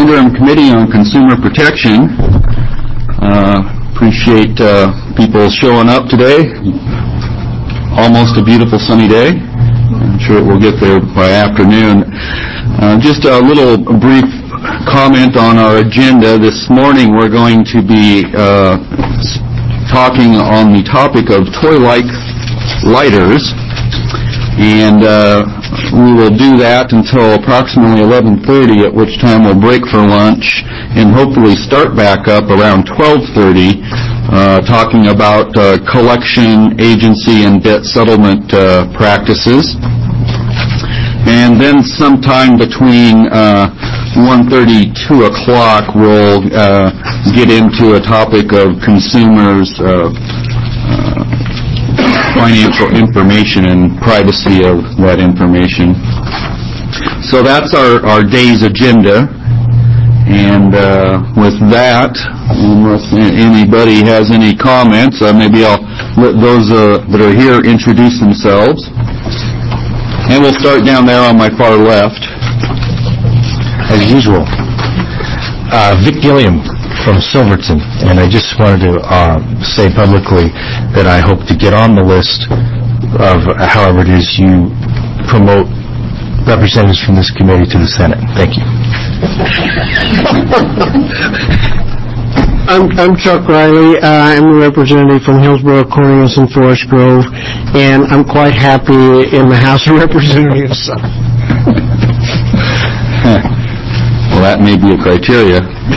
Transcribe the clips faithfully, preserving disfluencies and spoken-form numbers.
Interim Committee on Consumer Protection. Uh, appreciate uh, people showing up today. Almost a beautiful sunny day. I'm sure it will get there by afternoon. Uh, just a little brief comment on our agenda. This morning we're going to be uh, talking on the topic of toy-like lighters, and uh, we will do that until approximately eleven thirty, at which time we'll break for lunch and hopefully start back up around twelve thirty, uh, talking about uh, collection, agency, and debt settlement uh, practices. And then sometime between uh, one thirty, two o'clock, we'll uh, get into a topic of consumers' uh, uh, financial information and privacy of that information. So that's our, our day's agenda. And uh, with that, unless anybody has any comments, uh, maybe I'll let those uh, that are here introduce themselves. And we'll start down there on my far left. As usual, uh, Vic Gilliam from Silverton, and I just wanted to uh, say publicly that I hope to get on the list of however it is you promote representatives from this committee to the Senate. Thank you. I'm, I'm Chuck Riley. Uh, I'm a representative from Hillsborough, Cornelius, and Forest Grove, and I'm quite happy in the House of Representatives. Well, that may be a criteria.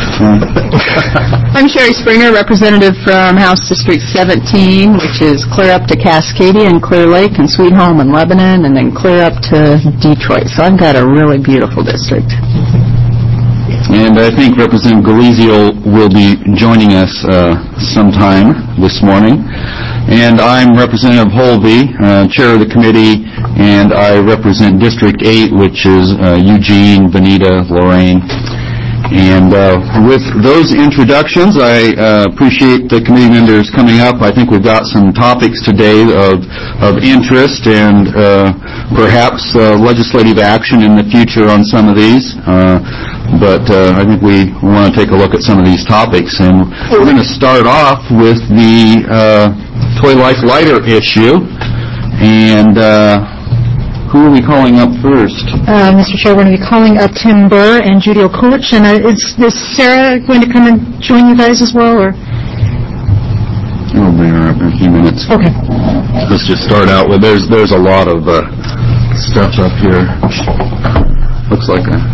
I'm Sherry Springer, representative from House District seventeen, which is clear up to Cascadia and Clear Lake and Sweet Home and Lebanon, and then clear up to Detroit. So I've got a really beautiful district. And I think Representative Galizio will be joining us uh, sometime this morning. And I'm Representative Holvey, uh, chair of the committee, and I represent District eight, which is uh, Eugene, Veneta, Lorain. And uh, with those introductions, I uh, appreciate the committee members coming up. I think we've got some topics today of, of interest and uh, perhaps uh, legislative action in the future on some of these. Uh, but uh, I think we want to take a look at some of these topics. And we're going to start off with the uh, toy-like lighter issue. And uh, who are we calling up first? Uh, Mister Chair, we're going to be calling up Tim Burr and Judy Okulich. And uh, is, is Sarah going to come and join you guys as well? Or? We'll bring her up in a few minutes. Okay. Let's just start out with, there's, there's a lot of uh, stuff up here. Looks like a...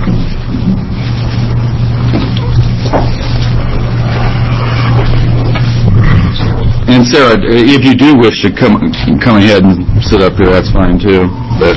And Sarah, if you do wish to come come ahead and sit up here, that's fine too. But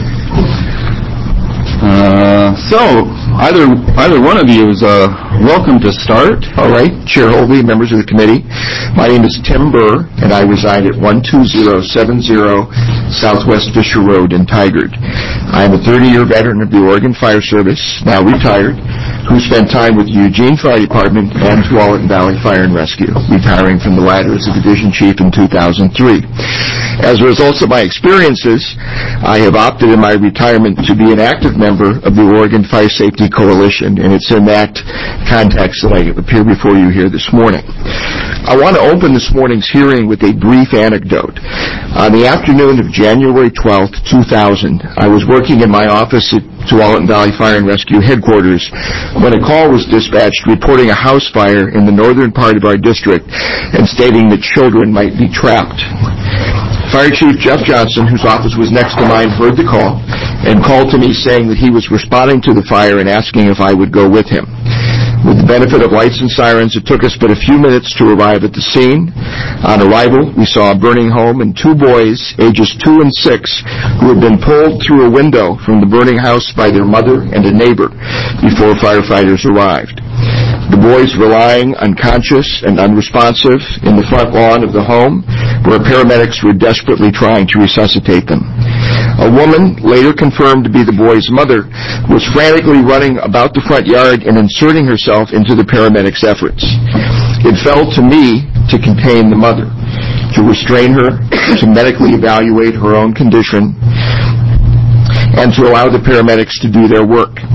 uh, so either either one of you is uh, welcome to start. All right, Chair Holvey, members of the committee. My name is Tim Burr, and I reside at one two zero seven zero Southwest Fisher Road in Tigard. I am a thirty-year veteran of the Oregon Fire Service, now retired, who spent time with the Eugene Fire Department and Tualatin Valley Fire and Rescue, retiring from the latter as a division chief in two thousand three. As a result of my experiences, I have opted in my retirement to be an active member of the Oregon Fire Safety Coalition, and it's in that context that I appear before you here this morning. I want to open this morning's hearing with a brief anecdote. On the afternoon of January twelfth, two thousand, I was working in my office at Tualatin Valley Fire and Rescue headquarters when a call was dispatched reporting a house fire in the northern part of our district and stating that children might be trapped. Fire Chief Jeff Johnson, whose office was next to mine, heard the call and called to me saying that he was responding to the fire and asking if I would go with him. With the benefit of lights and sirens, it took us but a few minutes to arrive at the scene. On arrival, we saw a burning home and two boys, ages two and six, who had been pulled through a window from the burning house by their mother and a neighbor before firefighters arrived. The boys were lying unconscious and unresponsive in the front lawn of the home, where paramedics were desperately trying to resuscitate them. A woman, later confirmed to be the boy's mother, was frantically running about the front yard and inserting herself into the paramedics' efforts. It fell to me to contain the mother, to restrain her, to medically evaluate her own condition, and to allow the paramedics to do their work.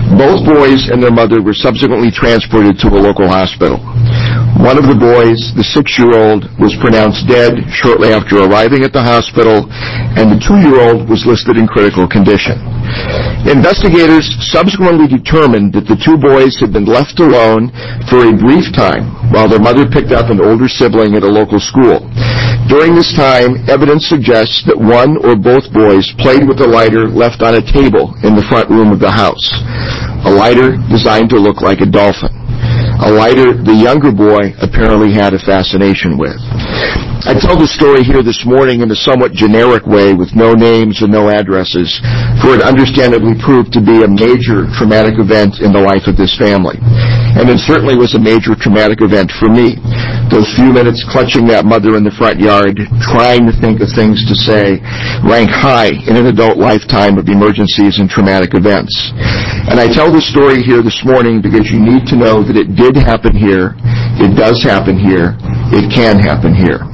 Both boys and their mother were subsequently transported to a local hospital. One of the boys, the six-year-old, was pronounced dead shortly after arriving at the hospital, and the two-year-old was listed in critical condition. Investigators subsequently determined that the two boys had been left alone for a brief time while their mother picked up an older sibling at a local school. During this time, evidence suggests that one or both boys played with a lighter left on a table in the front room of the house, a lighter designed to look like a dolphin, a lighter the younger boy apparently had a fascination with. I tell the story here this morning in a somewhat generic way with no names and no addresses, for it understandably proved to be a major traumatic event in the life of this family. And it certainly was a major traumatic event for me. Those few minutes clutching that mother in the front yard, trying to think of things to say, rank high in an adult lifetime of emergencies and traumatic events. And I tell the story here this morning because you need to know that it did happen here, it does happen here, it can happen here.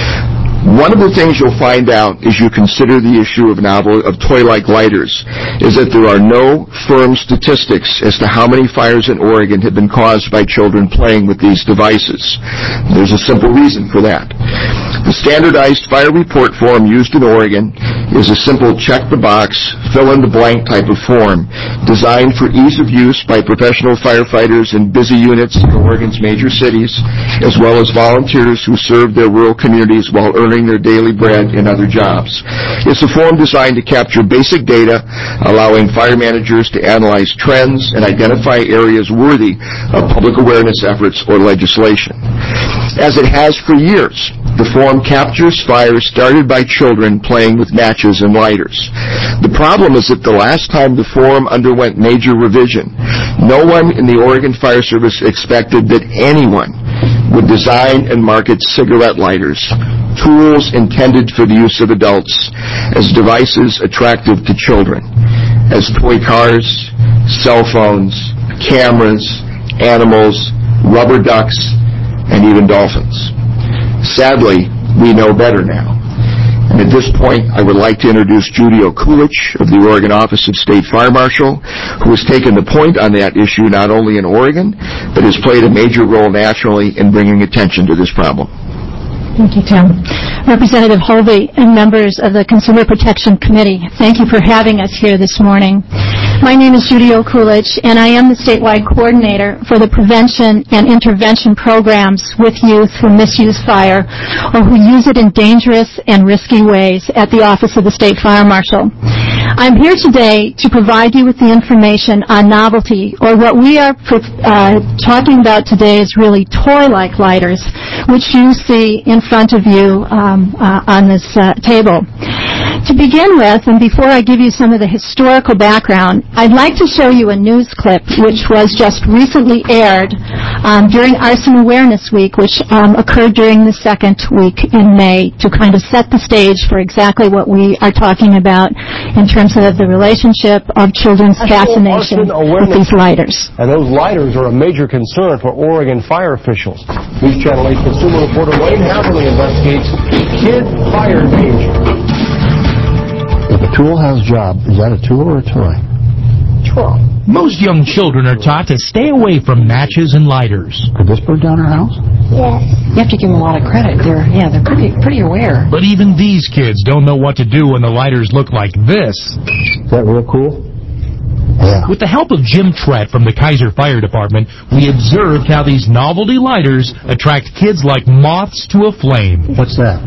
One of the things you'll find out as you consider the issue of novel of toy-like lighters is that there are no firm statistics as to how many fires in Oregon have been caused by children playing with these devices. There's a simple reason for that. The standardized fire report form used in Oregon is a simple check-the-box, fill-in-the-blank type of form designed for ease of use by professional firefighters in busy units in Oregon's major cities, as well as volunteers who serve their rural communities while earning their daily bread in other jobs. It's a form designed to capture basic data, allowing fire managers to analyze trends and identify areas worthy of public awareness efforts or legislation. As it has for years, the form captures fires started by children playing with matches and lighters. The problem is that the last time the form underwent major revision, no one in the Oregon Fire Service expected that anyone would design and market cigarette lighters, tools intended for the use of adults, as devices attractive to children, as toy cars, cell phones, cameras, animals, rubber ducks, and even dolphins. Sadly, we know better now. And at this point, I would like to introduce Judy Okulich of the Oregon Office of State Fire Marshal, who has taken the point on that issue not only in Oregon, but has played a major role nationally in bringing attention to this problem. Thank you, Tim. Representative Hovey and members of the Consumer Protection Committee, thank you for having us here this morning. My name is Judy Okulich, and I am the statewide coordinator for the prevention and intervention programs with youth who misuse fire or who use it in dangerous and risky ways at the Office of the State Fire Marshal. I'm here today to provide you with the information on novelty, or what we are uh, talking about today is really toy-like lighters, which you see in front of you um, uh, on this uh, table. To begin with, and before I give you some of the historical background, I'd like to show you a news clip which was just recently aired um, during Arson Awareness Week, which um, occurred during the second week in May, to kind of set the stage for exactly what we are talking about in terms of the relationship of children's fascination with these lighters. And those lighters are a major concern for Oregon fire officials. News Channel eight consumer reporter Wayne Haverly investigates kid fire danger. If a tool has a job, is that a tool or a toy? Toy. Most young children are taught to stay away from matches and lighters. Could this burn down our house? Yes. You have to give them a lot of credit. They're, yeah, they're pretty, pretty aware. But even these kids don't know what to do when the lighters look like this. Is that real cool? Yeah. With the help of Jim Trett from the Kaiser Fire Department, we observed how these novelty lighters attract kids like moths to a flame. What's that?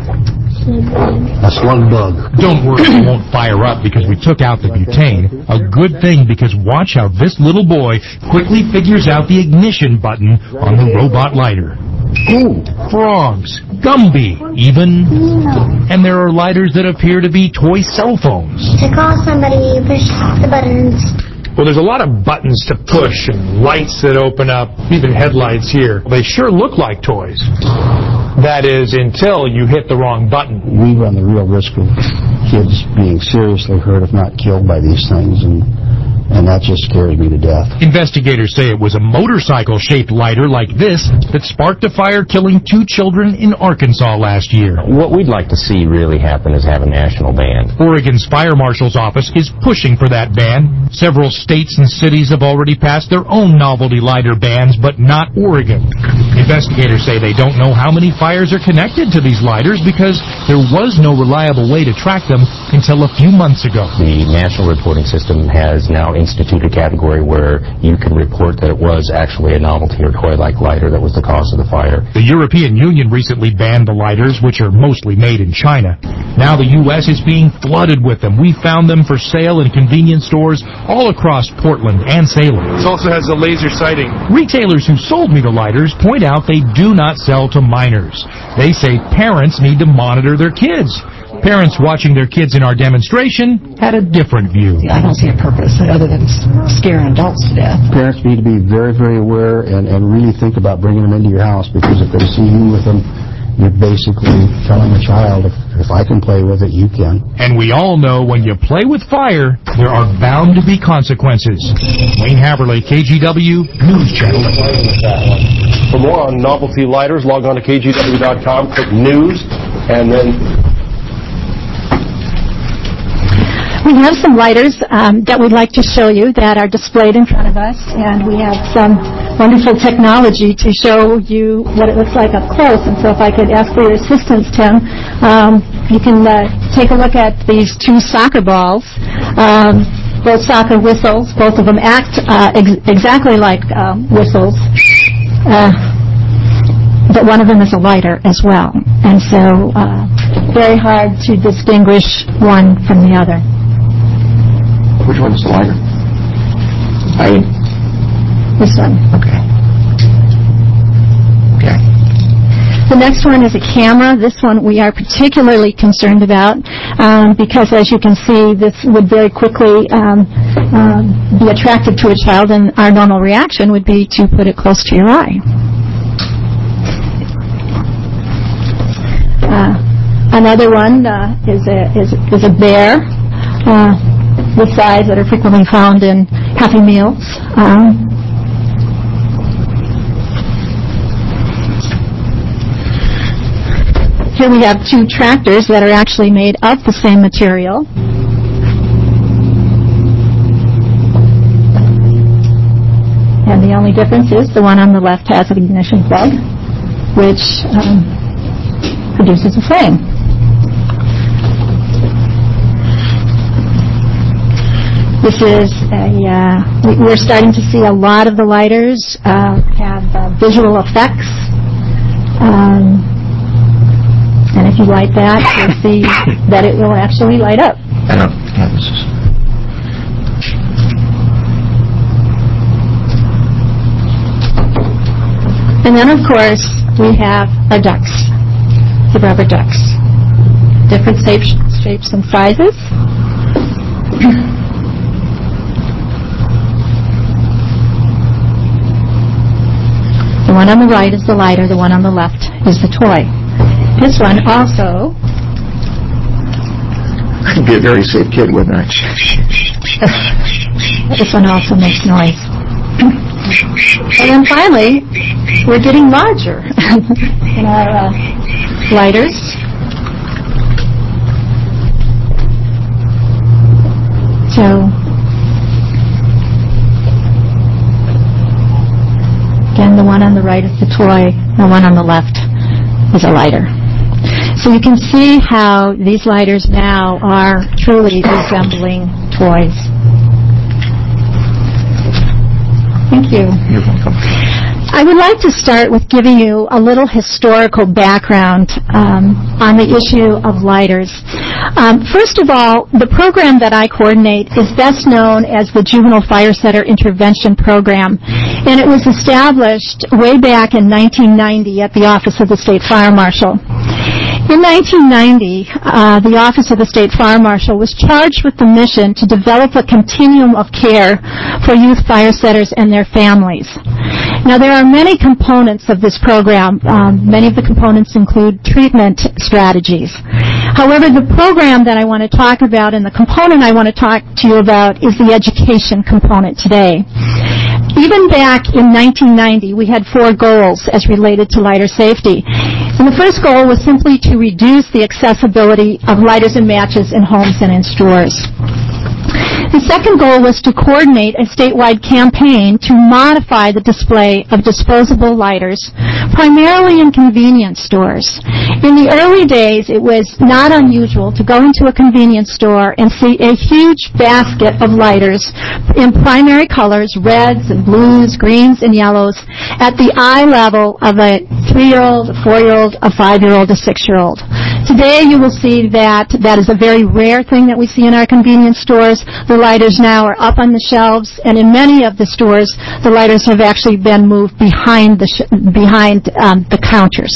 A slug bug. Don't worry, it won't fire up because we took out the butane. A good thing, because watch how this little boy quickly figures out the ignition button on the robot lighter. Ooh, frogs, Gumby, even. And there are lighters that appear to be toy cell phones. To call somebody, you push the buttons. Well, there's a lot of buttons to push and lights that open up, even headlights here. They sure look like toys. That is, until you hit the wrong button. We run the real risk of kids being seriously hurt, if not killed, by these things. And and that just scares me to death. Investigators say it was a motorcycle-shaped lighter like this that sparked a fire, killing two children in Arkansas last year. What we'd like to see really happen is have a national ban. Oregon's Fire Marshal's office is pushing for that ban. Several states and cities have already passed their own novelty lighter bans, but not Oregon. Investigators say they don't know how many fires are connected to these lighters because there was no reliable way to track them until a few months ago. The national reporting system has now instituted a category where you can report that it was actually a novelty or toy-like lighter that was the cause of the fire. The European Union recently banned the lighters, which are mostly made in China. Now the U S is being flooded with them. We found them for sale in convenience stores all across Portland and Salem. It also has a laser sighting. Retailers who sold me the lighters point out they do not sell to minors. They say parents need to monitor their kids. Parents watching their kids in our demonstration had a different view. I don't see a purpose other than scaring adults to death. Parents need to be very, very aware and, and really think about bringing them into your house, because if they see you with them, you're basically telling a child, if, if I can play with it, you can. And we all know when you play with fire, there are bound to be consequences. Wayne Haverly, K G W News Channel. For more on novelty lighters, log on to K G W dot com, click News, and then... We have some lighters um, that we'd like to show you that are displayed in front of us, and we have some wonderful technology to show you what it looks like up close. And so if I could ask for your assistance, Tim, um, you can uh, take a look at these two soccer balls, um, both soccer whistles. Both of them act uh, ex- exactly like um, whistles, uh, but one of them is a lighter as well. And so uh, very hard to distinguish one from the other. Which one's the lighter? I... This one. Okay. Okay. The next one is a camera. This one we are particularly concerned about um, because, as you can see, this would very quickly um, um, be attractive to a child, and our normal reaction would be to put it close to your eye. Uh, another one uh, is a is, is a bear. Uh, with size that are frequently found in Happy Meals. Um, here we have two tractors that are actually made of the same material. And the only difference is the one on the left has an ignition plug, which um, produces a flame. This is a, uh, we're starting to see a lot of the lighters uh, have uh, visual effects. Um, and if you light that, you'll see that it will actually light up. I don't, yeah, this is... And then, of course, we have our ducks, the rubber ducks. Different shapes, shapes and sizes. The one on the right is the lighter, the one on the left is the toy. This one also... I'd be a very safe kid, wouldn't I? This one also makes noise. And then finally, we're getting larger in our uh, lighters. So... Again, the one on the right is the toy, the one on the left is a lighter. So you can see how these lighters now are truly resembling toys. Thank you. You're welcome. I would like to start with giving you a little historical background um, on the issue of lighters. Um, first of all, the program that I coordinate is best known as the Juvenile Fire Center Intervention Program, and it was established way back in nineteen ninety at the Office of the State Fire Marshal. In nineteen ninety, uh, the Office of the State Fire Marshal was charged with the mission to develop a continuum of care for youth fire setters and their families. Now, there are many components of this program. Um, many of the components include treatment strategies. However, the program that I want to talk about and the component I want to talk to you about is the education component today. Even back in nineteen ninety, we had four goals as related to lighter safety. And the first goal was simply to reduce the accessibility of lighters and matches in homes and in stores. The second goal was to coordinate a statewide campaign to modify the display of disposable lighters, primarily in convenience stores. In the early days, it was not unusual to go into a convenience store and see a huge basket of lighters in primary colors, reds and blues, greens and yellows, at the eye level of a three-year-old, a four-year-old, a five-year-old, a six-year-old. Today, you will see that that is a very rare thing that we see in our convenience stores. The lighters now are up on the shelves, and in many of the stores, the lighters have actually been moved behind the sh- behind um, the counters.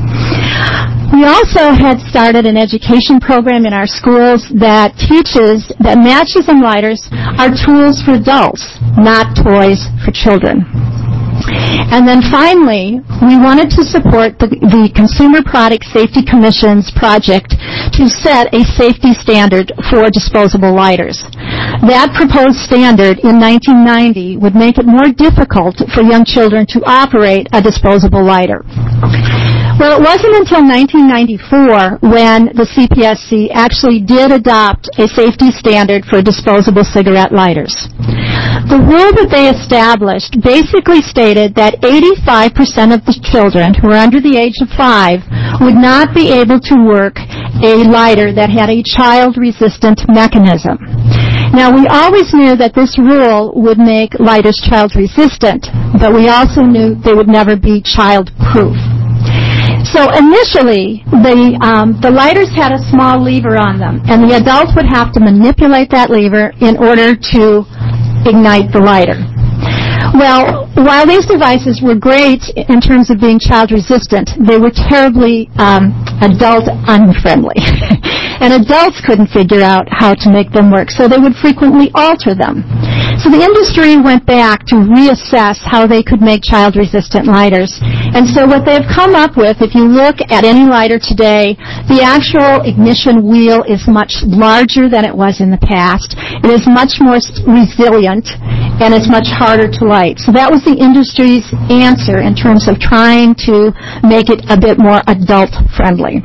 We also had started an education program in our schools that teaches that matches and lighters are tools for adults, not toys for children. And then finally, we wanted to support the, the Consumer Product Safety Commission's project to set a safety standard for disposable lighters. That proposed standard in nineteen ninety would make it more difficult for young children to operate a disposable lighter. Well, it wasn't until nineteen ninety-four when the C P S C actually did adopt a safety standard for disposable cigarette lighters. The rule that they established basically stated that eighty-five percent of the children who are under the age of five would not be able to work a lighter that had a child-resistant mechanism. Now, we always knew that this rule would make lighters child-resistant, but we also knew they would never be child-proof. So initially, the um, the lighters had a small lever on them, and the adult would have to manipulate that lever in order to ignite the lighter. Well, while these devices were great in terms of being child-resistant, they were terribly um, adult-unfriendly. And adults couldn't figure out how to make them work, so they would frequently alter them. So the industry went back to reassess how they could make child-resistant lighters. And so what they've come up with, if you look at any lighter today, the actual ignition wheel is much larger than it was in the past. It is much more resilient, and it's much harder to light. So that was the industry's answer in terms of trying to make it a bit more adult-friendly.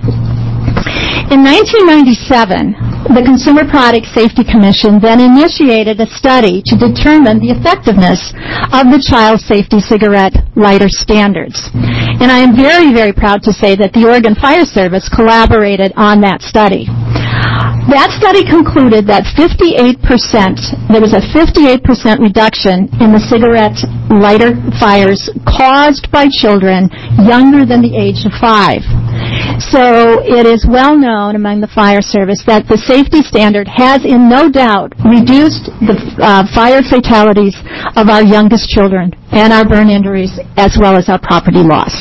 In nineteen ninety-seven, the Consumer Product Safety Commission then initiated a study to determine the effectiveness of the child safety cigarette lighter standards. And I am very, very proud to say that the Oregon Fire Service collaborated on that study. That study concluded that fifty-eight percent, there was a fifty-eight percent reduction in the cigarette lighter fires caused by children younger than the age of five. So it is well known among the fire service that the safety standard has in no doubt reduced the uh, fire fatalities of our youngest children and our burn injuries as well as our property loss.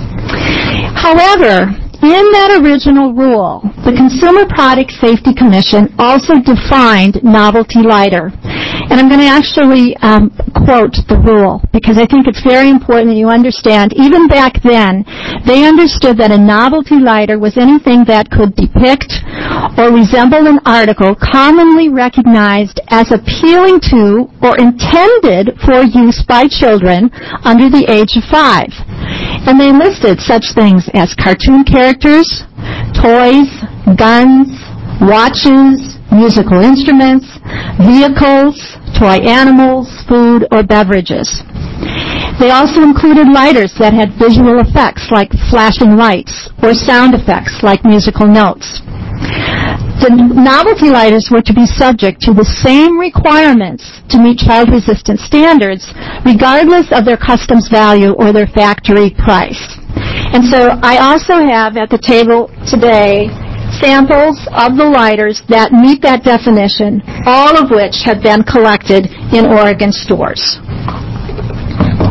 However, in that original rule, the Consumer Product Safety Commission also defined novelty lighter. And I'm going to actually um, quote the rule because I think it's very important that you understand, even back then, they understood that a novelty lighter was anything that could depict or resemble an article commonly recognized as appealing to or intended for use by children under the age of five. And they listed such things as cartoon characters, toys, guns, watches, musical instruments, vehicles, toy animals, food, or beverages. They also included lighters that had visual effects like flashing lights or sound effects like musical notes. The novelty lighters were to be subject to the same requirements to meet child-resistant standards regardless of their customs value or their factory price. And so I also have at the table today samples of the lighters that meet that definition, all of which have been collected in Oregon stores.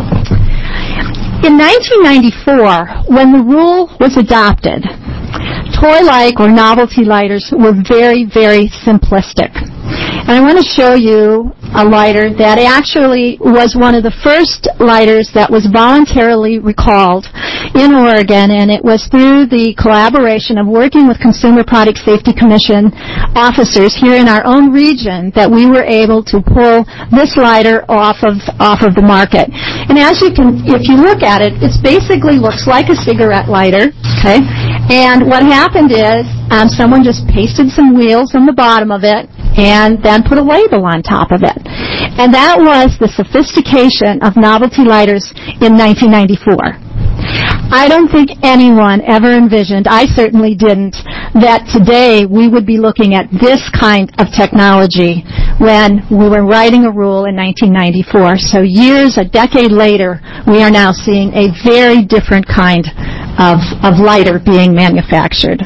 In nineteen ninety-four, when the rule was adopted, toy-like or novelty lighters were very, very simplistic. And I want to show you a lighter that actually was one of the first lighters that was voluntarily recalled in Oregon, and it was through the collaboration of working with Consumer Product Safety Commission officers here in our own region that we were able to pull this lighter off of off of the market. And as you can, if you look at it, it basically looks like a cigarette lighter, okay? And what happened is um, someone just pasted some wheels on the bottom of it and then put a label on top of it. And that was the sophistication of novelty lighters in nineteen ninety-four. I don't think anyone ever envisioned, I certainly didn't, that today we would be looking at this kind of technology when we were writing a rule in nineteen ninety-four. So years, a decade later, we are now seeing a very different kind of, of lighter being manufactured.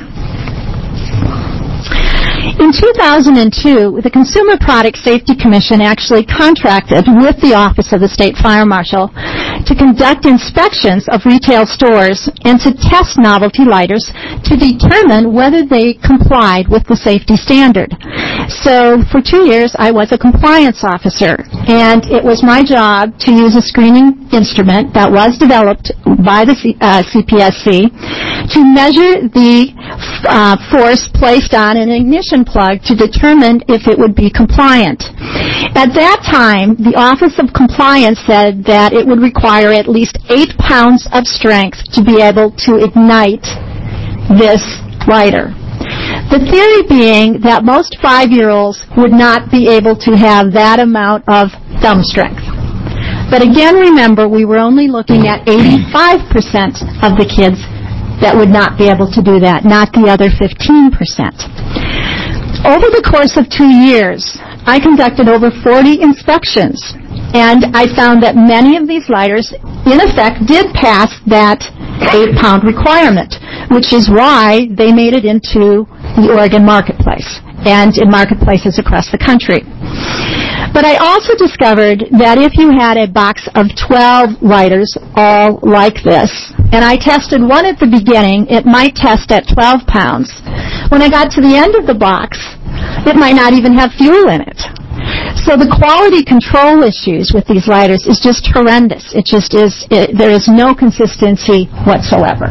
In two thousand two, the Consumer Product Safety Commission actually contracted with the Office of the State Fire Marshal to conduct inspections of retail stores and to test novelty lighters to determine whether they complied with the safety standard. So for two years, I was a compliance officer, and it was my job to use a screening instrument that was developed by the C- uh, C P S C to measure the uh, force placed on an ignition plug to determine if it would be compliant. At that time, the Office of Compliance said that it would require at least eight pounds of strength to be able to ignite this lighter. The theory being that most five-year-olds would not be able to have that amount of thumb strength. But again, remember, we were only looking at eighty-five percent of the kids that would not be able to do that, not the other fifteen percent. Over the course of two years, I conducted over forty inspections, and I found that many of these lighters, in effect, did pass that eight-pound requirement, which is why they made it into the Oregon marketplace and in marketplaces across the country. But I also discovered that if you had a box of twelve lighters all like this, and I tested one at the beginning, it might test at twelve pounds. When I got to the end of the box, it might not even have fuel in it. So the quality control issues with these lighters is just horrendous. It just is, it, there is no consistency whatsoever.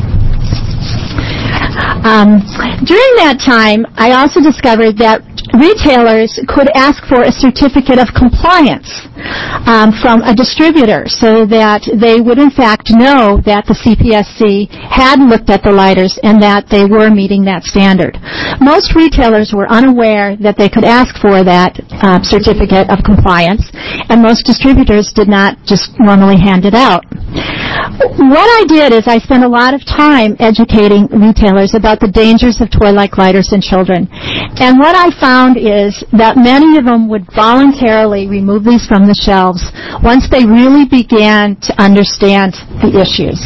Um, during that time, I also discovered that retailers could ask for a certificate of compliance um, from a distributor so that they would in fact know that the C P S C had looked at the lighters and that they were meeting that standard. Most retailers were unaware that they could ask for that uh, certificate of compliance, and most distributors did not just normally hand it out. What I did is I spent a lot of time educating retailers about the dangers of toy-like lighters in children. And what I found is that many of them would voluntarily remove these from the shelves once they really began to understand the issues.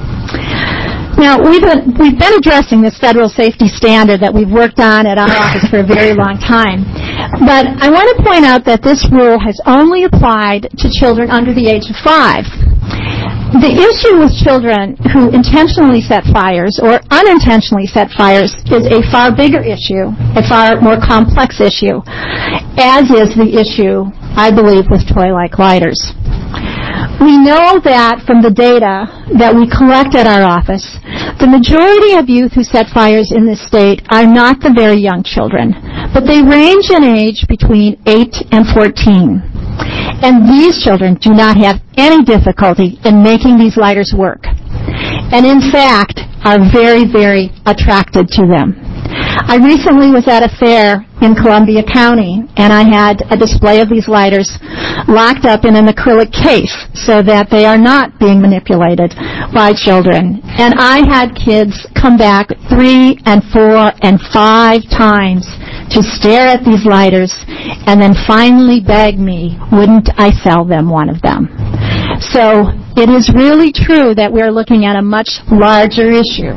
Now, we've been, we've been addressing this federal safety standard that we've worked on at our office for a very long time. But I want to point out that this rule has only applied to children under the age of five. The issue with children who intentionally set fires or unintentionally set fires is a far bigger issue, a far more complex issue, as is the issue, I believe, with toy-like lighters. We know that from the data that we collect at our office, the majority of youth who set fires in this state are not the very young children, but they range in age between eight and fourteen. And these children do not have any difficulty in making these lighters work, and in fact are very, very attracted to them. I recently was at a fair in Columbia County, and I had a display of these lighters locked up in an acrylic case so that they are not being manipulated by children. And I had kids come back three and four and five times to stare at these lighters and then finally beg me, wouldn't I sell them one of them? So it is really true that we're looking at a much larger issue.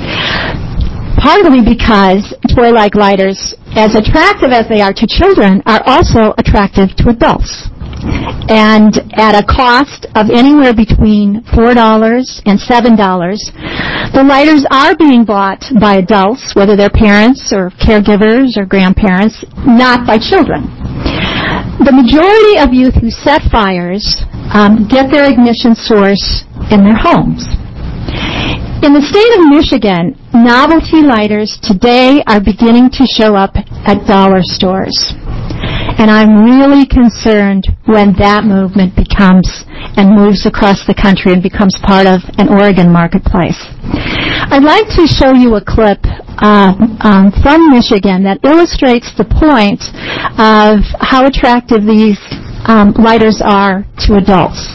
Partly because toy-like lighters, as attractive as they are to children, are also attractive to adults. And at a cost of anywhere between four dollars and seven dollars, The lighters are being bought by adults, whether they're parents or caregivers or grandparents, not by children. The majority of youth who set fires um, get their ignition source in their homes. In the state of Michigan, novelty lighters today are beginning to show up at dollar stores. And I'm really concerned when that movement becomes and moves across the country and becomes part of an Oregon marketplace. I'd like to show you a clip uh, um, from Michigan that illustrates the point of how attractive these um, lighters are to adults.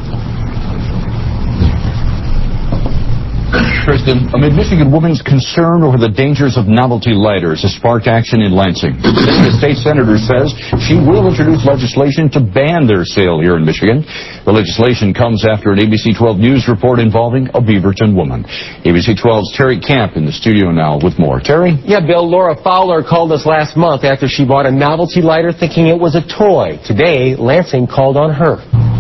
Kristen, amid Michigan women's concern over the dangers of novelty lighters has sparked action in Lansing. The state senator says she will introduce legislation to ban their sale here in Michigan. The legislation comes after an A B C twelve News report involving a Beaverton woman. A B C twelve's Terry Camp in the studio now with more. Terry? Yeah, Bill, Laura Fowler called us last month after she bought a novelty lighter thinking it was a toy. Today, Lansing called on her.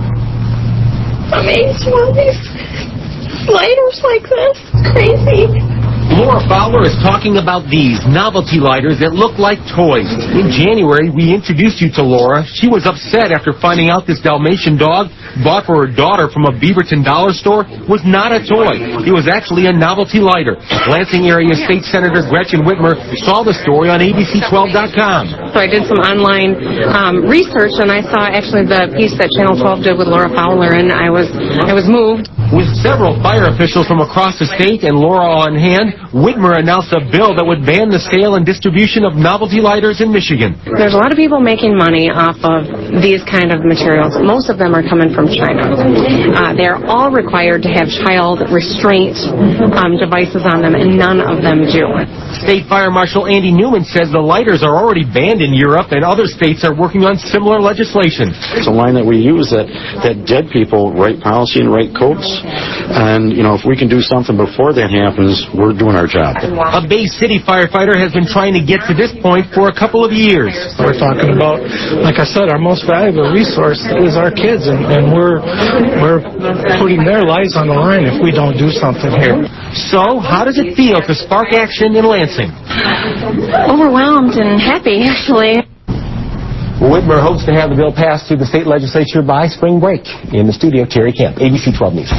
Amazed by these lighters like this. It's crazy. Laura Fowler is talking about these novelty lighters that look like toys. In January, we introduced you to Laura. She was upset after finding out this Dalmatian dog, bought for her daughter from a Beaverton dollar store, was not a toy. It was actually a novelty lighter. Lansing area State Senator Gretchen Whitmer saw the story on A B C twelve dot com. So I did some online um, research, and I saw actually the piece that Channel twelve did with Laura Fowler, and I was I was moved. With several fire officials from across the state and Laura on hand, Whitmer announced a bill that would ban the sale and distribution of novelty lighters in Michigan. There's a lot of people making money off of these kind of materials. Most of them are coming from China. Uh, they're all required to have child restraint um, devices on them, and none of them do. State Fire Marshal Andy Newman says the lighters are already banned in Europe, and other states are working on similar legislation. It's a line that we use that, that dead people write policy and write codes. And, you know, if we can do something before that happens, we're doing our job. A Bay City firefighter has been trying to get to this point for a couple of years. We're talking about, like I said, our most valuable resource is our kids, and, and we're we're putting their lives on the line if we don't do something here. So, how does it feel to spark action in Lansing? Overwhelmed and happy, actually. Whitmer hopes to have the bill passed through the state legislature by spring break. In the studio, Terry Camp, A B C twelve News.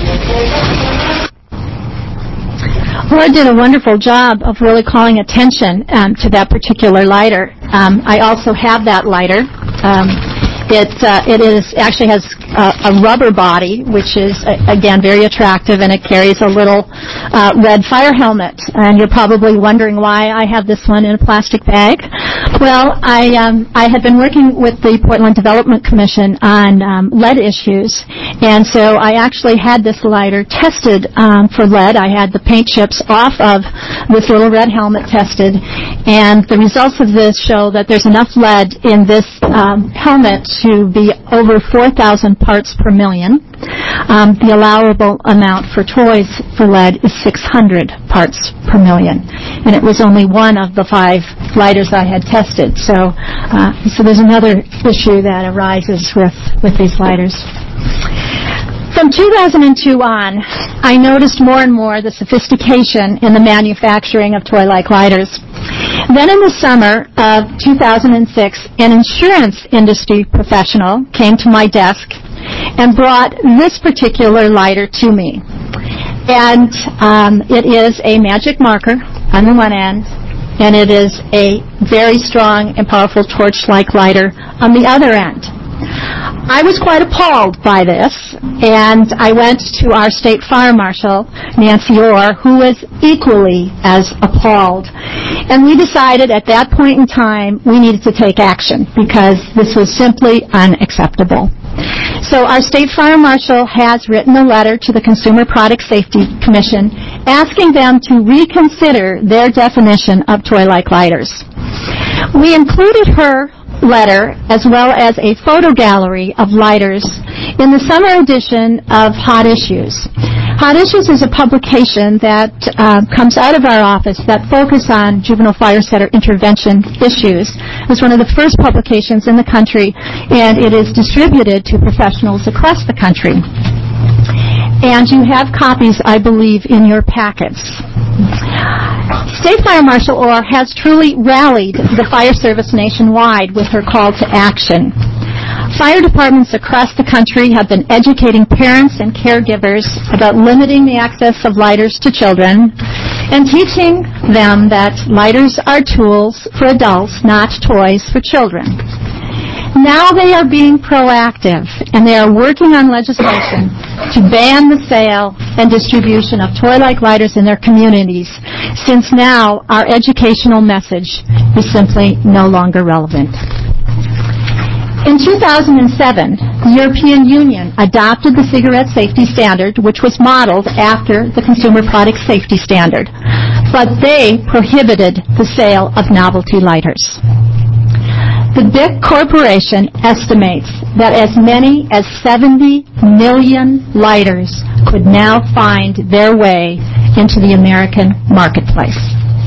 Laura did a wonderful job of really calling attention um, to that particular lighter. Um, I also have that lighter. Um, it uh, it is actually has uh, a rubber body, which is uh, again very attractive, and it carries a little uh, red fire helmet. And you're probably wondering why I have this one in a plastic bag. Well, I um, I had been working with the Portland Development Commission on um, lead issues, and so I actually had this lighter tested um, for lead. I had the paint chips off of this little red helmet tested, and the results of this show that there's enough lead in this um, helmet to be over four thousand parts per million. Um, the allowable amount for toys for lead is six hundred parts per million, and it was only one of the five lighters I had tested. So, uh, so there's another issue that arises with with these lighters. From two thousand two on, I noticed more and more the sophistication in the manufacturing of toy-like lighters. Then in the summer of two thousand six, an insurance industry professional came to my desk and brought this particular lighter to me. And um, it is a magic marker on the one end, and it is a very strong and powerful torch-like lighter on the other end. I was quite appalled by this, and I went to our state fire marshal, Nancy Orr, who was equally as appalled. And we decided at that point in time we needed to take action because this was simply unacceptable. So our state fire marshal has written a letter to the Consumer Product Safety Commission asking them to reconsider their definition of toy-like lighters. We included her letter as well as a photo gallery of lighters in the summer edition of Hot Issues. Hot Issues is a publication that uh, comes out of our office that focus on juvenile fire center intervention issues. It was one of the first publications in the country, and it is distributed to professionals across the country. and you have copies, I believe, in your packets. State Fire Marshal Orr has truly rallied the fire service nationwide with her call to action. Fire departments across the country have been educating parents and caregivers about limiting the access of lighters to children and teaching them that lighters are tools for adults, not toys for children. Now they are being proactive, and they are working on legislation to ban the sale and distribution of toy-like lighters in their communities, since now our educational message is simply no longer relevant. In two thousand seven, the European Union adopted the cigarette safety standard, which was modeled after the Consumer Product Safety Standard, but they prohibited the sale of novelty lighters. The B I C Corporation estimates that as many as seventy million lighters could now find their way into the American marketplace.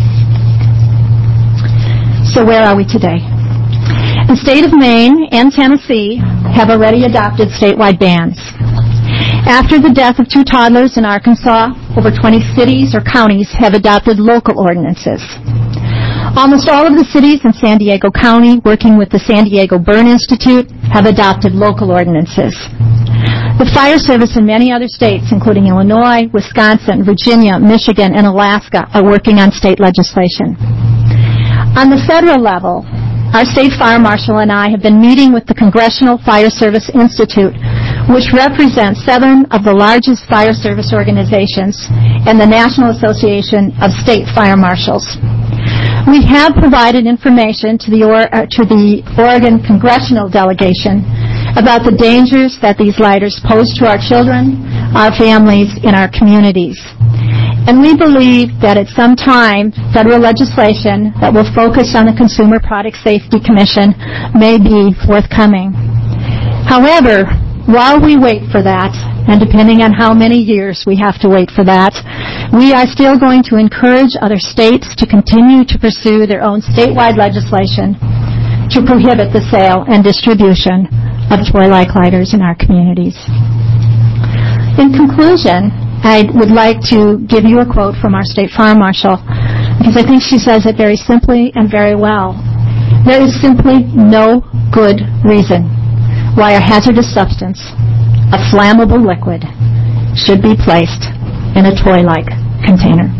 So where are we today? The state of Maine and Tennessee have already adopted statewide bans. After the death of two toddlers in Arkansas, over twenty cities or counties have adopted local ordinances. Almost all of the cities in San Diego County, working with the San Diego Burn Institute, have adopted local ordinances. The fire service in many other states, including Illinois, Wisconsin, Virginia, Michigan, and Alaska, are working on state legislation. On the federal level, our state fire marshal and I have been meeting with the Congressional Fire Service Institute, which represents seven of the largest fire service organizations and the National Association of State Fire Marshals. We have provided information to the, or, uh, to the Oregon Congressional Delegation about the dangers that these lighters pose to our children, our families, and our communities. And we believe that at some time, federal legislation that will focus on the Consumer Product Safety Commission may be forthcoming. However, while we wait for that, and depending on how many years we have to wait for that, we are still going to encourage other states to continue to pursue their own statewide legislation to prohibit the sale and distribution of toy-like lighters in our communities. In conclusion, I would like to give you a quote from our state fire marshal, because I think she says it very simply and very well. There is simply no good reason why a hazardous substance, a flammable liquid, should be placed in a toy-like container.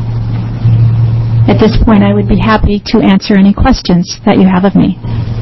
At this point, I would be happy to answer any questions that you have of me.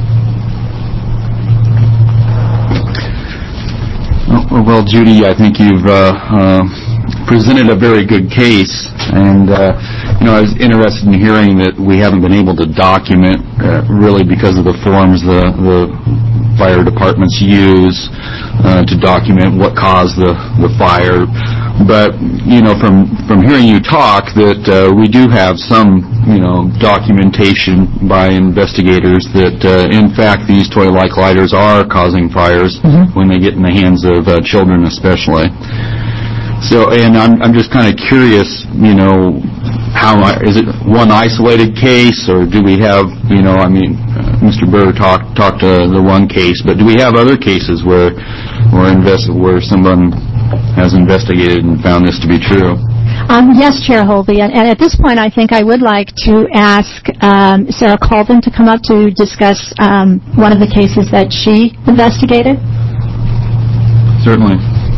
Well, Judy, I think you've uh, uh, presented a very good case, and uh, you know, I was interested in hearing that we haven't been able to document uh, really because of the forms the, the fire departments use uh, to document what caused the, the fire. But, you know, from, from hearing you talk, that uh, we do have some, you know, documentation by investigators that, uh, in fact, these toy-like lighters are causing fires mm-hmm. when they get in the hands of uh, children especially. So, and I'm, I'm just kind of curious, you know, how, is it one isolated case, or do we have, you know, I mean, uh, Mister Burr talked talked to the one case, but do we have other cases where, where, invest, where someone has investigated and found this to be true? Um, yes, Chair Holby, and, and at this point I think I would like to ask um, Sarah Colvin to come up to discuss um, one of the cases that she investigated. Certainly.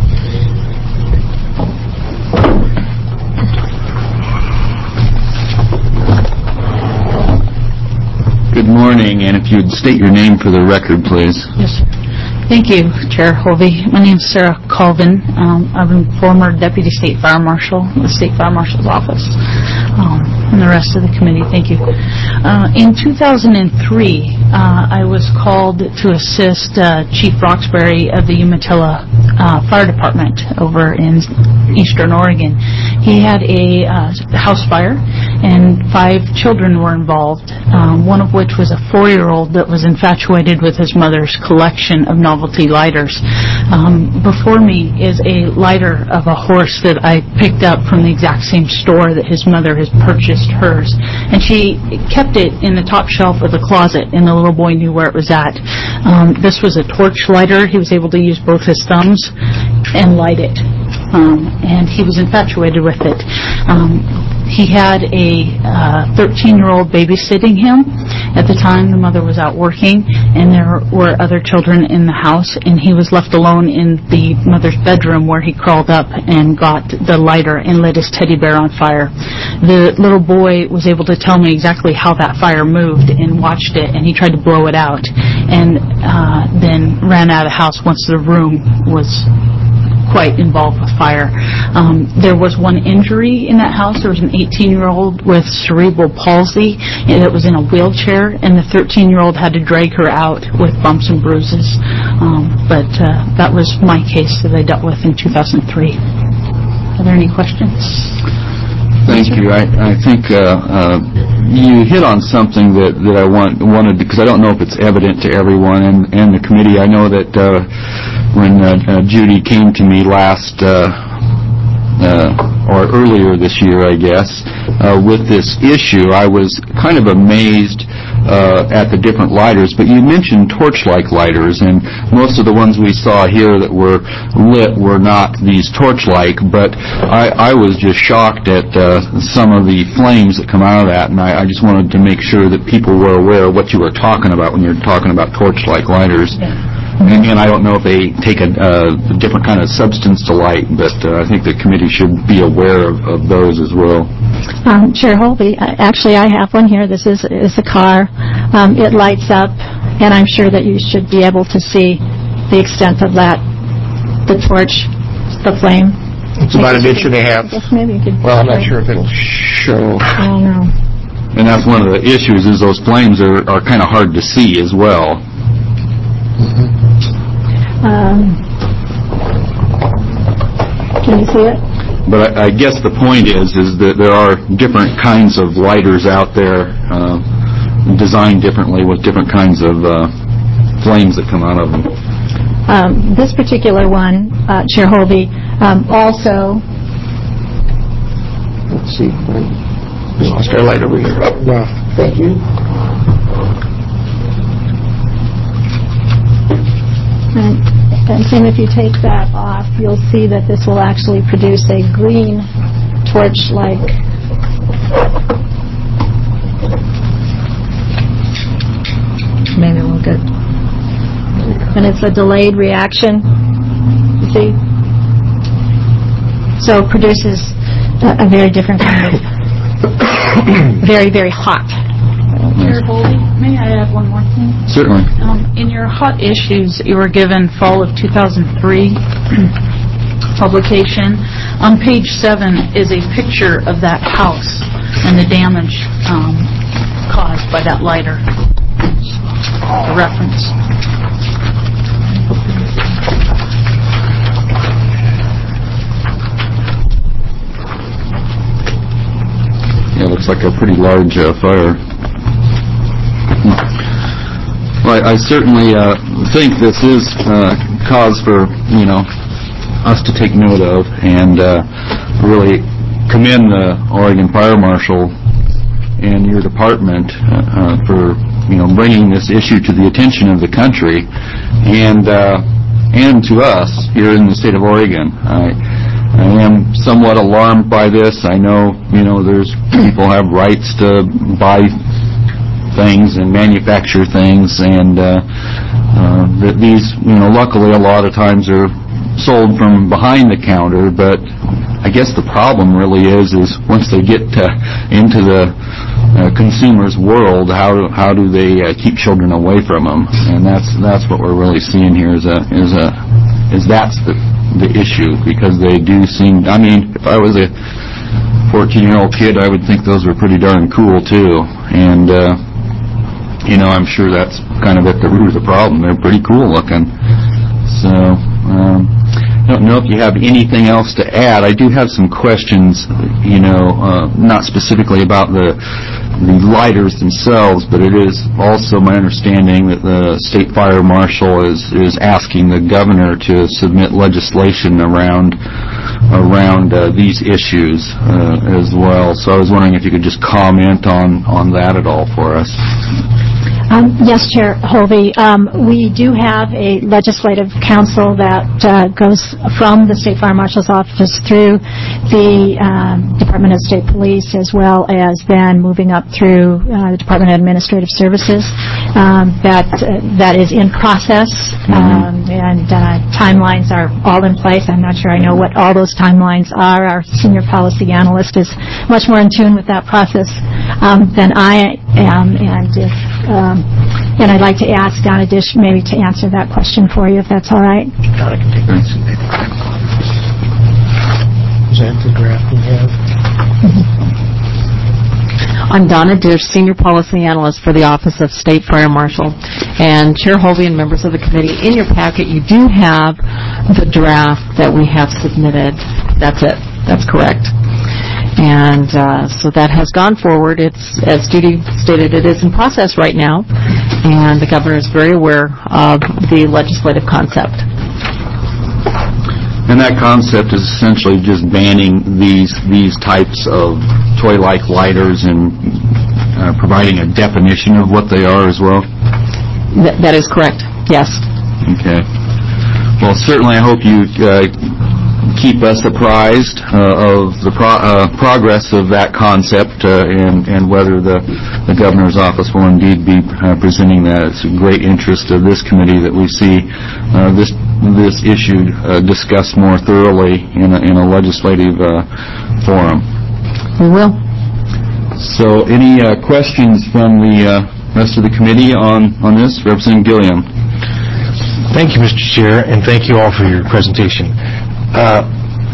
Good morning, and if you'd state your name for the record, please. Yes. Thank you, Chair Holby. My name is Sarah Colvin. Um, I'm a former Deputy State Fire Marshal in the State Fire Marshal's Office, um, and the rest of the committee. Thank you. Uh, in two thousand three, uh, I was called to assist uh, Chief Roxbury of the Umatilla uh, Fire Department over in Eastern Oregon. He had a uh, house fire, and five children were involved, um, one of which was a four-year-old that was infatuated with his mother's collection of novelty lighters. Um, before me is a lighter of a horse that I picked up from the exact same store that his mother has purchased hers. And she kept it in the top shelf of the closet, and the little boy knew where it was at. Um, this was a torch lighter. He was able to use both his thumbs and light it. um, and he was infatuated with it. Um, he had a thirteen-year-old babysitting him. At the time, the mother was out working, and there were other children in the house, and he was left alone in the mother's bedroom, where he crawled up and got the lighter and lit his teddy bear on fire. The little boy was able to tell me exactly how that fire moved and watched it, and he tried to blow it out, and uh, then ran out of the house once the room was quite involved with fire. Um, there was one injury in that house. There was an eighteen-year-old with cerebral palsy that was in a wheelchair, and the thirteen-year-old had to drag her out with bumps and bruises. Um, but uh, that was my case that I dealt with in two thousand three. Are there any questions? Thank you. I, I think uh, uh, you hit on something that, that I want, wanted, because I don't know if it's evident to everyone and, and the committee. I know that uh, when uh, uh, Judy came to me last, uh, uh, or earlier this year, I guess, uh, with this issue, I was kind of amazed uh, at the different lighters. But you mentioned torch-like lighters, and most of the ones we saw here that were lit were not these torch-like, but I, I was just shocked at uh, some of the flames that come out of that, and I, I just wanted to make sure that people were aware of what you were talking about when you're talking about torch-like lighters. Yeah. And, and I don't know if they take a, uh, a different kind of substance to light, but uh, I think the committee should be aware of, of those as well. Um, Chair Holby, actually I have one here. This is, is a car. Um, it lights up, and I'm sure that you should be able to see the extent of that, the torch, the flame. It's about an inch and a half. I guess maybe you could... Well, I'm not sure if it'll show. I don't know. And that's one of the issues, is those flames are, are kind of hard to see as well. Mm-hmm. Um, can you see it? But I, I guess the point is, is that there are different kinds of lighters out there, uh, designed differently with different kinds of uh, flames that come out of them. Um, this particular one, uh, Chair Holby, um, also... Let's see. We lost our light over here. Oh, no. Thank you. And, and Tim, if you take that off, you'll see that this will actually produce a green torch-like. Maybe we'll get. And it's a delayed reaction. You see? So it produces a, a very different kind of very, very hot. Chair Holby, may I add one more thing? Certainly. Um, in your hot issues, you were given fall of two thousand three publication. On page seven is a picture of that house and the damage um, caused by that lighter. The reference. Yeah, it looks like a pretty large uh, fire. Well, I, I certainly uh, think this is uh, cause for, you know, us to take note of, and uh, really commend the Oregon Fire Marshal and your department uh, for, you know, bringing this issue to the attention of the country and uh, and to us here in the state of Oregon. I, I am somewhat alarmed by this. I know, you know, there's people have rights to buy things and manufacture things, and uh, uh, that these, you know, luckily a lot of times are sold from behind the counter, but I guess the problem really is is once they get to, into the uh, consumer's world, how do, how do they uh, keep children away from them? And that's that's what we're really seeing here is a is a is that's the the issue, because they do seem. I mean, if I was a fourteen-year-old kid, I would think those were pretty darn cool too, and. Uh, You know, I'm sure that's kind of at the root of the problem. They're pretty cool looking. So, um, I don't know if you have anything else to add. I do have some questions, you know, uh, not specifically about the the lighters themselves, but it is also my understanding that the state fire marshal is, is asking the governor to submit legislation around around uh, these issues uh, as well. So I was wondering if you could just comment on, on that at all for us. Um, yes, Chair Hovey. Um, we do have a legislative council that uh, goes from the State Fire Marshal's office through the um, Department of State Police, as well as then moving up through uh, the Department of Administrative Services. Um, that uh, that is in process, um, and uh, timelines are all in place. I'm not sure I know what all those timelines are. Our senior policy analyst is much more in tune with that process um, than I am, and if Um, and I'd like to ask Donna Dish maybe to answer that question for you, if that's all right. Donna can take that. Is that the draft we have? I'm Donna Dish, Senior Policy Analyst for the Office of State Fire Marshal. And Chair Hovey and members of the committee, in your packet you do have the draft that we have submitted. That's it. That's correct. And uh, so that has gone forward. It's, as Judy stated, it is in process right now, and the governor is very aware of the legislative concept. And that concept is essentially just banning these these types of toy-like lighters and uh, providing a definition of what they are as well? Th- that is correct, yes. Okay. Well, certainly I hope you uh, keep us apprised uh, of the pro- uh, progress of that concept uh, and, and whether the, the governor's office will indeed be uh, presenting that. It's a great interest of this committee that we see uh, this this issue uh, discussed more thoroughly in a, in a legislative uh, forum. We will. So any uh, questions from the uh, rest of the committee on, on this? Representative Gilliam. Thank you, Mister Chair, and thank you all for your presentation. Uh,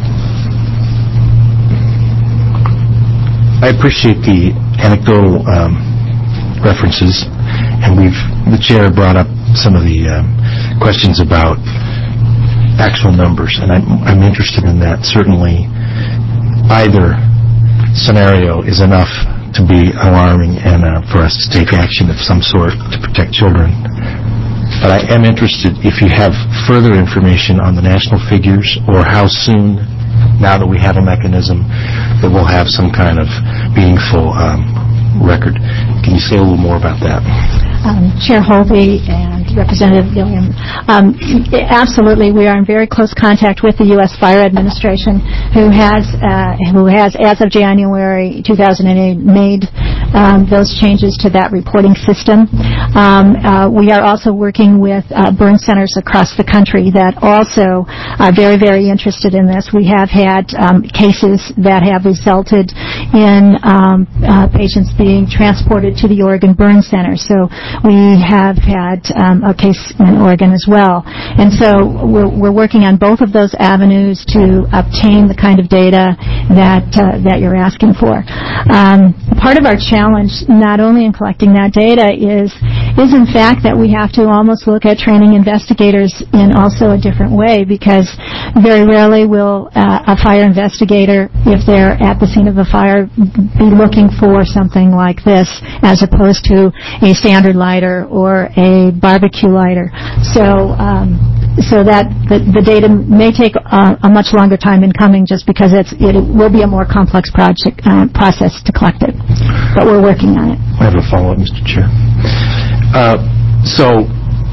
I appreciate the anecdotal um, references, and we've the chair brought up some of the um, questions about actual numbers, and I'm, I'm interested in that. Certainly, either scenario is enough to be alarming and uh, for us to take action of some sort to protect children. But I am interested if you have further information on the national figures, or how soon, now that we have a mechanism, that we'll have some kind of meaningful um, record. Can you say a little more about that? Um, Chair Hovey and Representative Gilliam, um, absolutely, we are in very close contact with the U S Fire Administration, who has, uh, who has, as of January two thousand eight, made um, those changes to that reporting system. Um, uh, we are also working with uh, burn centers across the country that also are very, very interested in this. We have had um, cases that have resulted in um, uh, patients being transported to the Oregon Burn Center. So we have had um, a case in Oregon as well. And so we're, we're working on both of those avenues to obtain the kind of data that uh, that you're asking for. Um, part of our challenge, not only in collecting that data, is is in fact that we have to almost look at training investigators in also a different way, because very rarely will uh, a fire investigator, if they're at the scene of a fire, be looking for something like this as opposed to a standard lighter or a barbecue lighter. So um, so that the, the data may take uh, a much longer time in coming, just because it's, it will be a more complex project uh, process to collect it. But we're working on it. I have a follow-up, Mister Chair. Uh, so,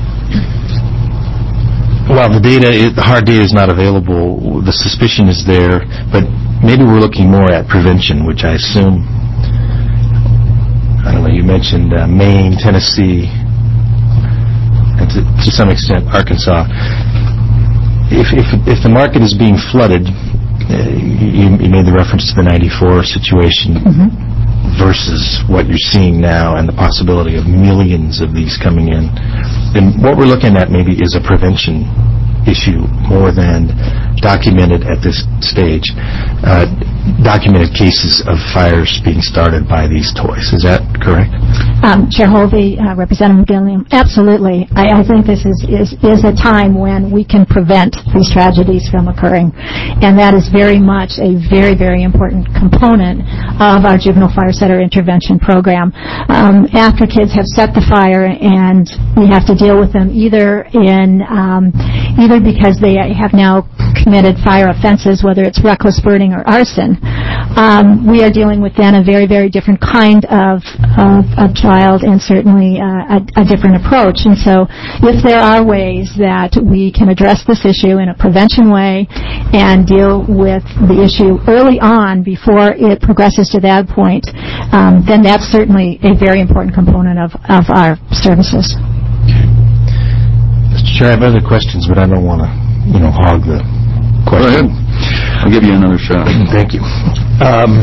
while the data, is, the hard data is not available, the suspicion is there, but maybe we're looking more at prevention, which I assume, I don't know, you mentioned uh, Maine, Tennessee, and to, to some extent Arkansas. If, if, if the market is being flooded, uh, you, you made the reference to the ninety-four situation, mm-hmm. versus what you're seeing now and the possibility of millions of these coming in, then what we're looking at maybe is a prevention issue more than documented at this stage, uh, documented cases of fires being started by these toys. Is that correct? Um, Chair Hovey, uh, Representative Gilliam, absolutely. I, I think this is, is, is a time when we can prevent these tragedies from occurring. And that is very much a very, very important component of our Juvenile Fire Center intervention program. Um, after kids have set the fire and we have to deal with them either in um, either because they have now committed fire offenses, whether it's reckless burning or arson, um, we are dealing with then a very, very different kind of, of, of child and certainly uh, a, a different approach. And so if there are ways that we can address this issue in a prevention way and deal with the issue early on before it progresses to that point, um, then that's certainly a very important component of, of our services. Mister Chair, I have other questions, but I don't want to, you know, hog the question. Go ahead. I'll give you another shot. Thank you. Um,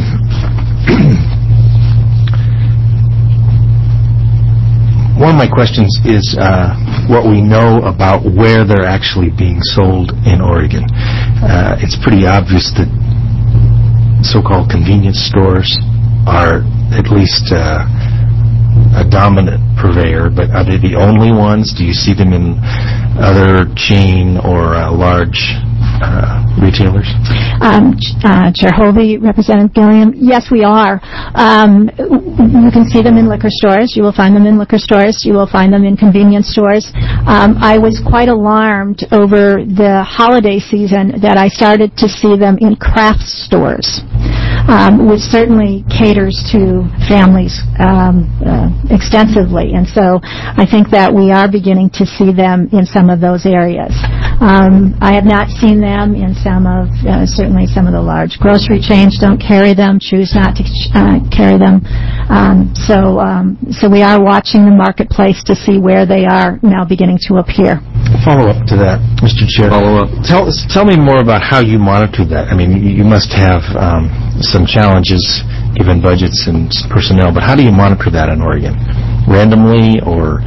one of my questions is uh, what we know about where they're actually being sold in Oregon. Uh, it's pretty obvious that so-called convenience stores are at least uh, a dominant purveyor, but are they the only ones? Do you see them in other chain or uh, large uh, retailers? Um, uh, Chair Hovey, Representative Gilliam, yes, we are. Um, you can see them in liquor stores. You will find them in liquor stores. You will find them in convenience stores. Um, I was quite alarmed over the holiday season that I started to see them in craft stores, um, which certainly caters to families um, uh, extensively. And so I think that we are beginning to see them in some of those areas. Um, I have not seen them in some of, uh, certainly some of the large grocery chains don't carry them, choose not to uh, carry them. Um, so, um, so we are watching the marketplace to see where they are now beginning to appear. Follow up to that, Mister Chair. Follow up. Tell, tell me more about how you monitor that. I mean, you, you must have um, some challenges given budgets and personnel, but how do you monitor that in Oregon? Randomly, or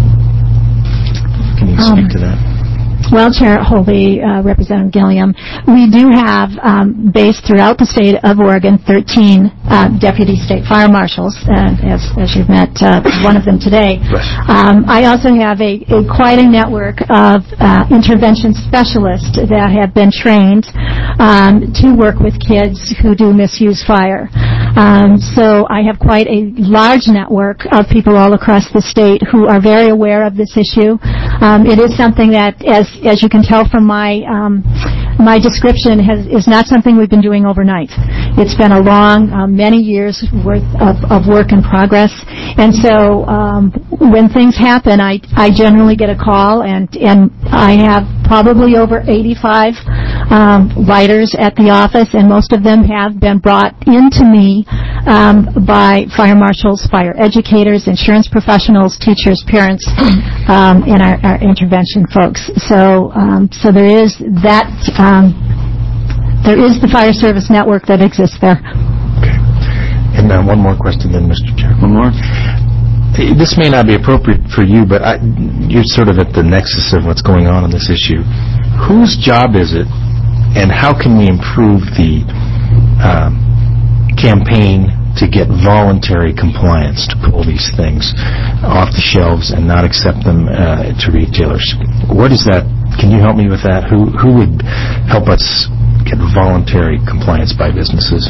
can you speak um, to that? Well, Chair Hovey, uh, Representative Gilliam, we do have, um, based throughout the state of Oregon, thirteen uh, deputy state fire marshals, uh, as, as you've met uh, one of them today. Um, I also have a, a quite a network of uh, intervention specialists that have been trained um, to work with kids who do misuse fire. Um, so I have quite a large network of people all across the state who are very aware of this issue. Um, it is something that, as as you can tell from my um, my description, has, is not something we've been doing overnight. It's been a long, uh, many years worth of, of work in progress. And so um, when things happen, I, I generally get a call, and, and I have probably over eighty-five um, lighters at the office, and most of them have been brought into me um, by fire marshals, fire educators, insurance professionals, teachers, parents, um, and our, our intervention folks. So, um, so there is that. Um, there is the fire service network that exists there. Okay. And uh, one more question, then, Mister Chair. One more. This may not be appropriate for you, but I, you're sort of at the nexus of what's going on on this issue. Whose job is it, and how can we improve the uh, campaign to get voluntary compliance to pull these things off the shelves and not accept them uh, to retailers? What is that? Can you help me with that? Who who would help us get voluntary compliance by businesses?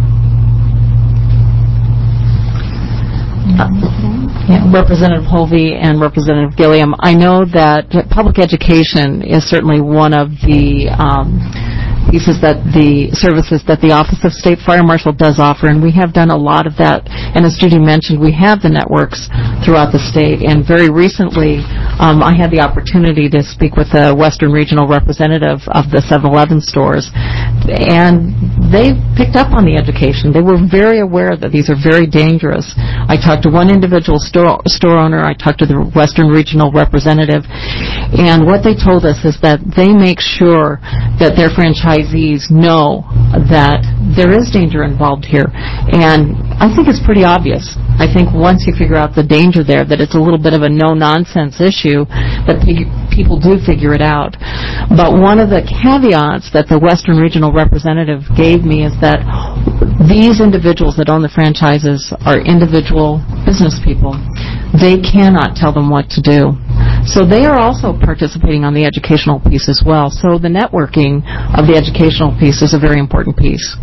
Uh, yeah, Representative Hovey and Representative Gilliam, I know that public education is certainly one of the um, pieces that the services that the Office of State Fire Marshal does offer, and we have done a lot of that. And as Judy mentioned, we have the networks throughout the state, and very recently um, I had the opportunity to speak with a Western Regional representative of the seven eleven stores, and they picked up on the education. They were very aware that these are very dangerous. I talked to one individual store, store owner, I talked to the Western Regional representative, and what they told us is that they make sure that their franchisees know that there is danger involved here. And I think it's pretty obvious. I think once you figure out the danger there, that it's a little bit of a no-nonsense issue, that people do figure it out. But one of the caveats that the Western Regional representative gave me is that these individuals that own the franchises are individual business people. They cannot tell them what to do. So they are also participating on the educational piece as well. So the networking of the educational piece is a very important piece.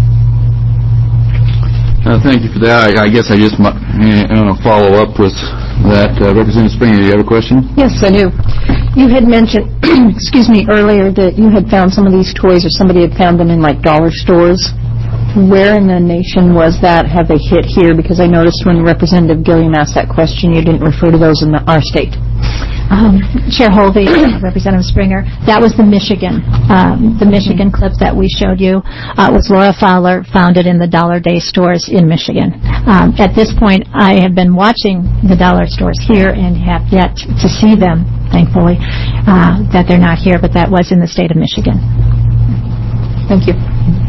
Uh, thank you for that. I, I guess I just want to follow up with that. Uh, Representative Springer, you have a question? Yes, I do. You had mentioned, excuse me, earlier that you had found some of these toys, or somebody had found them in like dollar stores. Where in the nation was that? Have they hit here? Because I noticed when Representative Gilliam asked that question, you didn't refer to those in the, our state. Um, Chair Holvey, Representative Springer, that was the Michigan, um, the Michigan clip that we showed you. Uh, was Laura Fowler found it in the Dollar Day stores in Michigan. Um, at this point, I have been watching the dollar stores here and have yet to see them, thankfully, uh, that they're not here, but that was in the state of Michigan. Thank you.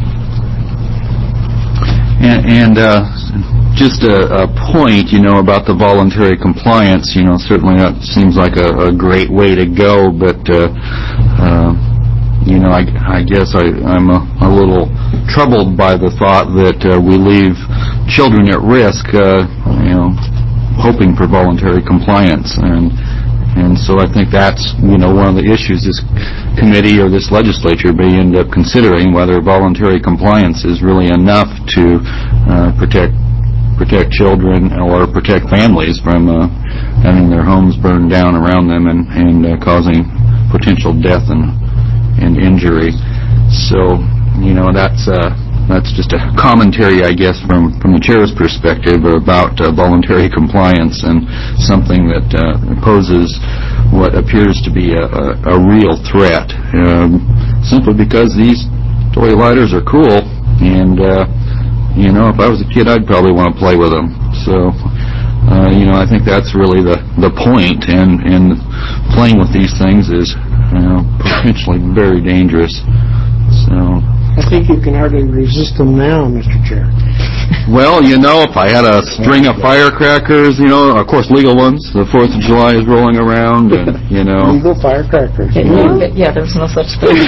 And, and uh, just a, a point, you know, about the voluntary compliance, you know, certainly that seems like a, a great way to go, but, uh, uh, you know, I, I guess I, I'm a, a little troubled by the thought that uh, we leave children at risk, uh, you know, hoping for voluntary compliance. And And so I think that's, you know, one of the issues this committee or this legislature may end up considering, whether voluntary compliance is really enough to uh, protect protect children or protect families from uh, having their homes burned down around them and, and uh, causing potential death and, and injury. So, you know, that's... Uh, That's just a commentary, I guess, from, from the chair's perspective about uh, voluntary compliance and something that uh, poses what appears to be a, a, a real threat, um, simply because these toy lighters are cool, and, uh, you know, if I was a kid, I'd probably want to play with them. So, uh, you know, I think that's really the, the point, and, and playing with these things is, you know, potentially very dangerous. So... I think you can hardly resist them now, Mister Chair. Well, you know, if I had a string of firecrackers, you know, of course legal ones, the fourth of July is rolling around, and, you know. Legal firecrackers. Yeah, yeah, there's no such thing.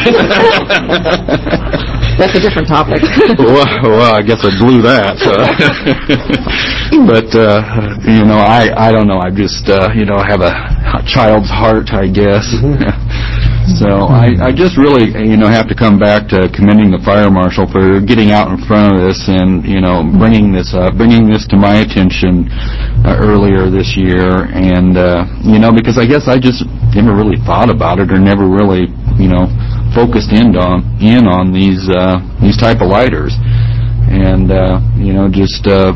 That's a different topic. well, well, I guess I blew that. Uh, but, uh, you know, I, I don't know. I just, uh, you know, have a child's heart, I guess. So I, I just really, you know, have to come back to commending the fire marshal for getting out in front of this and, you know, bringing this up, bringing this to my attention uh, earlier this year. And, uh, you know, because I guess I just never really thought about it or never really, you know, focused in on, in on these, uh, these type of lighters. And, uh, you know, just, uh,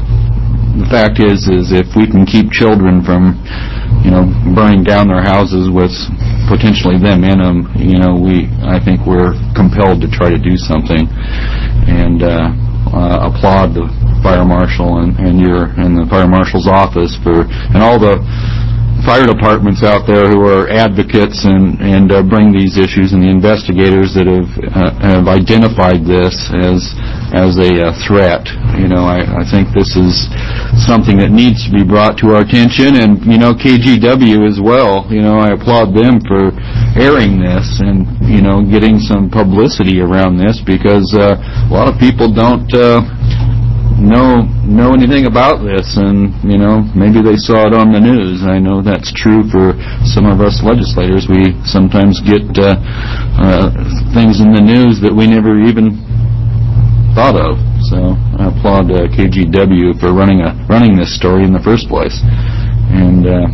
the fact is, is if we can keep children from, you know, burning down their houses with potentially them in them, you know, we, I think we're compelled to try to do something, and uh, uh, applaud the fire marshal and, and your and the fire marshal's office for, and all the fire departments out there who are advocates and and uh, bring these issues, and the investigators that have uh, have identified this as as a uh, threat. You know, I, I think this is something that needs to be brought to our attention, and you know, K G W as well. You know, I applaud them for airing this and you know getting some publicity around this, because uh, a lot of people don't. Uh, know know anything about this, and you know maybe they saw it on the news. I know that's true for some of us legislators. We sometimes get uh, uh, things in the news that we never even thought of. So I applaud uh, K G W for running a running this story in the first place, and uh,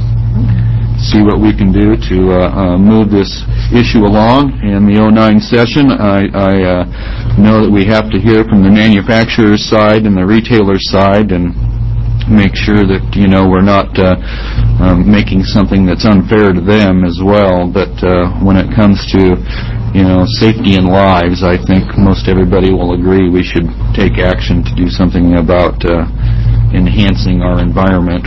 see what we can do to uh, uh, move this issue along in the oh nine session. I, I uh, know that we have to hear from the manufacturer's side and the retailer's side, and make sure that you know we're not uh, um, making something that's unfair to them as well. But uh, when it comes to you know safety and lives, I think most everybody will agree we should take action to do something about uh, enhancing our environment.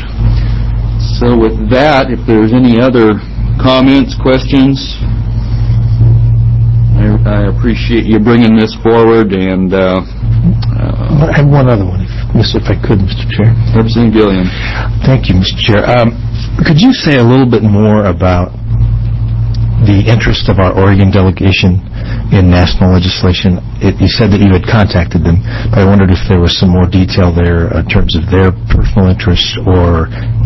So with that, if there's any other comments, questions, I, I appreciate you bringing this forward. And uh, uh, I have one other one, if, if I could, Mister Chair. Representative Gilliam. Thank you, Mister Chair. Um, could you say a little bit more about the interest of our Oregon delegation in national legislation? It, you said that you had contacted them, but I wondered if there was some more detail there in terms of their personal interest or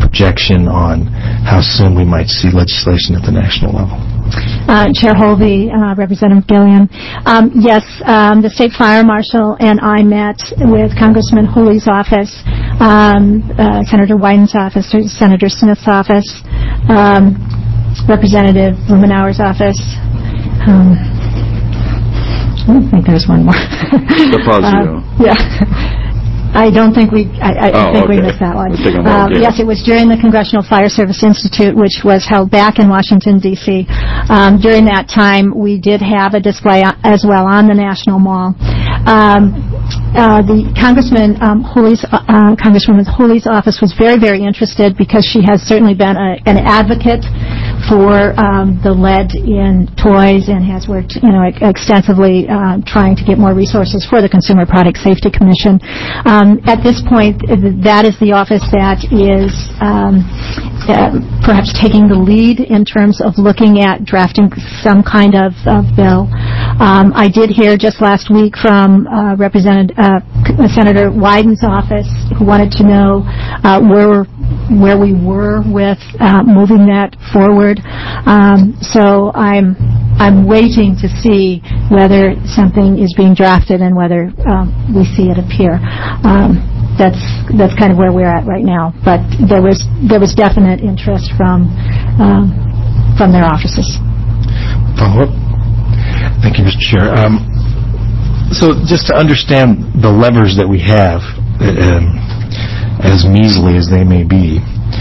projection on how soon we might see legislation at the national level? Uh, Chair Holvey, uh, Representative Gilliam. Um, yes, um, the State Fire Marshal and I met with Congressman Hooley's office, um, uh, Senator Wyden's office, Senator Smith's office, um, Representative Blumenauer's office. Um, I think there's one more. Deposito. uh, yeah. I don't think we, I, I oh, think okay. we missed that one. Uh, okay. Yes, it was during the Congressional Fire Service Institute, which was held back in Washington, D C Um, during that time, we did have a display as well on the National Mall. Um, uh, the Congressman um, Hooley's, uh, Congresswoman Hooley's office was very, very interested because she has certainly been a, an advocate for um, the lead in toys and has worked, you know, extensively uh, trying to get more resources for the Consumer Product Safety Commission. Um, at this point, that is the office that is um, uh, perhaps taking the lead in terms of looking at drafting some kind of, of bill. Um, I did hear just last week from uh, Representative uh, Senator Wyden's office, who wanted to know uh, where where we were with uh, moving that forward. Um, so I'm I'm waiting to see whether something is being drafted and whether um, we see it appear. Um, that's that's kind of where we're at right now. But there was there was definite interest from um, from their offices. Follow up. Thank you, Mister Chair. Um, so just to understand the levers that we have, um, as measly as they may be,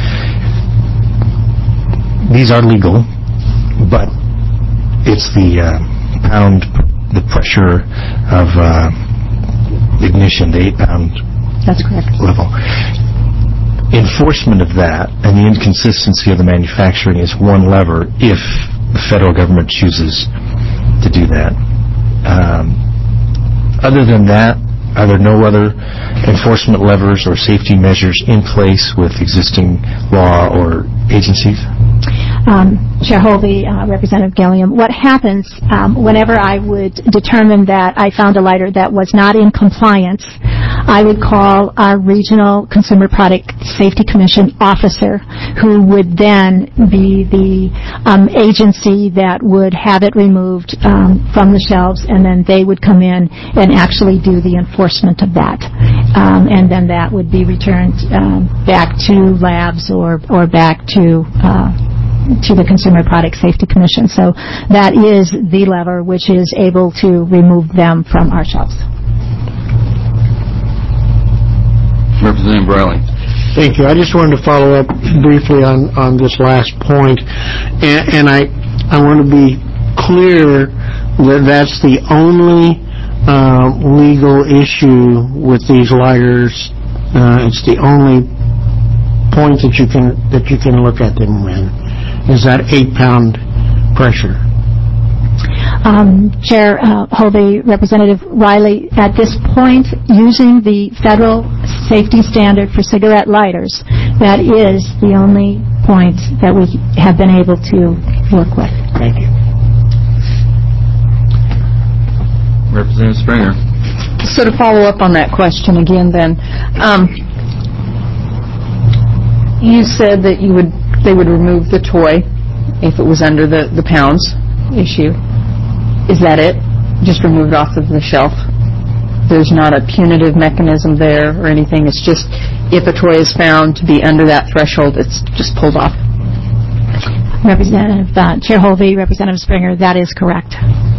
these are legal, but it's the uh, pound, the pressure of uh, ignition, the eight pound That's correct. level. Enforcement of that and the inconsistency of the manufacturing is one lever if the federal government chooses to do that. Um, other than that, are there no other enforcement levers or safety measures in place with existing law or agencies? Um, Chair Holvey, uh, Representative Gilliam, what happens um, whenever I would determine that I found a lighter that was not in compliance, I would call our Regional Consumer Product Safety Commission officer, who would then be the um, agency that would have it removed um, from the shelves, and then they would come in and actually do the enforcement of that. Um, and then that would be returned um, back to labs or, or back to uh, to the Consumer Product Safety Commission. So that is the lever which is able to remove them from our shelves. Representative Briley. Thank you. I just wanted to follow up briefly on, on this last point, and, and I I want to be clear that that's the only uh, legal issue with these lighters. Uh, it's the only point that you can that you can look at them in, is that eight pound pressure. Um, Chair uh, Holvey, Representative Riley, at this point, using the federal safety standard for cigarette lighters, that is the only point that we have been able to work with. Thank you. Representative Springer. So to follow up on that question again then, um, you said that you would they would remove the toy if it was under the, the pounds issue. Is that it? Just removed off of the shelf? There's not a punitive mechanism there or anything? It's just if a toy is found to be under that threshold, it's just pulled off? Representative uh, Chair Holvey, Representative Springer, that is correct.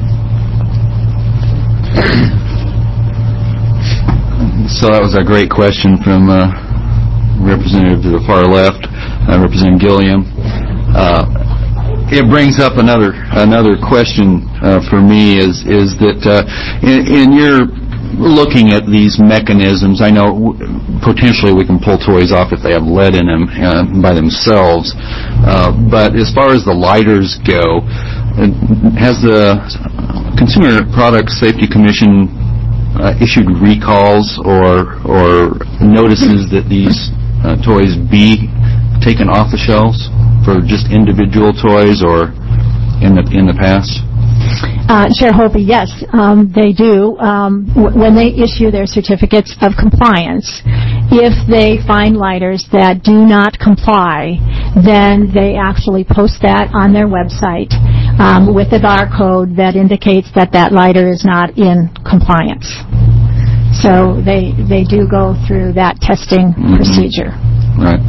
So that was a great question from uh, Representative to the far left, uh, Representative Gilliam. Uh, It brings up another another question uh, for me is is that uh, in, in your looking at these mechanisms, I know w- potentially we can pull toys off if they have lead in them uh, by themselves, uh, but as far as the lighters go, has the Consumer Product Safety Commission uh, issued recalls or or notices that these uh, toys be taken off the shelves for just individual toys or in the in the past? Uh, Chair Holby, yes, um, they do. Um, w- when they issue their certificates of compliance, if they find lighters that do not comply, then they actually post that on their website um, with a barcode that indicates that that lighter is not in compliance. So they they do go through that testing mm-hmm. procedure. Right.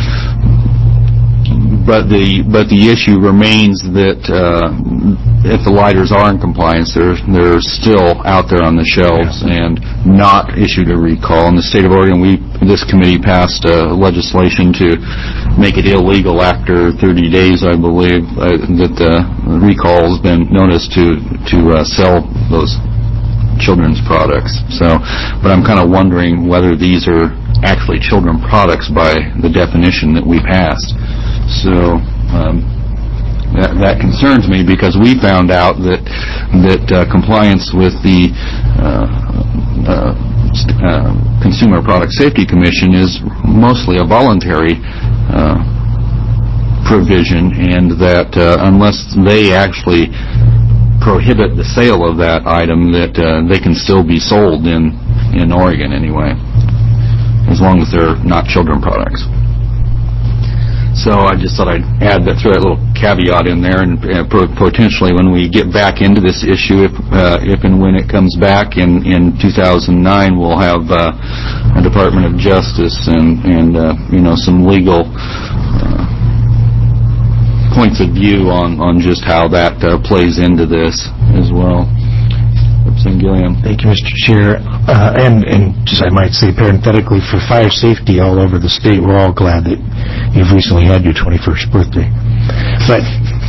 But the but the issue remains that uh, if the lighters are in compliance, they're they're still out there on the shelves yeah. and not issued a recall. In the state of Oregon, we this committee passed uh, legislation to make it illegal after thirty days, I believe, uh, that the recall has been noticed to to uh, sell those children's products. So, but I'm kind of wondering whether these are actually children products by the definition that we passed. So um, that, that concerns me because we found out that that uh, compliance with the uh, uh, uh, Consumer Product Safety Commission is mostly a voluntary uh, provision, and that uh, unless they actually prohibit the sale of that item, that uh, they can still be sold in in Oregon anyway, as long as they're not children products. So I just thought I'd add that, throw that little caveat in there, and uh, potentially when we get back into this issue, if uh, if and when it comes back in, in two thousand nine, we'll have uh, a Department of Justice and, and uh, you know, some legal uh, points of view on, on just how that uh, plays into this as well. Representative Gilliam. Thank you, Mister Chair. Uh, and, and just I might say parenthetically, for fire safety all over the state, we're all glad that you've recently had your twenty-first birthday. But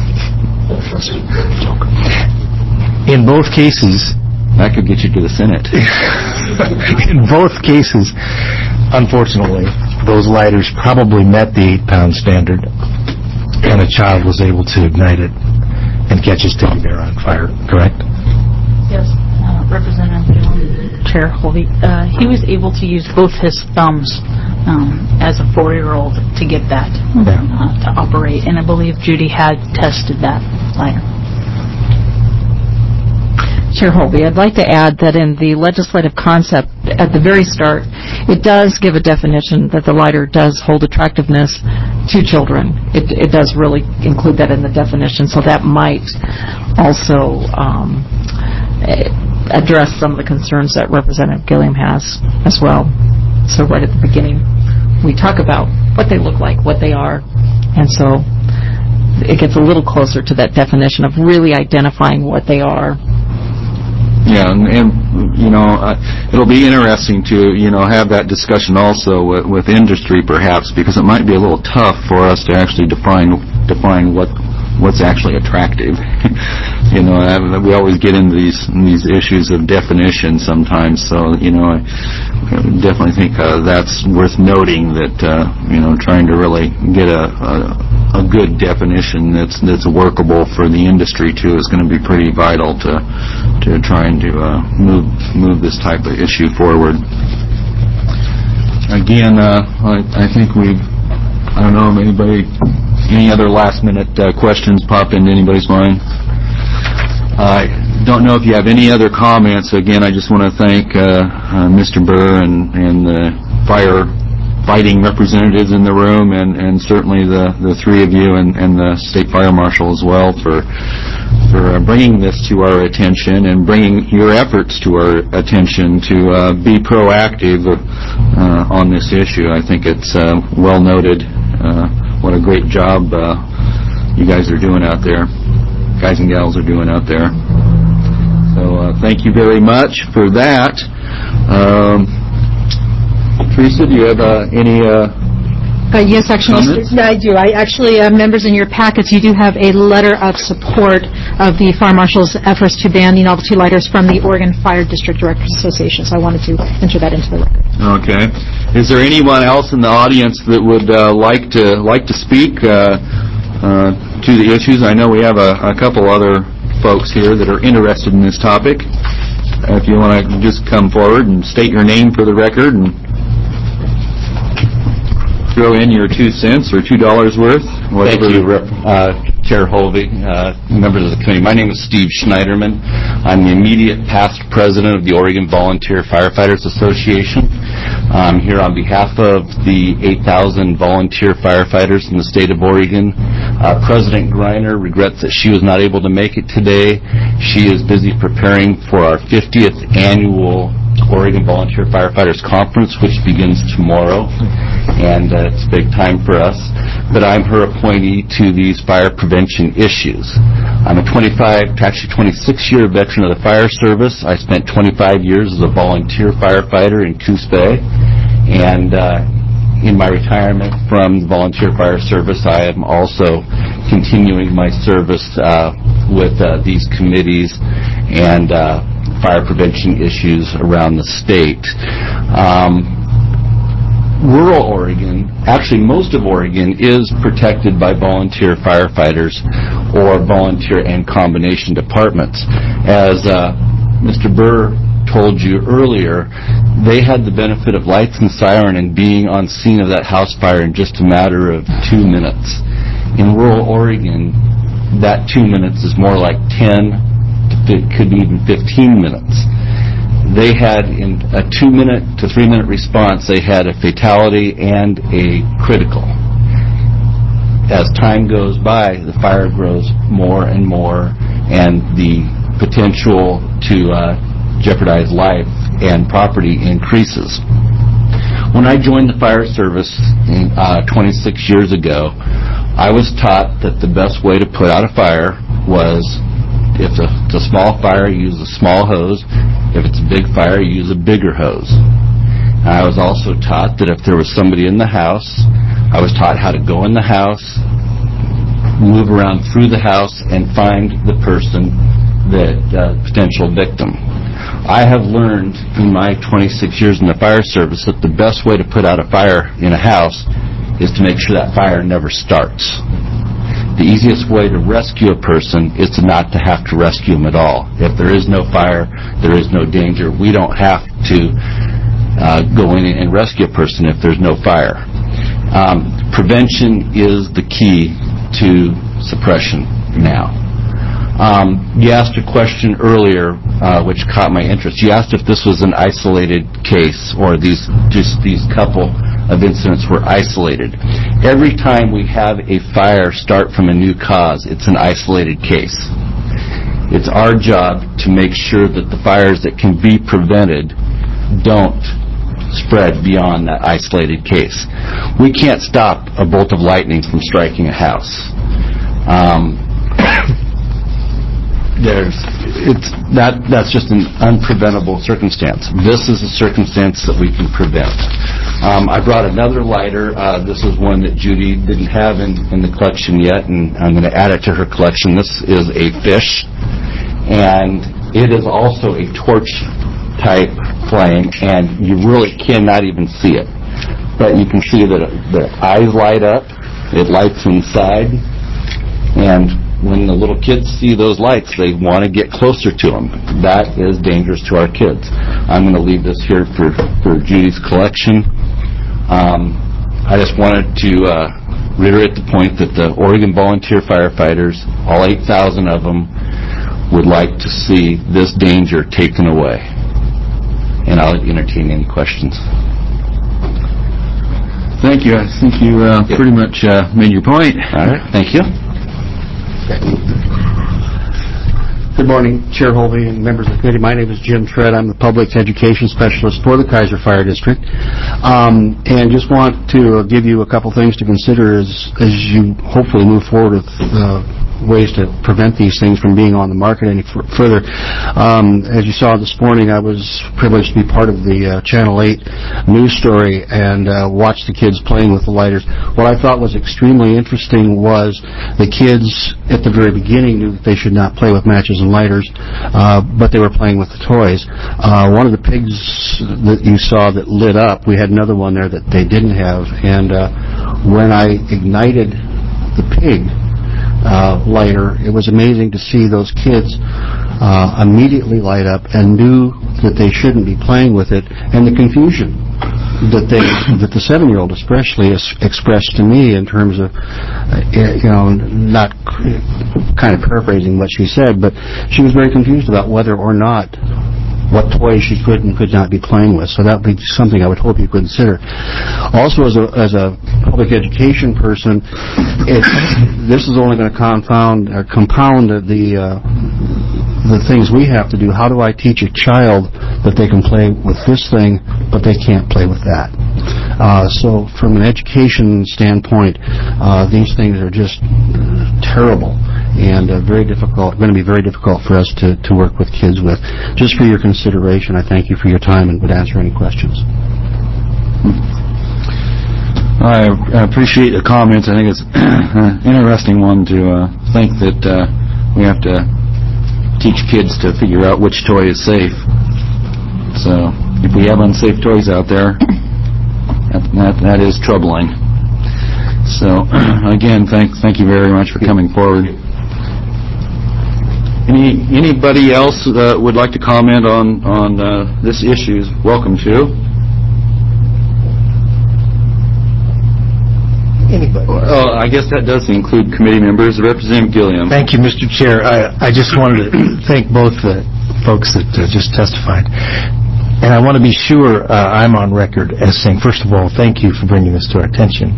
in both cases, that could get you to the Senate. In both cases, unfortunately, those lighters probably met the eight-pound standard, and a child was able to ignite it and catch his teddy bear on fire, correct? Yes, uh, Representative Chair Holby. Uh, he was able to use both his thumbs um, as a four-year-old to get that yeah. uh, to operate, and I believe Judy had tested that lighter. Chair Holby, I'd like to add that in the legislative concept at the very start, it does give a definition that the lighter does hold attractiveness to children. It, it does really include that in the definition, so that might also um, address some of the concerns that Representative Gilliam has as well. So right at the beginning, we talk about what they look like, what they are, and so it gets a little closer to that definition of really identifying what they are. Yeah, and, and you know, uh, it'll be interesting to, you know, have that discussion also with, with industry perhaps, because it might be a little tough for us to actually define define what what's actually attractive. You know, I, we always get into these these issues of definition sometimes, so, you know, I definitely think uh, that's worth noting, that, uh, you know, trying to really get a, a, a good definition that's that's workable for the industry, too, is going to be pretty vital to to trying to uh, move move this type of issue forward. Again, uh, I, I think we've, I don't know, anybody, any other last-minute uh, questions pop into anybody's mind? I uh, don't know if you have any other comments. Again, I just want to thank uh, uh, Mister Burr and, and the fire fighting representatives in the room, and, and certainly the, the three of you and, and the State Fire Marshal as well for for bringing this to our attention and bringing your efforts to our attention to uh, be proactive uh, on this issue. I think it's uh, well noted. Uh, what a great job uh, you guys are doing out there, guys and gals are doing out there. So uh, thank you very much for that. Um, Teresa, do you have uh, any uh, Uh, yes, actually, comments? I do. I actually, uh, members, in your packets, you do have a letter of support of the Fire Marshal's efforts to ban the novelty lighters from the Oregon Fire District Directors Association. So I wanted to enter that into the record. Okay. Is there anyone else in the audience that would uh, like to like to speak uh, uh, to the issues? I know we have a, a couple other folks here that are interested in this topic. Uh, if you want to just come forward and state your name for the record and throw in your two cents or two dollars worth. Thank you, Rep. Uh, Chair Holvey, uh, members of the committee. My name is Steve Schneiderman. I'm the immediate past president of the Oregon Volunteer Firefighters Association. I'm here on behalf of the eight thousand volunteer firefighters in the state of Oregon. Uh, President Greiner regrets that she was not able to make it today. She is busy preparing for our fiftieth annual Oregon Volunteer Firefighters Conference, which begins tomorrow, and uh, it's a big time for us. But I'm her appointee to these fire prevention issues. I'm a twenty-five, actually twenty-six year veteran of the fire service. I spent twenty-five years as a volunteer firefighter in Coos Bay, and uh, in my retirement from the volunteer fire service, I am also continuing my service uh, with uh, these committees and uh, fire prevention issues around the state. Um, rural Oregon, actually most of Oregon, is protected by volunteer firefighters or volunteer and combination departments. As uh, Mister Burr told you earlier, they had the benefit of lights and siren and being on scene of that house fire in just a matter of two minutes. In rural Oregon, that two minutes is more like ten, it could be even fifteen minutes. They had, in a two-minute to three-minute response, they had a fatality and a critical. As time goes by, the fire grows more and more, and the potential to uh, jeopardize life and property increases. When I joined the fire service uh, twenty-six years ago, I was taught that the best way to put out a fire was, if it's a small fire, use a small hose. If it's a big fire, use a bigger hose. And I was also taught that if there was somebody in the house, I was taught how to go in the house, move around through the house, and find the person, the uh, potential victim. I have learned in my twenty-six years in the fire service that the best way to put out a fire in a house is to make sure that fire never starts. The easiest way to rescue a person is to not to have to rescue them at all. If there is no fire, there is no danger. We don't have to uh, go in and rescue a person if there's no fire. Um, prevention is the key to suppression now. Um, you asked a question earlier uh, which caught my interest. You asked if this was an isolated case or these just these couple of incidents were isolated. Every time we have a fire start from a new cause, it's an isolated case. It's our job to make sure that the fires that can be prevented don't spread beyond that isolated case. We can't stop a bolt of lightning from striking a house. Um, There's, it's that that's just an unpreventable circumstance. This is a circumstance that we can prevent. Um, I brought another lighter. Uh, this is one that Judy didn't have in, in the collection yet, and I'm going to add it to her collection. This is a fish, and it is also a torch-type flame, and you really cannot even see it. But you can see that it, the eyes light up, it lights inside, and when the little kids see those lights, they want to get closer to them. That is dangerous to our kids. I'm going to leave this here for, for Judy's collection. Um, I just wanted to uh, reiterate the point that the Oregon volunteer firefighters, all eight thousand of them, would like to see this danger taken away. And I'll entertain any questions. Thank you. I think you uh, yep. pretty much uh, made your point. All right. Thank you. Good morning, Chair Holvey and members of the committee. My name is Jim Trett. I'm the Public Education Specialist for the Kaiser Fire District. Um, and just want to give you a couple things to consider as, as you hopefully move forward with uh, ways to prevent these things from being on the market any f- further. Um, as you saw this morning, I was privileged to be part of the uh, Channel eight news story and uh, watch the kids playing with the lighters. What I thought was extremely interesting was the kids at the very beginning knew that they should not play with matches and lighters, uh, but they were playing with the toys. Uh, one of the pigs that you saw that lit up, we had another one there that they didn't have, and uh, when I ignited the pig Uh, lighter, it was amazing to see those kids uh, immediately light up and knew that they shouldn't be playing with it, and the confusion that they, that the seven-year-old especially has expressed to me in terms of, uh, you know, not kind of paraphrasing what she said, but she was very confused about whether or not what toys she could and could not be playing with. So that would be something I would hope you consider. Also, as a as a public education person, it, this is only going to confound or compound the uh, the things we have to do. How do I teach a child that they can play with this thing, but they can't play with that? Uh, so, from an education standpoint, uh, these things are just terrible and uh, very difficult. Going to be very difficult for us to to work with kids with. Just for your consideration, I thank you for your time and would answer any questions. I appreciate the comments. I think it's an interesting one to uh, think that uh, we have to teach kids to figure out which toy is safe. So if we have unsafe toys out there, that, that, that is troubling. So again, thank thank you very much for coming forward. Any anybody else uh, would like to comment on on uh, this issue is welcome to. Anybody? Well, I guess that does include committee members. Representative Gilliam. Thank you, Mister Chair. I, I just wanted to thank both the folks that uh, just testified. And I want to be sure uh, I'm on record as saying, first of all, thank you for bringing this to our attention.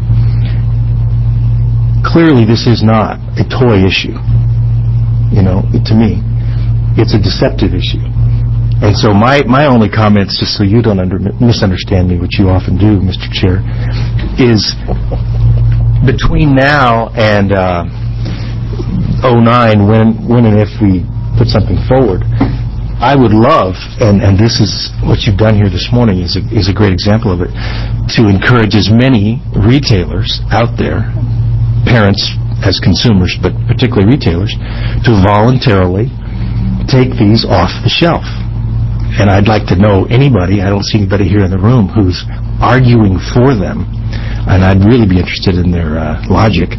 Clearly, this is not a toy issue. You know, to me, it's a deceptive issue. And so my, my only comments, just so you don't under, misunderstand me, which you often do, Mister Chair, is between now and uh, oh nine, when, when and if we put something forward, I would love, and, and this is what you've done here this morning is a, is a great example of it, to encourage as many retailers out there, parents as consumers, but particularly retailers, to voluntarily take these off the shelf. And I'd like to know anybody, I don't see anybody here in the room, who's arguing for them, and I'd really be interested in their uh, logic,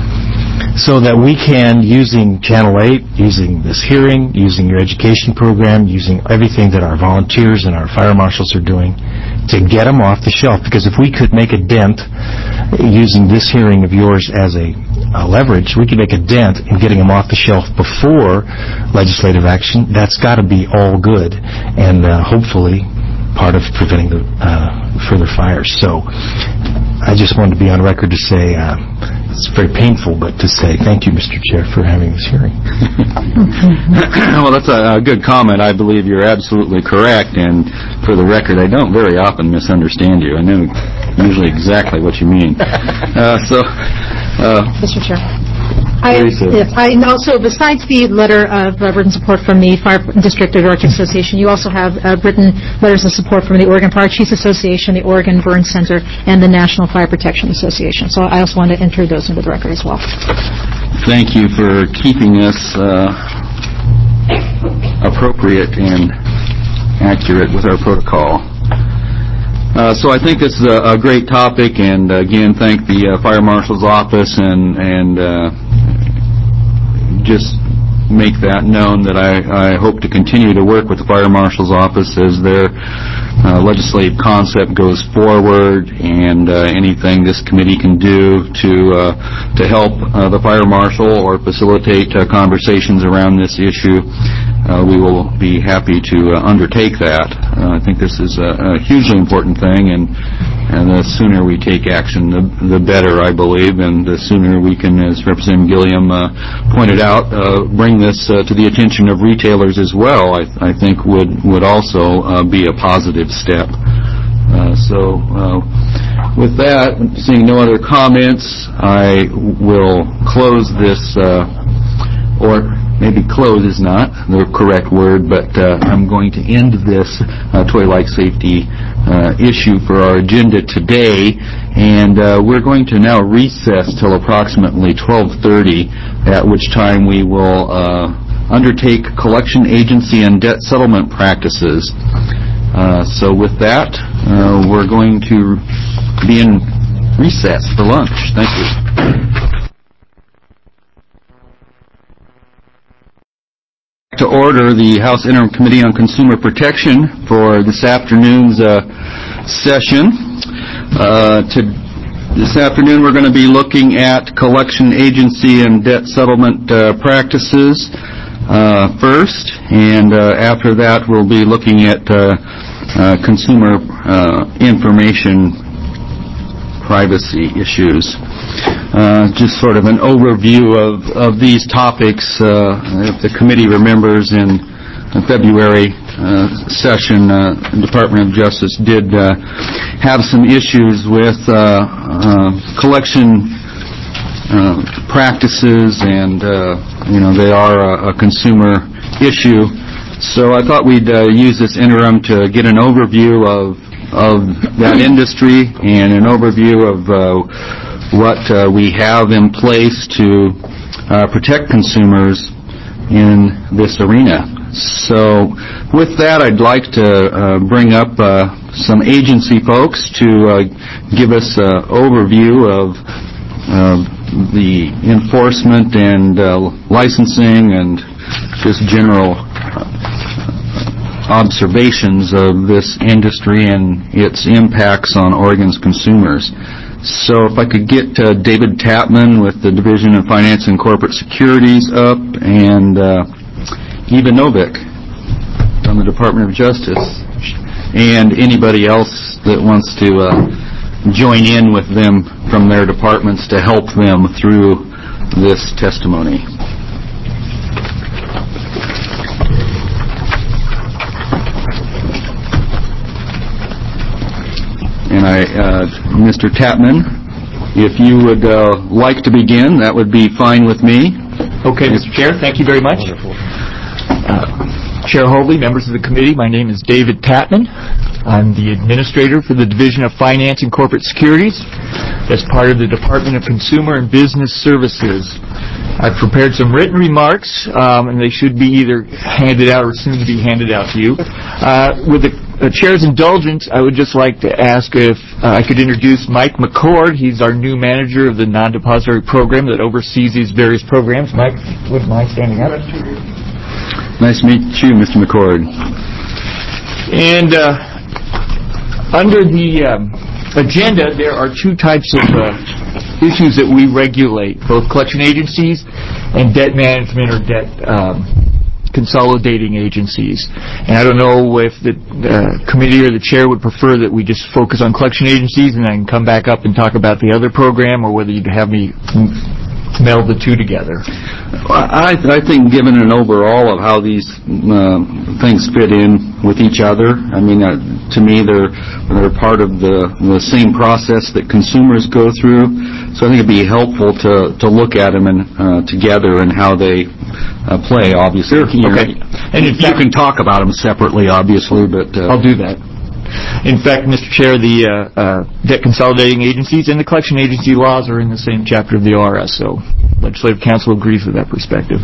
so that we can, using Channel eight, using this hearing, using your education program, using everything that our volunteers and our fire marshals are doing, to get them off the shelf. Because if we could make a dent, using this hearing of yours as a, a leverage, we could make a dent in getting them off the shelf before legislative action. That's got to be all good, and uh, hopefully part of preventing the uh, further fires. So I just wanted to be on record to say, uh, it's very painful, but to say thank you, Mister Chair, for having this hearing. Well, that's a, a good comment. I believe you're absolutely correct, and for the record, I don't very often misunderstand you. I know usually exactly what you mean. Uh, so, uh, Mister Chair. I, yes, I know. So besides the letter of uh, written support from the Fire District Directors Association, you also have uh, written letters of support from the Oregon Fire Chiefs Association, the Oregon Burn Center, and the National Fire Protection Association. So I also want to enter those into the record as well. Thank you for keeping us uh, appropriate and accurate with our protocol. Uh, so I think this is a, a great topic, and uh, again, thank the uh, Fire Marshal's Office, and and uh, just make that known that I, I hope to continue to work with the Fire Marshal's Office as their uh, legislative concept goes forward, and uh, anything this committee can do to uh, to help uh, the Fire Marshal or facilitate uh, conversations around this issue. Uh, we will be happy to uh, undertake that. Uh, I think this is a, a hugely important thing, and, and the sooner we take action, the, the better, I believe, and the sooner we can, as Representative Gilliam uh, pointed out, uh, bring this uh, to the attention of retailers as well, I, I think would, would also uh, be a positive step. Uh, so uh, with that, seeing no other comments, I will close this, uh, or maybe close is not the correct word, but uh, I'm going to end this uh, toy life safety uh, issue for our agenda today, and uh, we're going to now recess till approximately twelve thirty, at which time we will uh, undertake collection agency and debt settlement practices. Uh, so with that, uh, we're going to be in recess for lunch. Thank you. To order the House Interim Committee on Consumer Protection for this afternoon's uh, session. Uh, to, this afternoon we're going to be looking at collection agency and debt settlement uh, practices uh, first, and uh, after that we'll be looking at uh, uh, consumer uh, information privacy issues. Uh, just sort of an overview of, of these topics. Uh, if the committee remembers, in the February uh, session, uh, the Department of Justice did uh, have some issues with uh, uh, collection uh, practices, and uh, you know they are a, a consumer issue. So I thought we'd uh, use this interim to get an overview of of that industry and an overview of uh, what uh, we have in place to uh, protect consumers in this arena. So with that, I'd like to uh, bring up uh, some agency folks to uh, give us an overview of uh, the enforcement and uh, licensing and just general observations of this industry and its impacts on Oregon's consumers. So if I could get uh, David Tapman with the Division of Finance and Corporate Securities up, and uh, Eva Novick from the Department of Justice, and anybody else that wants to uh, join in with them from their departments to help them through this testimony. And I, uh, Mister Tapman, if you would uh, like to begin, that would be fine with me. Okay, Mister Chair, thank you very much. Uh, Chair Hovey, members of the committee, my name is David Tapman. I'm the administrator for the Division of Finance and Corporate Securities as part of the Department of Consumer and Business Services. I've prepared some written remarks, um, and they should be either handed out or soon to be handed out to you. Uh, with the Uh, Chair's indulgence, I would just like to ask if uh, I could introduce Mike McCord. He's our new manager of the non-depository program that oversees these various programs. Mike, would you mind standing up? Nice to meet you, Mister McCord. And uh, under the um, agenda, there are two types of uh, issues that we regulate, both collection agencies and debt management or debt um consolidating agencies. And I don't know if the uh, committee or the chair would prefer that we just focus on collection agencies and then come back up and talk about the other program, or whether you'd have me meld the two together. I, I think given an overall of how these uh, things fit in with each other, I mean, uh, to me they're they're part of the, the same process that consumers go through. So I think it'd be helpful to, to look at them and, uh, together and how they uh, play, obviously. Sure. Okay. And if you can talk about them separately, obviously, but... Uh, I'll do that. In fact, Mister Chair, the uh, uh, debt consolidating agencies and the collection agency laws are in the same chapter of the O R S, so Legislative Council agrees with that perspective.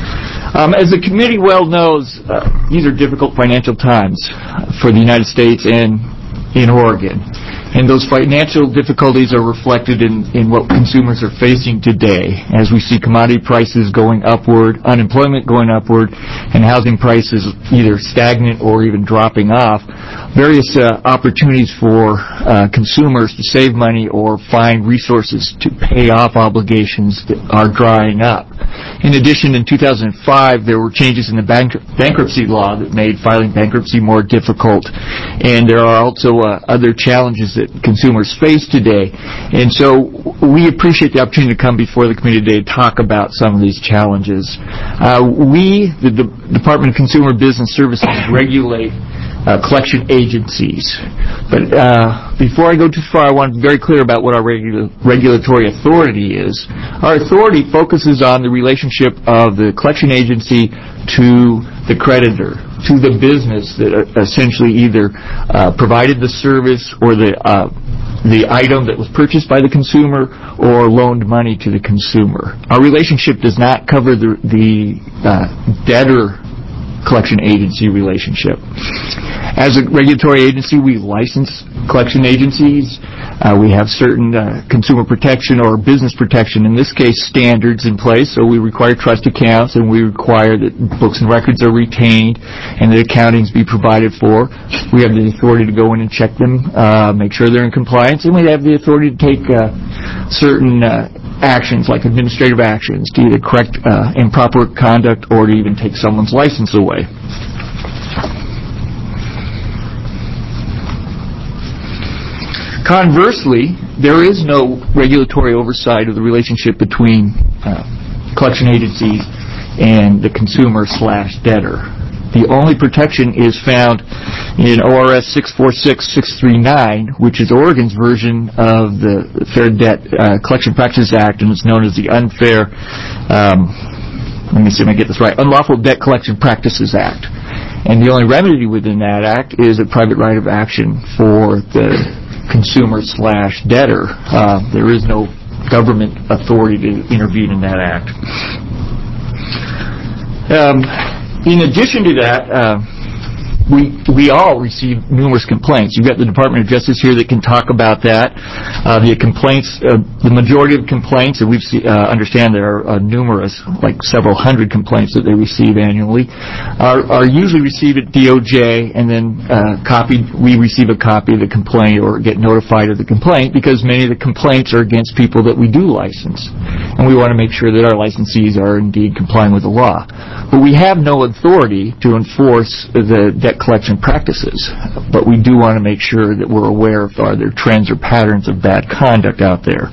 Um, as the committee well knows, uh, these are difficult financial times for the United States and in Oregon. And those financial difficulties are reflected in, in what consumers are facing today, as we see commodity prices going upward, unemployment going upward, and housing prices either stagnant or even dropping off. Various uh, opportunities for uh, consumers to save money or find resources to pay off obligations that are drying up. In addition, in two thousand five, there were changes in the bank- bankruptcy law that made filing bankruptcy more difficult. And there are also uh, other challenges that consumers face today. And so we appreciate the opportunity to come before the committee today to talk about some of these challenges. Uh, we, the D- Department of Consumer Business Services, regulate Uh, collection agencies. But uh, before I go too far, I want to be very clear about what our regula- regulatory authority is. Our authority focuses on the relationship of the collection agency to the creditor, to the business that uh, essentially either uh, provided the service or the uh, the item that was purchased by the consumer or loaned money to the consumer. Our relationship does not cover the, the uh, debtor collection agency relationship. As a regulatory agency, we license collection agencies. Uh, we have certain uh, consumer protection or business protection, in this case, standards in place. So we require trust accounts, and we require that books and records are retained and that accountings be provided for. We have the authority to go in and check them, uh, make sure they're in compliance, and we have the authority to take uh, certain uh, actions, like administrative actions, to either correct uh, improper conduct or to even take someone's license away. Conversely, there is no regulatory oversight of the relationship between uh, collection agencies and the consumer slash debtor. The only protection is found in O R S six four six six three nine, which is Oregon's version of the Fair Debt uh, Collection Practices Act, and it's known as the Unfair, um, let me see if I get this right, Unlawful Debt Collection Practices Act. And the only remedy within that act is a private right of action for the consumer slash debtor. Uh, there is no government authority to intervene in that act. Um, in addition to that, uh, we we all receive numerous complaints. You've got the Department of Justice here that can talk about that. Uh, the complaints, uh, the majority of complaints, and we uh, understand there are uh, numerous, like several hundred complaints that they receive annually, are, are usually received at D O J, and then uh, copied. We receive a copy of the complaint or get notified of the complaint, because many of the complaints are against people that we do license, and we want to make sure that our licensees are indeed complying with the law. But we have no authority to enforce the debt collection practices, but we do want to make sure that we're aware if are there trends or patterns of bad conduct out there.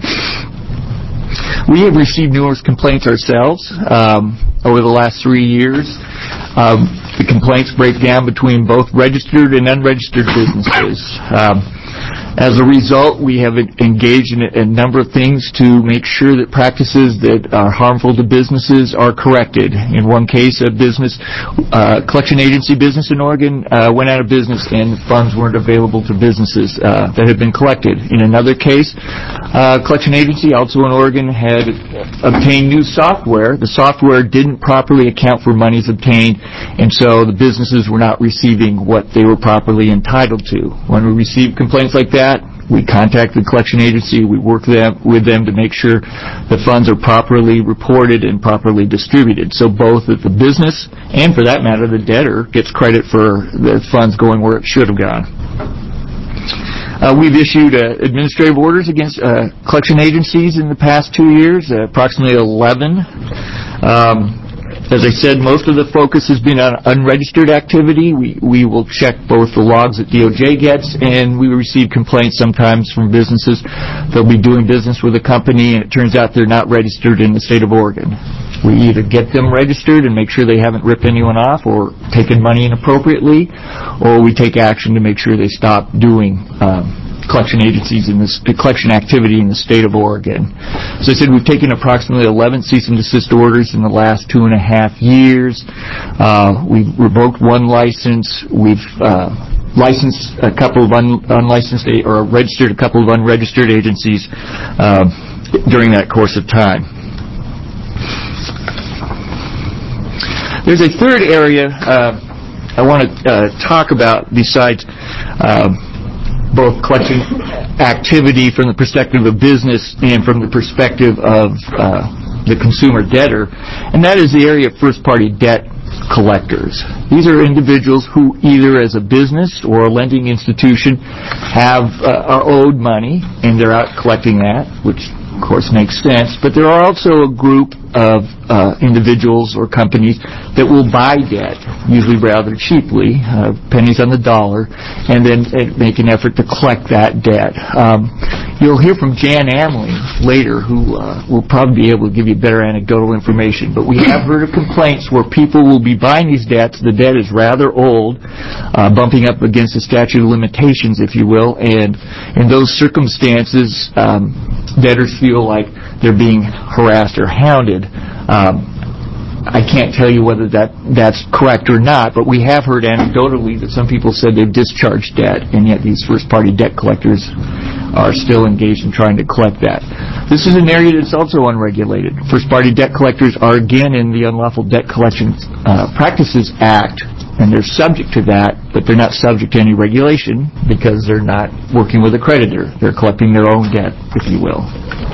We have received numerous complaints ourselves um, over the last three years. Um, the complaints break down between both registered and unregistered businesses. Um, As a result, we have engaged in a number of things to make sure that practices that are harmful to businesses are corrected. In one case, a business, uh, collection agency business in Oregon uh, went out of business, and funds weren't available to businesses uh, that had been collected. In another case, a uh, collection agency also in Oregon had obtained new software. The software didn't properly account for monies obtained, and so the businesses were not receiving what they were properly entitled to. When we receive complaints like that, we contact the collection agency, we work them, with them to make sure the funds are properly reported and properly distributed. So both that the business, and for that matter, the debtor, gets credit for the funds going where it should have gone. Uh, we've issued uh, administrative orders against uh, collection agencies in the past two years, uh, approximately eleven. Um, As I said, most of the focus has been on unregistered activity. We we will check both the logs that D O J gets, and we receive complaints sometimes from businesses. They'll be doing business with a company, and it turns out they're not registered in the state of Oregon. We either get them registered and make sure they haven't ripped anyone off or taken money inappropriately, or we take action to make sure they stop doing um, collection agencies in this, the collection activity in the state of Oregon. So I said we've taken approximately eleven cease and desist orders in the last two and a half years. Uh, we've revoked one license. We've uh, licensed a couple of un, unlicensed or registered a couple of unregistered agencies uh, during that course of time. There's a third area uh, I want to uh, talk about besides Uh, both collection activity from the perspective of business and from the perspective of uh, the consumer debtor, and that is the area of first-party debt collectors. These are individuals who either as a business or a lending institution have uh, are owed money, and they're out collecting that, which of course makes sense, but there are also a group of uh, individuals or companies that will buy debt, usually rather cheaply, uh, pennies on the dollar, and then uh, make an effort to collect that debt. Um, you'll hear from Jan Amling later, who uh, will probably be able to give you better anecdotal information, but we have heard of complaints where people will be buying these debts. The debt is rather old, uh, bumping up against the statute of limitations, if you will, and in those circumstances, um, debtors feel like they're being harassed or hounded. Um, I can't tell you whether that that's correct or not, but we have heard anecdotally that some people said they've discharged debt, and yet these first-party debt collectors are still engaged in trying to collect that. This is an area that's also unregulated. First-party debt collectors are again in the Unlawful Debt Collection uh, Practices Act, and they're subject to that, but they're not subject to any regulation because they're not working with a creditor. They're collecting their own debt, if you will.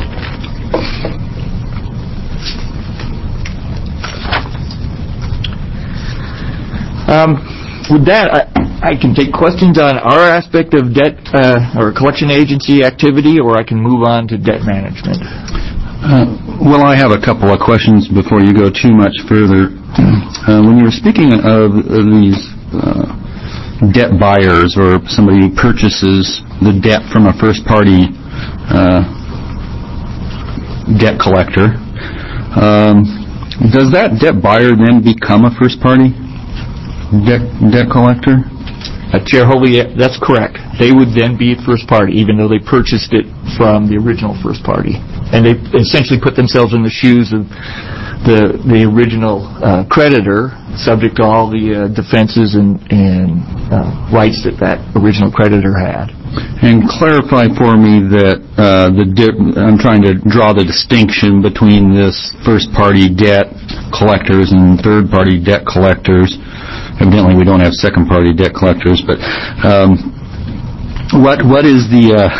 Um, with that, I, I can take questions on our aspect of debt uh, or collection agency activity, or I can move on to debt management. Uh, well, I have a couple of questions before you go too much further. Uh, when you were speaking of, of these uh, debt buyers or somebody who purchases the debt from a first-party uh, debt collector, um, does that debt buyer then become a first-party debt, debt collector? Uh, Chair Hovey, that's correct. They would then be first party, even though they purchased it from the original first party. And they essentially put themselves in the shoes of the the original uh, creditor, subject to all the uh, defenses and, and uh, rights that that original creditor had. And clarify for me that uh, the di- I'm trying to draw the distinction between this first-party debt collectors and third-party debt collectors. Evidently, we don't have second-party debt collectors, but um, what what is the? Uh,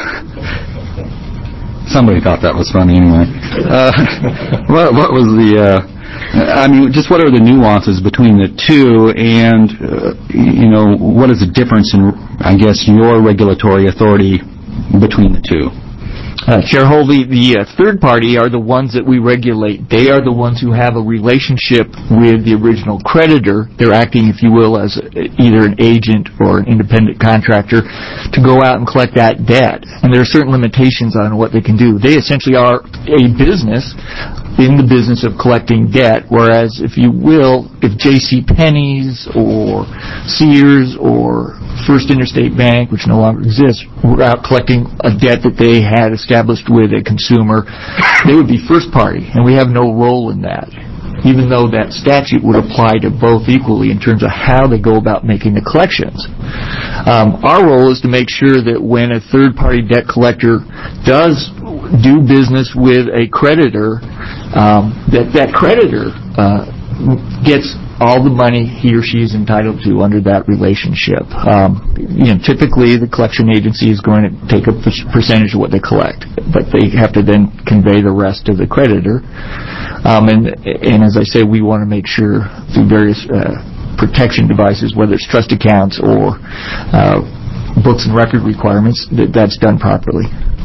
somebody thought that was funny anyway. Uh, what what was the? Uh, I mean, just what are the nuances between the two, and uh, you know, what is the difference in, I guess, your regulatory authority between the two? Uh, Chair Hovey, the uh, third party are the ones that we regulate. They are the ones who have a relationship with the original creditor. They're acting, if you will, as either an agent or an independent contractor to go out and collect that debt. And there are certain limitations on what they can do. They essentially are a business in the business of collecting debt, whereas, if you will, if J C Penney's or Sears or First Interstate Bank, which no longer exists, were out collecting a debt that they had established with a consumer, they would be first party, and we have no role in that, even though that statute would apply to both equally in terms of how they go about making the collections. Um, our role is to make sure that when a third-party debt collector does do business with a creditor, um, that that creditor uh, gets all the money he or she is entitled to under that relationship. Um, you know, typically the collection agency is going to take a percentage of what they collect, but they have to then convey the rest to the creditor. Um, and, and as I say, we want to make sure through various uh, protection devices, whether it's trust accounts or uh, books and record requirements, that that's done properly.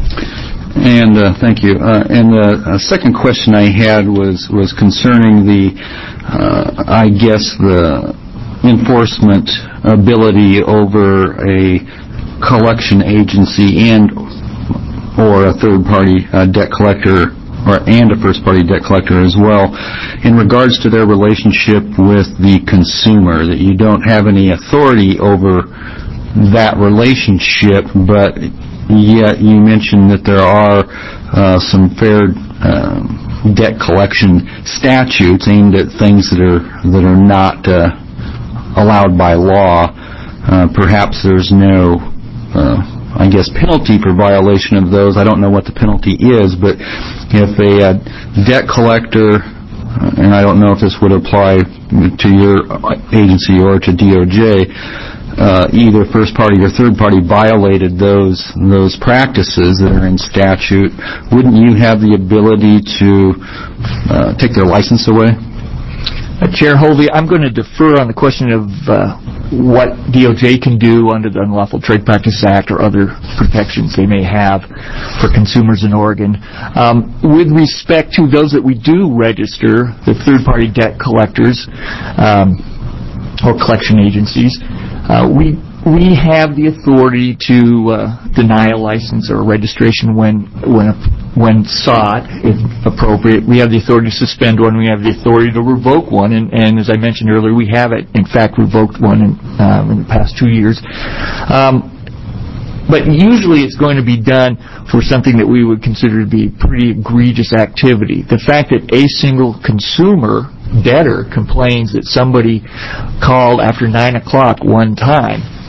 And uh, thank you. Uh, and the uh, second question I had was was concerning the, uh, I guess, the enforcement ability over a collection agency and or a third-party uh, debt collector, or and a first-party debt collector as well, in regards to their relationship with the consumer. That you don't have any authority over that relationship, but yet you mentioned that there are uh, some fair um, debt collection statutes aimed at things that are that are not uh, allowed by law. Uh, perhaps there's no, uh, I guess, penalty for violation of those. I don't know what the penalty is, but if a uh, debt collector, and I don't know if this would apply to your agency or to D O J, Uh, either first party or third party violated those those practices that are in statute, wouldn't you have the ability to uh, take their license away? Uh, Chair Hovey, I'm going to defer on the question of uh, what D O J can do under the Unlawful Trade Practices Act or other protections they may have for consumers in Oregon. Um, with respect to those that we do register, the third-party debt collectors um, or collection agencies, Uh, we we have the authority to uh, deny a license or a registration when when when sought, if appropriate. We have the authority to suspend one. We have the authority to revoke one. And, and as I mentioned earlier, we have, it, in fact, revoked one in, um, in the past two years. Um, But usually it's going to be done for something that we would consider to be pretty egregious activity. The fact that a single consumer debtor complains that somebody called after nine o'clock one time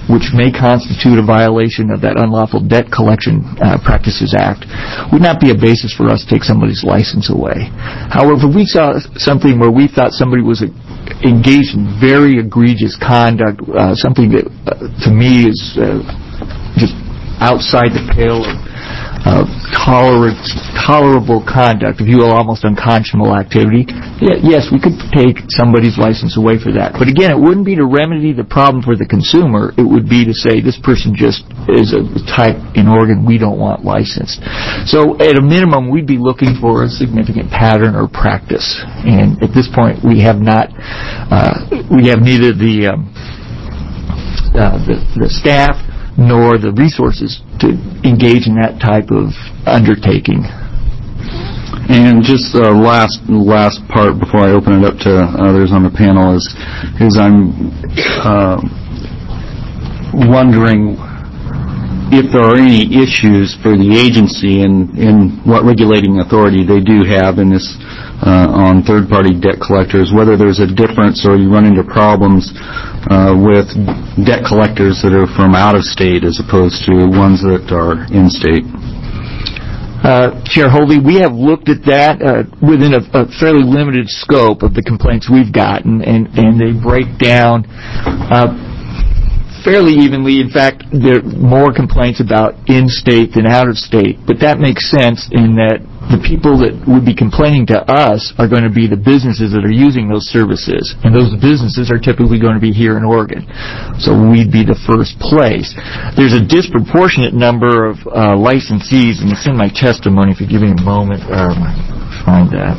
which may constitute a violation of that Unlawful Debt Collection uh, Practices Act, would not be a basis for us to take somebody's license away. However, if we saw something where we thought somebody was engaged in very egregious conduct, uh, something that uh, to me is uh, just outside the pale of uh, tolerant, tolerable conduct, if you will, almost unconscionable activity, yes, we could take somebody's license away for that. But again, it wouldn't be to remedy the problem for the consumer. It would be to say this person just is a type in Oregon we don't want licensed. So at a minimum, we'd be looking for a significant pattern or practice. And at this point, we have not, uh, we have neither the, um, uh, the, the staff nor the resources to engage in that type of undertaking. And just the uh, last last part before I open it up to others on the panel is is I'm uh, wondering if there are any issues for the agency and in, in what regulating authority they do have in this uh, on third-party debt collectors, whether there's a difference or you run into problems uh, with debt collectors that are from out of state as opposed to ones that are in-state. Uh, Chair Hovey, we have looked at that uh, within a, a fairly limited scope of the complaints we've gotten, and, and they break down uh, fairly evenly. In fact, there are more complaints about in-state than out-of-state, but that makes sense in that the people that would be complaining to us are going to be the businesses that are using those services, and those businesses are typically going to be here in Oregon. So we'd be the first place. There's a disproportionate number of uh, licensees, and it's in my testimony. If you give me a moment, um, find that.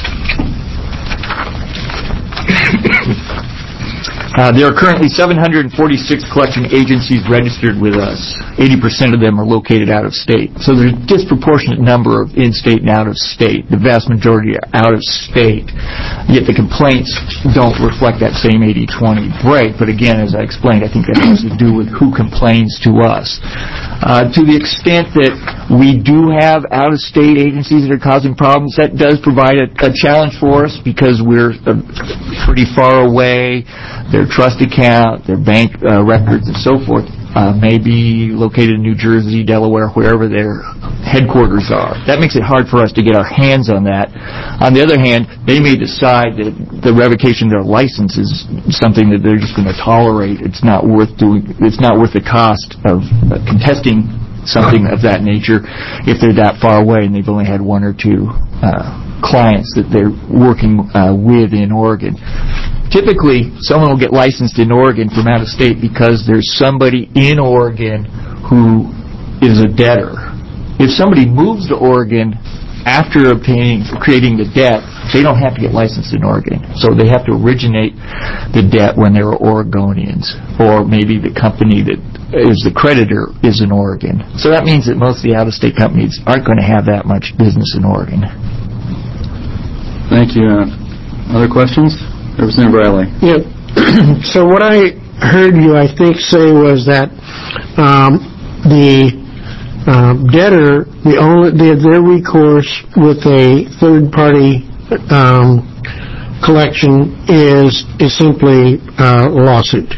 Uh, there are currently seven hundred forty-six collection agencies registered with us. eighty percent of them are located out of state. So there's a disproportionate number of in-state and out-of-state. The vast majority are out of state. Yet the complaints don't reflect that same eighty twenty break. But again, as I explained, I think that has to do with who complains to us. Uh, to the extent that we do have out-of-state agencies that are causing problems, that does provide a, a challenge for us because we're uh, pretty far away. Their trust account, their bank uh, records, and so forth uh, may be located in New Jersey, Delaware, wherever their headquarters are. That makes it hard for us to get our hands on that. On the other hand, they may decide that the revocation of their license is something that they're just going to tolerate. It's not worth doing. It's not worth the cost of uh, contesting something of that nature if they're that far away and they've only had one or two uh, clients that they're working uh, with in Oregon. Typically, someone will get licensed in Oregon from out of state because there's somebody in Oregon who is a debtor. If somebody moves to Oregon after obtaining, creating the debt, they don't have to get licensed in Oregon. So they have to originate the debt when they're Oregonians, or maybe the company that is the creditor is in Oregon. So that means that most of the out-of-state companies aren't going to have that much business in Oregon. Thank you. Uh, other questions? Representative Riley. Yeah. So what I heard you, I think, say was that um, the uh, debtor, the only their, their recourse with a third-party um, collection is is simply uh, lawsuit.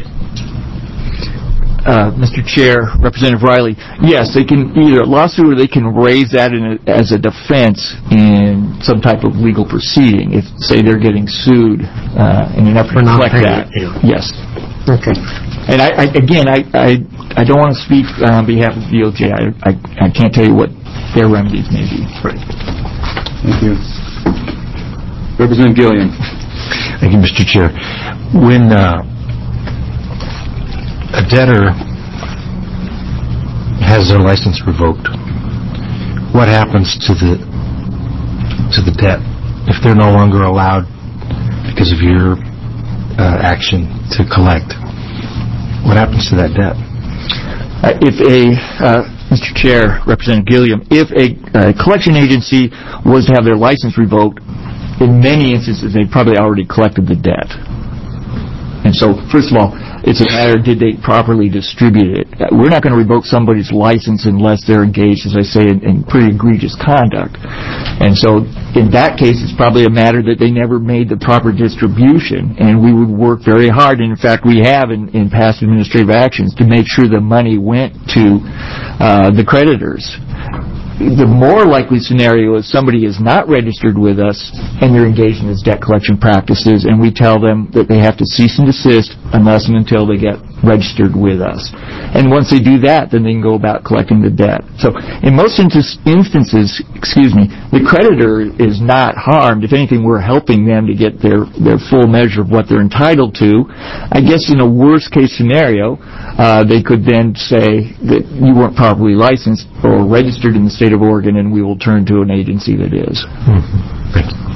Uh, Mister Chair, Representative Riley, yes, they can either lawsuit or they can raise that in a, as a defense in some type of legal proceeding. If, say, they're getting sued uh, in an effort to collect that. Yes. Okay. And I, I, again, I, I, I don't want to speak on behalf of the D O J. I, I, I can't tell you what their remedies may be. Right. Thank you. Representative Gilliam. Thank you, Mister Chair. When uh, a debtor has their license revoked, what happens to the to the debt if they're no longer allowed because of your uh, action to collect? What happens to that debt? Uh, if a uh, Mister Chair, Representative Gilliam, if a uh, collection agency was to have their license revoked, in many instances they probably already collected the debt. And so, first of all, it's a matter of did they properly distribute it. We're not going to revoke somebody's license unless they're engaged, as I say, in, in pretty egregious conduct. And so in that case, it's probably a matter that they never made the proper distribution, and we would work very hard, and in fact we have in, in past administrative actions, to make sure the money went to uh, the creditors. The more likely scenario is somebody is not registered with us and they're engaged in these debt collection practices, and we tell them that they have to cease and desist unless and until they get registered with us. And once they do that, then they can go about collecting the debt. So in most instances, excuse me, the creditor is not harmed. If anything, we're helping them to get their, their full measure of what they're entitled to. I guess in a worst case scenario, uh, they could then say that you weren't properly licensed or registered in the state of Oregon, and we will turn to an agency that is. Mm-hmm. Thank you.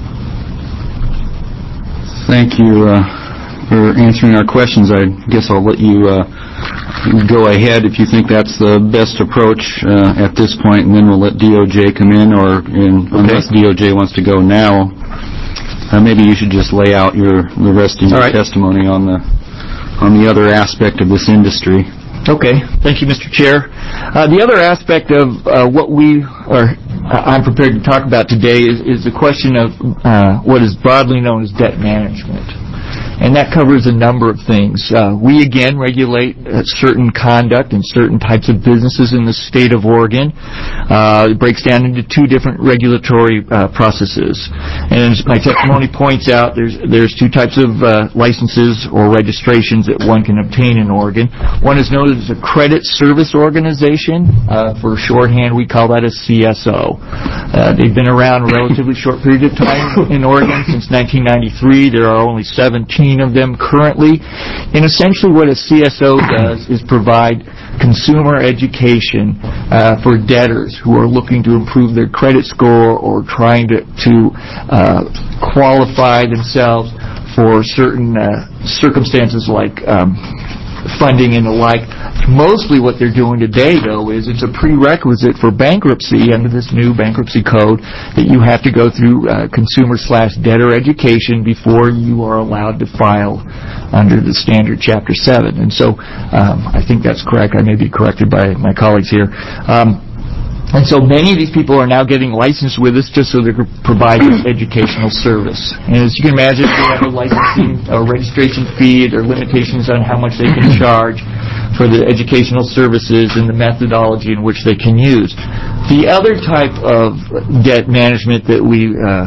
Thank you uh, for answering our questions. I guess I'll let you uh, go ahead if you think that's the best approach uh, at this point, and then we'll let D O J come in, or in, okay. unless D O J wants to go now, uh, maybe you should just lay out your the rest of your right. testimony on the on the other aspect of this industry. Okay. Thank you, Mister Chair. Uh, the other aspect of uh, what we are I'm prepared to talk about today is, is the question of uh, what is broadly known as debt management. And that covers a number of things. Uh, we, again, regulate uh, certain conduct and certain types of businesses in the state of Oregon. Uh, it breaks down into two different regulatory uh, processes. And as my testimony points out, there's there's two types of uh, licenses or registrations that one can obtain in Oregon. One is known as a credit service organization. Uh, for shorthand, we call that a C S O. Uh, they've been around a relatively short period of time in Oregon, since nineteen ninety-three. There are only seventeen of them currently. And essentially what a C S O does is provide consumer education uh, for debtors who are looking to improve their credit score or trying to, to uh, qualify themselves for certain uh, circumstances like um, funding and the like. Mostly what they're doing today, though, is it's a prerequisite for bankruptcy under this new bankruptcy code that you have to go through uh, consumer slash debtor education before you are allowed to file under the standard Chapter seven. And so um, I think that's correct. I may be corrected by my colleagues here. Um, And so many of these people are now getting licensed with us just so they can provide this educational service. And as you can imagine, they have a licensing or registration fee. There are limitations on how much they can charge for the educational services and the methodology in which they can use. The other type of debt management that we uh,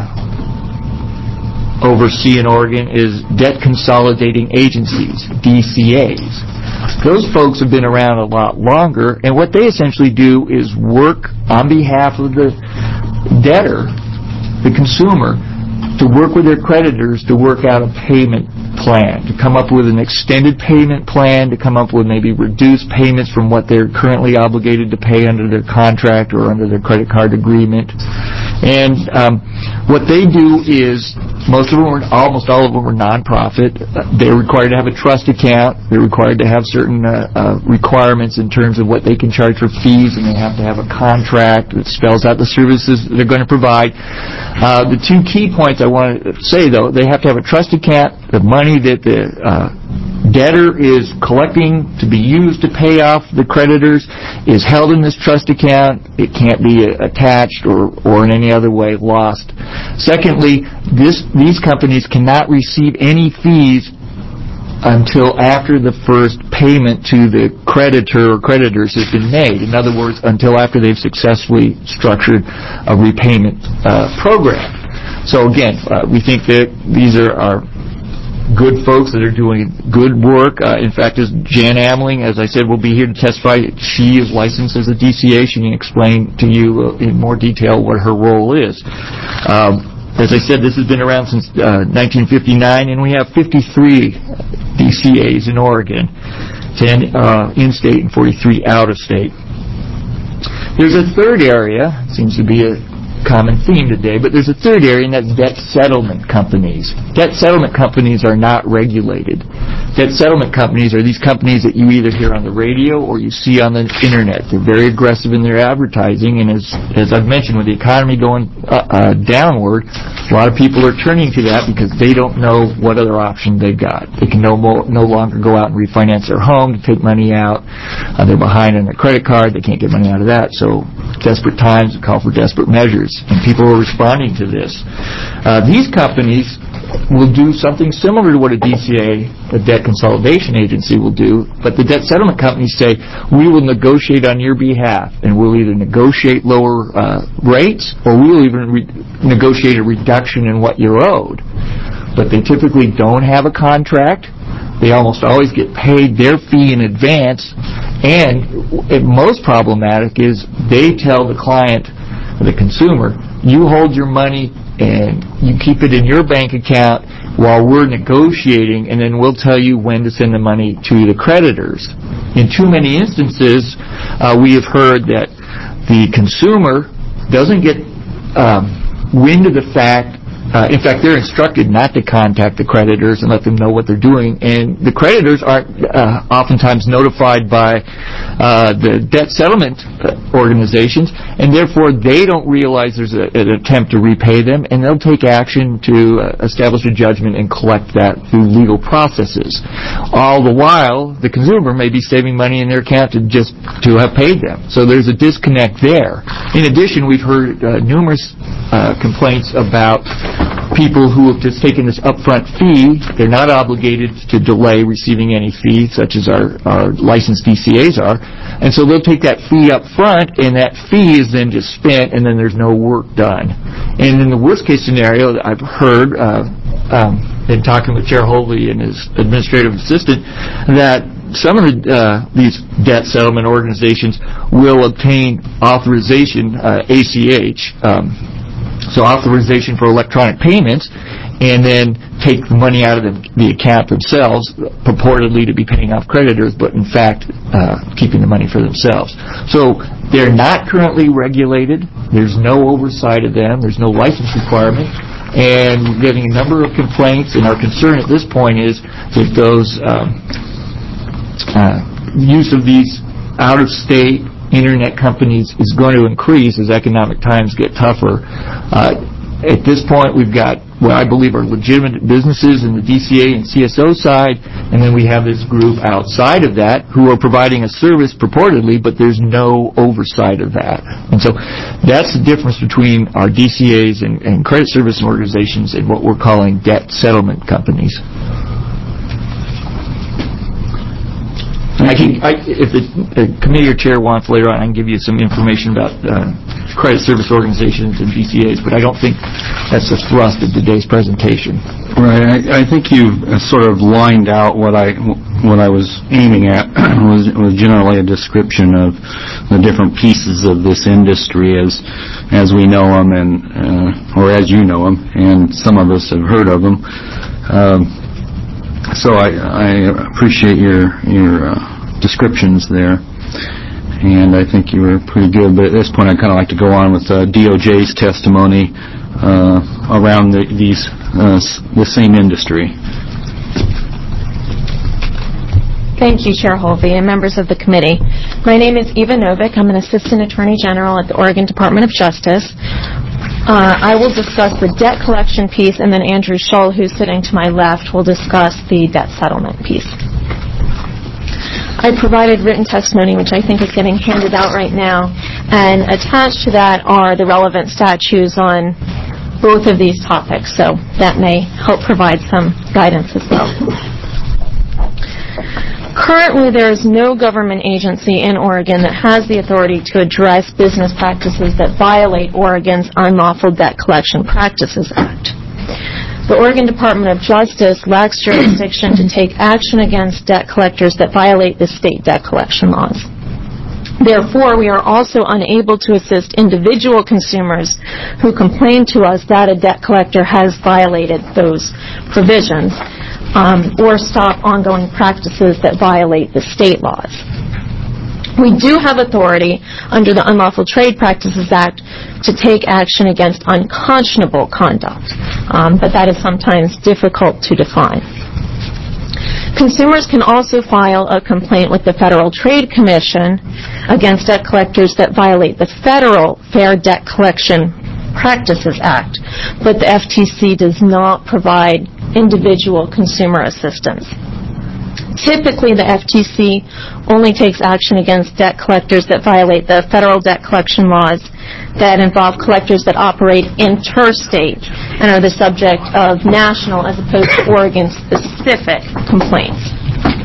oversee in Oregon is debt consolidating agencies, D C As. Those folks have been around a lot longer, and what they essentially do is work on behalf of the debtor, the consumer, to work with their creditors to work out a payment plan, to come up with an extended payment plan, to come up with maybe reduced payments from what they're currently obligated to pay under their contract or under their credit card agreement. And um, what they do is, most of them, are, almost all of them are nonprofit. They're required to have a trust account. They're required to have certain uh, uh, requirements in terms of what they can charge for fees, and they have to have a contract that spells out the services they're going to provide. Uh, the two key points I want to say, though, they have to have a trust account. The money that the uh, debtor is collecting to be used to pay off the creditors is held in this trust account. It can't be attached or, or in any other way lost. Secondly, this, these companies cannot receive any fees until after the first payment to the creditor or creditors has been made. In other words, until after they've successfully structured a repayment uh, program. So again, uh, we think that these are, are good folks that are doing good work. Uh, in fact, as Jan Amling, as I said, will be here to testify. She is licensed as a D C A. She can explain to you uh, in more detail what her role is. Um, as I said, this has been around since uh, nineteen fifty-nine, and we have fifty-three D C As in Oregon, ten uh, in-state and forty-three out-of-state. There's a third area, seems to be a common theme today, but there's a third area, and that's debt settlement companies. Debt settlement companies are not regulated. debt settlement companies are these companies that you either hear on the radio or you see on the internet. They're very aggressive in their advertising, and as as I've mentioned, with the economy going uh, uh, downward, a lot of people are turning to that because they don't know what other option they've got. They can no more, no longer go out and refinance their home to take money out. Uh, they're behind on their credit card. They can't get money out of that. So desperate times call for desperate measures, and people are responding to this. Uh, these companies will do something similar to what a D C A, a debt consolidation agency, will do, but the debt settlement companies say, we will negotiate on your behalf, and we'll either negotiate lower uh, rates or we'll even re- negotiate a reduction in what you're owed. But they typically don't have a contract. They almost always get paid their fee in advance, and most problematic is they tell the client, the consumer, you hold your money and you keep it in your bank account while we're negotiating, and then we'll tell you when to send the money to the creditors. In too many instances, uh, we have heard that the consumer doesn't get um, wind of the fact. Uh, in fact, they're instructed not to contact the creditors and let them know what they're doing, and the creditors aren't uh, oftentimes notified by uh, the debt settlement organizations, and therefore they don't realize there's a, an attempt to repay them, and they'll take action to uh, establish a judgment and collect that through legal processes. All the while, the consumer may be saving money in their account to just to have paid them. So there's a disconnect there. In addition, we've heard uh, numerous uh, complaints about people who have just taken this upfront fee. They're not obligated to delay receiving any fee, such as our, our licensed D C As are, and so they'll take that fee up front, and that fee is then just spent, and then there's no work done. And in the worst case scenario, I've heard, uh, um, in talking with Chair Holvey and his administrative assistant, that some of the, uh, these debt settlement organizations will obtain authorization, uh, A C H, um, so authorization for electronic payments, and then take the money out of the, the account themselves, purportedly to be paying off creditors, but in fact uh, keeping the money for themselves. So they're not currently regulated. There's no oversight of them. There's no license requirement. And we're getting a number of complaints, and our concern at this point is that those um, uh, use of these out-of-state internet companies is going to increase as economic times get tougher. Uh, at this point, we've got what I believe are legitimate businesses in the D C A and C S O side, and then we have this group outside of that who are providing a service purportedly, but there's no oversight of that. And so that's the difference between our D C As and, and credit service organizations and what we're calling debt settlement companies. I can, I, if the uh, committee or chair wants later on, I can give you some information about uh, credit service organizations and D C As, but I don't think that's the thrust of today's presentation. Right. I, I think you uh, sort of lined out what I what I was aiming at was was generally a description of the different pieces of this industry as as we know them, and uh, or as you know them, and some of us have heard of them. Um, So I, I appreciate your your uh, descriptions there, and I think you were pretty good. But at this point, I'd kind of like to go on with uh, D O J's testimony uh, around the, these uh, the same industry. Thank you, Chair Holvey and members of the committee. My name is Eva Novick. I'm an Assistant Attorney General at the Oregon Department of Justice. Uh, I will discuss the debt collection piece, and then Andrew Shull, who's sitting to my left, will discuss the debt settlement piece. I provided written testimony, which I think is getting handed out right now, and attached to that are the relevant statutes on both of these topics, so that may help provide some guidance as well. Currently, there is no government agency in Oregon that has the authority to address business practices that violate Oregon's Unlawful Debt Collection Practices Act. The Oregon Department of Justice lacks jurisdiction to take action against debt collectors that violate the state debt collection laws. Therefore, we are also unable to assist individual consumers who complain to us that a debt collector has violated those provisions. Um, or stop ongoing practices that violate the state laws. We do have authority under the Unlawful Trade Practices Act to take action against unconscionable conduct, um, but that is sometimes difficult to define. Consumers can also file a complaint with the Federal Trade Commission against debt collectors that violate the Federal Fair Debt Collection Practices Act, but the F T C does not provide individual consumer assistance. Typically, the F T C only takes action against debt collectors that violate the federal debt collection laws that involve collectors that operate interstate and are the subject of national as opposed to Oregon-specific complaints.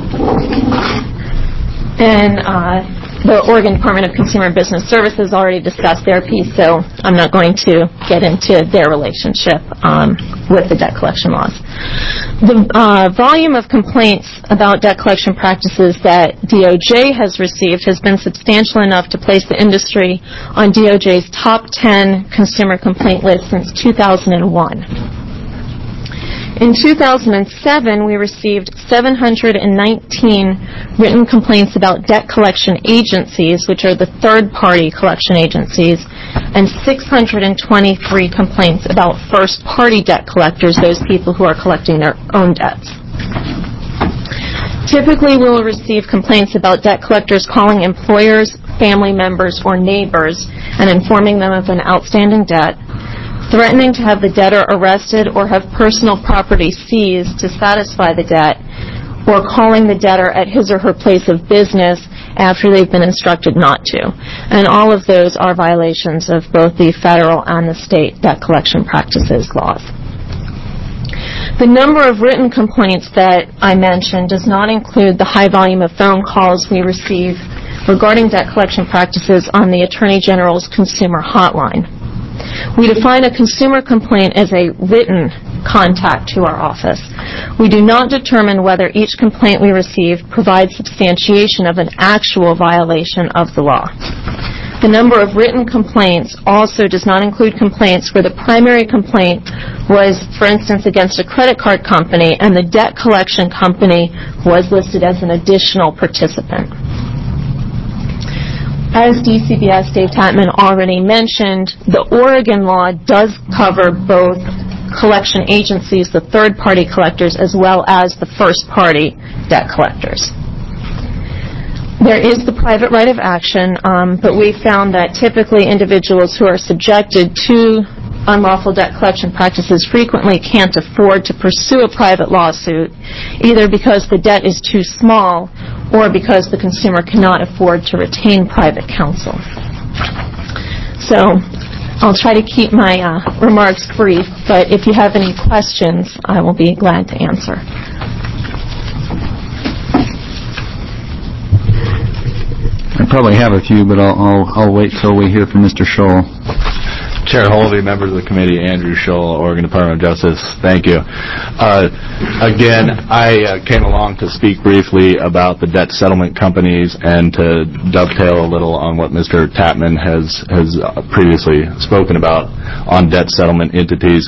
And uh, the Oregon Department of Consumer and Business Services already discussed their piece, so I'm not going to get into their relationship um, with the debt collection laws. The uh, volume of complaints about debt collection practices that D O J has received has been substantial enough to place the industry on D O J's top ten consumer complaint list since two thousand one. In two thousand seven, we received seven hundred nineteen written complaints about debt collection agencies, which are the third-party collection agencies, and six hundred twenty-three complaints about first-party debt collectors, those people who are collecting their own debts. Typically, we'll receive complaints about debt collectors calling employers, family members, or neighbors and informing them of an outstanding debt, threatening to have the debtor arrested or have personal property seized to satisfy the debt, or calling the debtor at his or her place of business after they've been instructed not to. And all of those are violations of both the federal and the state debt collection practices laws. The number of written complaints that I mentioned does not include the high volume of phone calls we receive regarding debt collection practices on the Attorney General's consumer hotline. We define a consumer complaint as a written contact to our office. We do not determine whether each complaint we receive provides substantiation of an actual violation of the law. The number of written complaints also does not include complaints where the primary complaint was, for instance, against a credit card company and the debt collection company was listed as an additional participant. As D C B S Dave Tatman already mentioned, the Oregon law does cover both collection agencies, the third-party collectors, as well as the first-party debt collectors. There is the private right of action, um, but we found that typically individuals who are subjected to unlawful debt collection practices frequently can't afford to pursue a private lawsuit, either because the debt is too small or because the consumer cannot afford to retain private counsel. So I'll try to keep my uh, remarks brief, but if you have any questions, I will be glad to answer. I probably have a few, but I'll, I'll, I'll wait till we hear from Mister Scholl. Chair Holvey, members of the committee, Andrew Scholl, Oregon Department of Justice, thank you. Uh, again, I uh, came along to speak briefly about the debt settlement companies and to dovetail a little on what Mister Tatman has, has previously spoken about on debt settlement entities.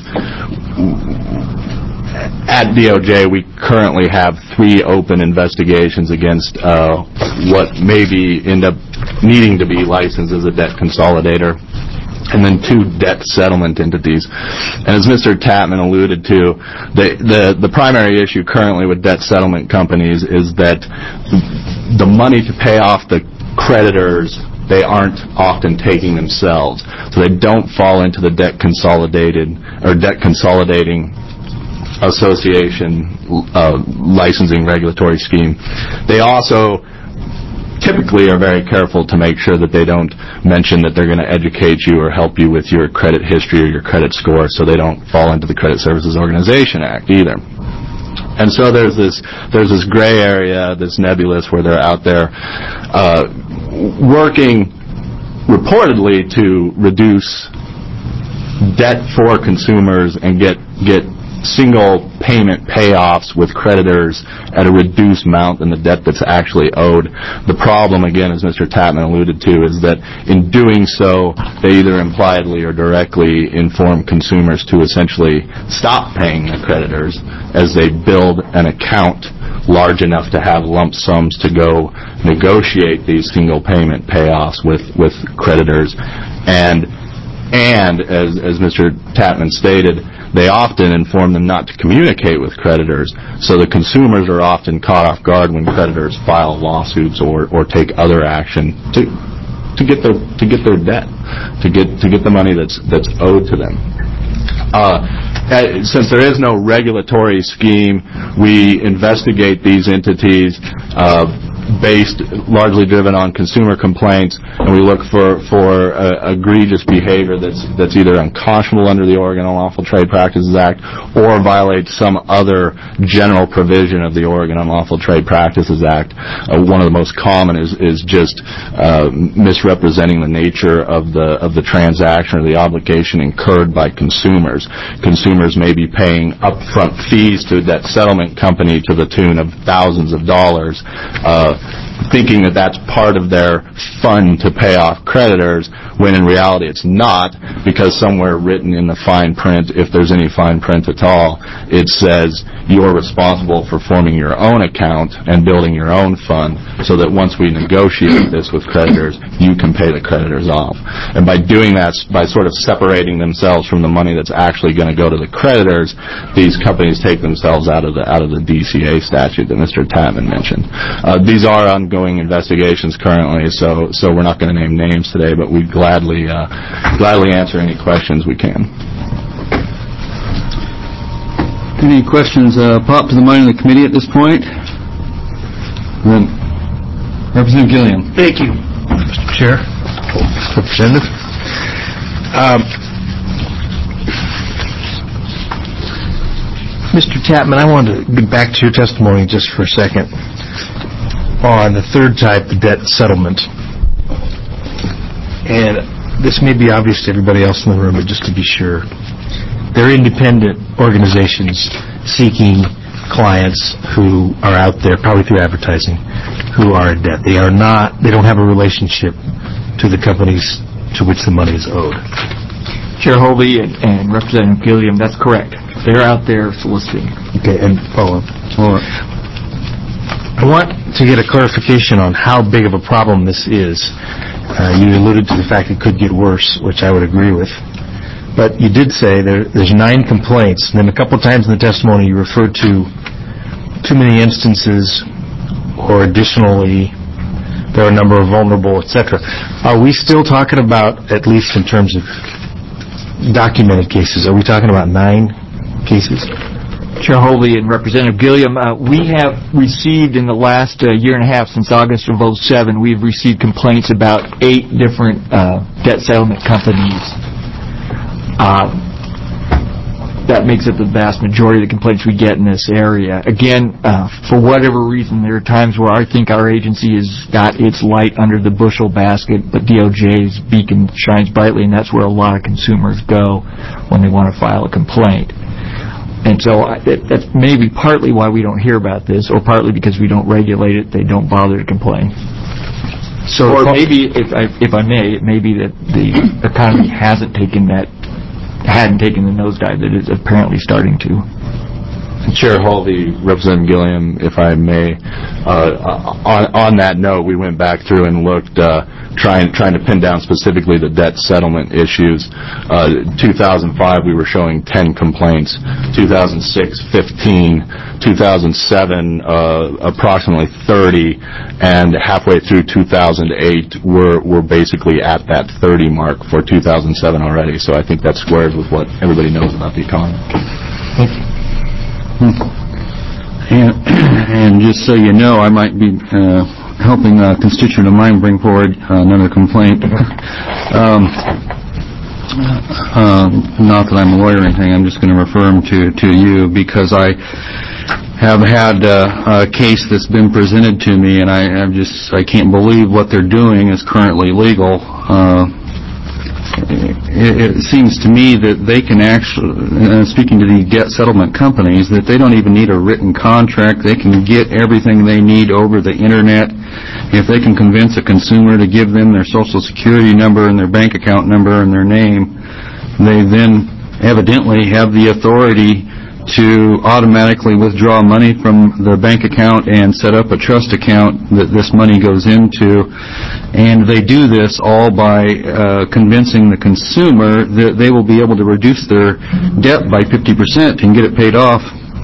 At D O J, we currently have three open investigations against uh, what maybe end up needing to be licensed as a debt consolidator, and then two debt settlement entities. And as Mister Tatman alluded to, the, the, the primary issue currently with debt settlement companies is that the money to pay off the creditors, they aren't often taking themselves. So they don't fall into the debt consolidated or debt consolidating association uh, licensing regulatory scheme. They also typically are very careful to make sure that they don't mention that they're going to educate you or help you with your credit history or your credit score, so they don't fall into the Credit Services Organization Act either. And so there's this there's this gray area, this nebulous, where they're out there uh, working reportedly to reduce debt for consumers and get get single payment payoffs with creditors at a reduced amount than the debt that's actually owed. The problem, again, as Mister Tatman alluded to, is that in doing so, they either impliedly or directly inform consumers to essentially stop paying the creditors as they build an account large enough to have lump sums to go negotiate these single payment payoffs with, with creditors. And And, as, as Mister Tatman stated, they often inform them not to communicate with creditors, so the consumers are often caught off guard when creditors file lawsuits or, or take other action to to get their to get their debt, to get to get the money that's that's owed to them. Uh, since there is no regulatory scheme, we investigate these entities uh, based, largely driven on consumer complaints, and we look for for uh, egregious behavior that's that's either unconscionable under the Oregon Unlawful Trade Practices Act or violates some other general provision of the Oregon Unlawful Trade Practices Act. Uh, one of the most common is is just uh, misrepresenting the nature of the of the transaction or the obligation incurred by consumers. Consumers may be paying upfront fees to that settlement company to the tune of thousands of dollars, uh, thinking that that's part of their fund to pay off creditors, when in reality it's not, because somewhere written in the fine print, if there's any fine print at all, it says you're responsible for forming your own account and building your own fund, so that once we negotiate this with creditors, you can pay the creditors off. And by doing that, by sort of separating themselves from the money that's actually going to go to the creditors, these companies take themselves out of the out of the D C A statute that Mister Tapman mentioned. Uh, these are ongoing investigations currently, so so we're not going to name names today, but we gladly uh, gladly answer any questions we can. Any questions uh, pop to the mind of the committee at this point? Then, Representative Gilliam. Thank you, Mister Chair. Representative. Um, Mister Tapman, I wanted to get back to your testimony just for a second on the third type, the debt settlement. And this may be obvious to everybody else in the room, but just to be sure, they're independent organizations seeking clients who are out there, probably through advertising, who are in debt. They are not, they don't have a relationship to the companies to which the money is owed. Chair Hovey and, and Representative Gilliam, that's correct. They're out there soliciting. Okay, and follow up. Follow up. I want to get a clarification on how big of a problem this is. Uh, you alluded to the fact it could get worse, which I would agree with. But you did say there, there's nine complaints, and then a couple of times in the testimony you referred to too many instances, or additionally there are a number of vulnerable, et cetera. Are we still talking about, at least in terms of documented cases, are we talking about nine cases? Chair Hovey and Representative Gilliam, uh, we have received in the last uh, year and a half, since August of oh seven, we've received complaints about eight different uh, debt settlement companies. Uh, that makes up the vast majority of the complaints we get in this area. Again, uh, for whatever reason, there are times where I think our agency has got its light under the bushel basket, but D O J's beacon shines brightly, and that's where a lot of consumers go when they want to file a complaint. And so I, it, that's maybe partly why we don't hear about this, or partly because we don't regulate it, they don't bother to complain. So, or maybe, if I, if I may, it may be that the economy hasn't taken that hadn't taken the nosedive that it's apparently starting to. Chair Hovey, Representative Gilliam, if I may, uh, on, on that note, we went back through and looked, uh, trying trying to pin down specifically the debt settlement issues. Uh, two thousand five, we were showing ten complaints. two thousand six, fifteen. two thousand seven, uh, approximately thirty. And halfway through two thousand eight, we're, we're basically at that thirty mark for two thousand seven already. So I think that squares with what everybody knows about the economy. Thank you. And, and just so you know, I might be uh, helping a constituent of mine bring forward uh, another complaint. um, uh, not that I'm a lawyer or anything, I'm just going to refer him to, to you, because I have had uh, a case that's been presented to me, and I I'm just I can't believe what they're doing is currently legal. Uh, It, it seems to me that they can actually, uh, speaking to the debt settlement companies, that they don't even need a written contract. They can get everything they need over the Internet. If they can convince a consumer to give them their Social Security number and their bank account number and their name, they then evidently have the authority to automatically withdraw money from the bank account and set up a trust account that this money goes into. And they do this all by uh, convincing the consumer that they will be able to reduce their debt by fifty percent and get it paid off.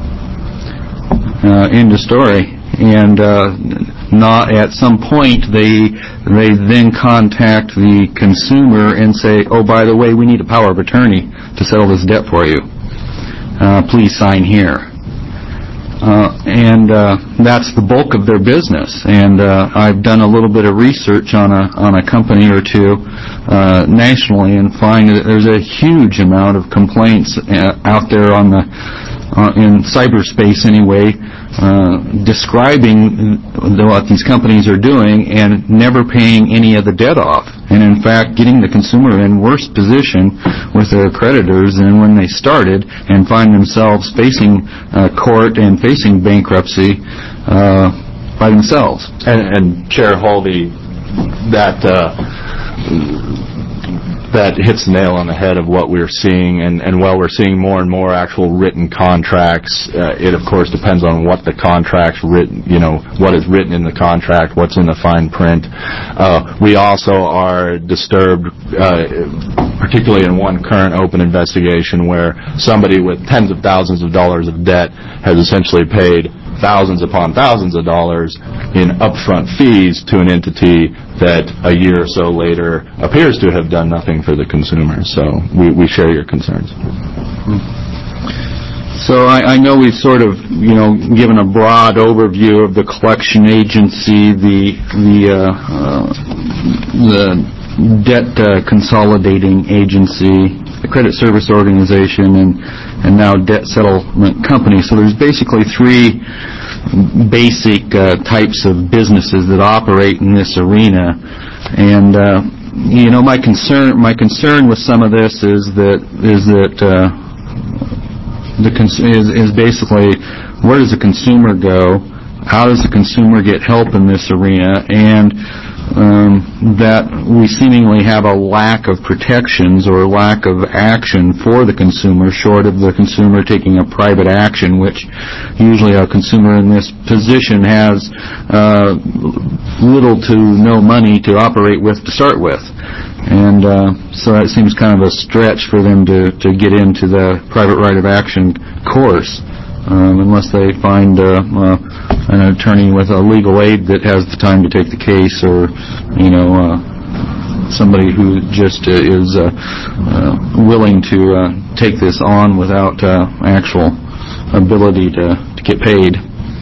Uh, end of story. And uh, not at some point they they then contact the consumer and say, oh, by the way, we need a power of attorney to settle this debt for you. Uh, please sign here. Uh, and uh, that's the bulk of their business. And uh, I've done a little bit of research on a on a company or two uh, nationally and find that there's a huge amount of complaints uh, out there on the uh, in cyberspace anyway, uh, describing what these companies are doing and never paying any of the debt off. And in fact, getting the consumer in worse position with their creditors than when they started, and find themselves facing uh, court and facing bankruptcy uh, by themselves. And, and Chair Holvey, that uh, that hits the nail on the head of what we're seeing. And, and while we're seeing more and more actual written contracts, uh, it of course depends on what the contract's written, you know, what is written in the contract, what's in the fine print. Uh, we also are disturbed, uh, particularly in one current open investigation where somebody with tens of thousands of dollars of debt has essentially paid thousands upon thousands of dollars in upfront fees to an entity that a year or so later appears to have done nothing for the consumer. So we, we share your concerns. So I, I know we've sort of, you know, given a broad overview of the collection agency, the the uh, uh, the debt uh, consolidating agency, the credit service organization, and and now debt settlement company. So there's basically three basic uh, types of businesses that operate in this arena. And uh, you know, my concern my concern with some of this is that is that uh, the cons- is, is basically, where does the consumer go? How does the consumer get help in this arena? And um, that we seemingly have a lack of protections or lack of action for the consumer, short of the consumer taking a private action, which usually a consumer in this position has uh, little to no money to operate with to start with. And uh, so that seems kind of a stretch for them to, to get into the private right of action course. Um, unless they find uh, uh, an attorney with a legal aid that has the time to take the case, or, you know, uh, somebody who just uh, is uh, uh, willing to uh, take this on without uh, actual ability to, to get paid.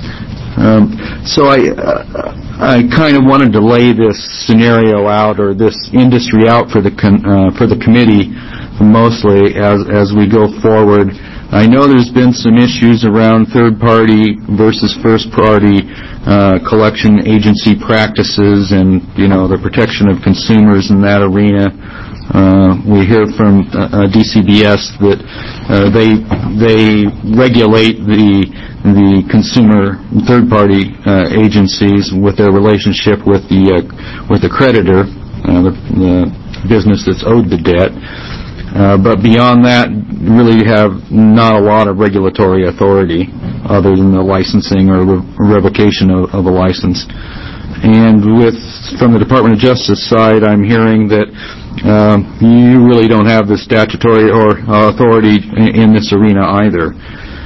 Um, so I uh, I kind of wanted to lay this scenario out, or this industry out, for the con- uh, for the committee, mostly as as we go forward. I know there's been some issues around third-party versus first-party uh, collection agency practices, and, you know, the protection of consumers in that arena. Uh, we hear from uh, D C B S that uh, they they regulate the the consumer third-party uh, agencies with their relationship with the uh, with the creditor, uh, the, the business that's owed the debt. Uh, but beyond that, really have not a lot of regulatory authority other than the licensing or re- revocation of, of a license. And with from the Department of Justice side, I'm hearing that uh, you really don't have the statutory or uh, authority in, in this arena either.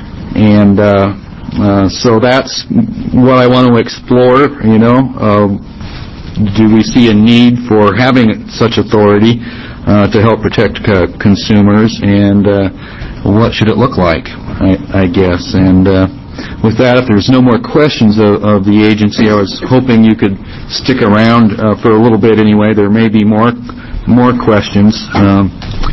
And uh, uh, so that's what I want to explore, you know. Uh, do we see a need for having such authority Uh, to help protect uh, consumers, and uh, what should it look like, I, I guess. And uh, with that, if there's no more questions of, of the agency, I was hoping you could stick around uh, for a little bit anyway. There may be more more questions um,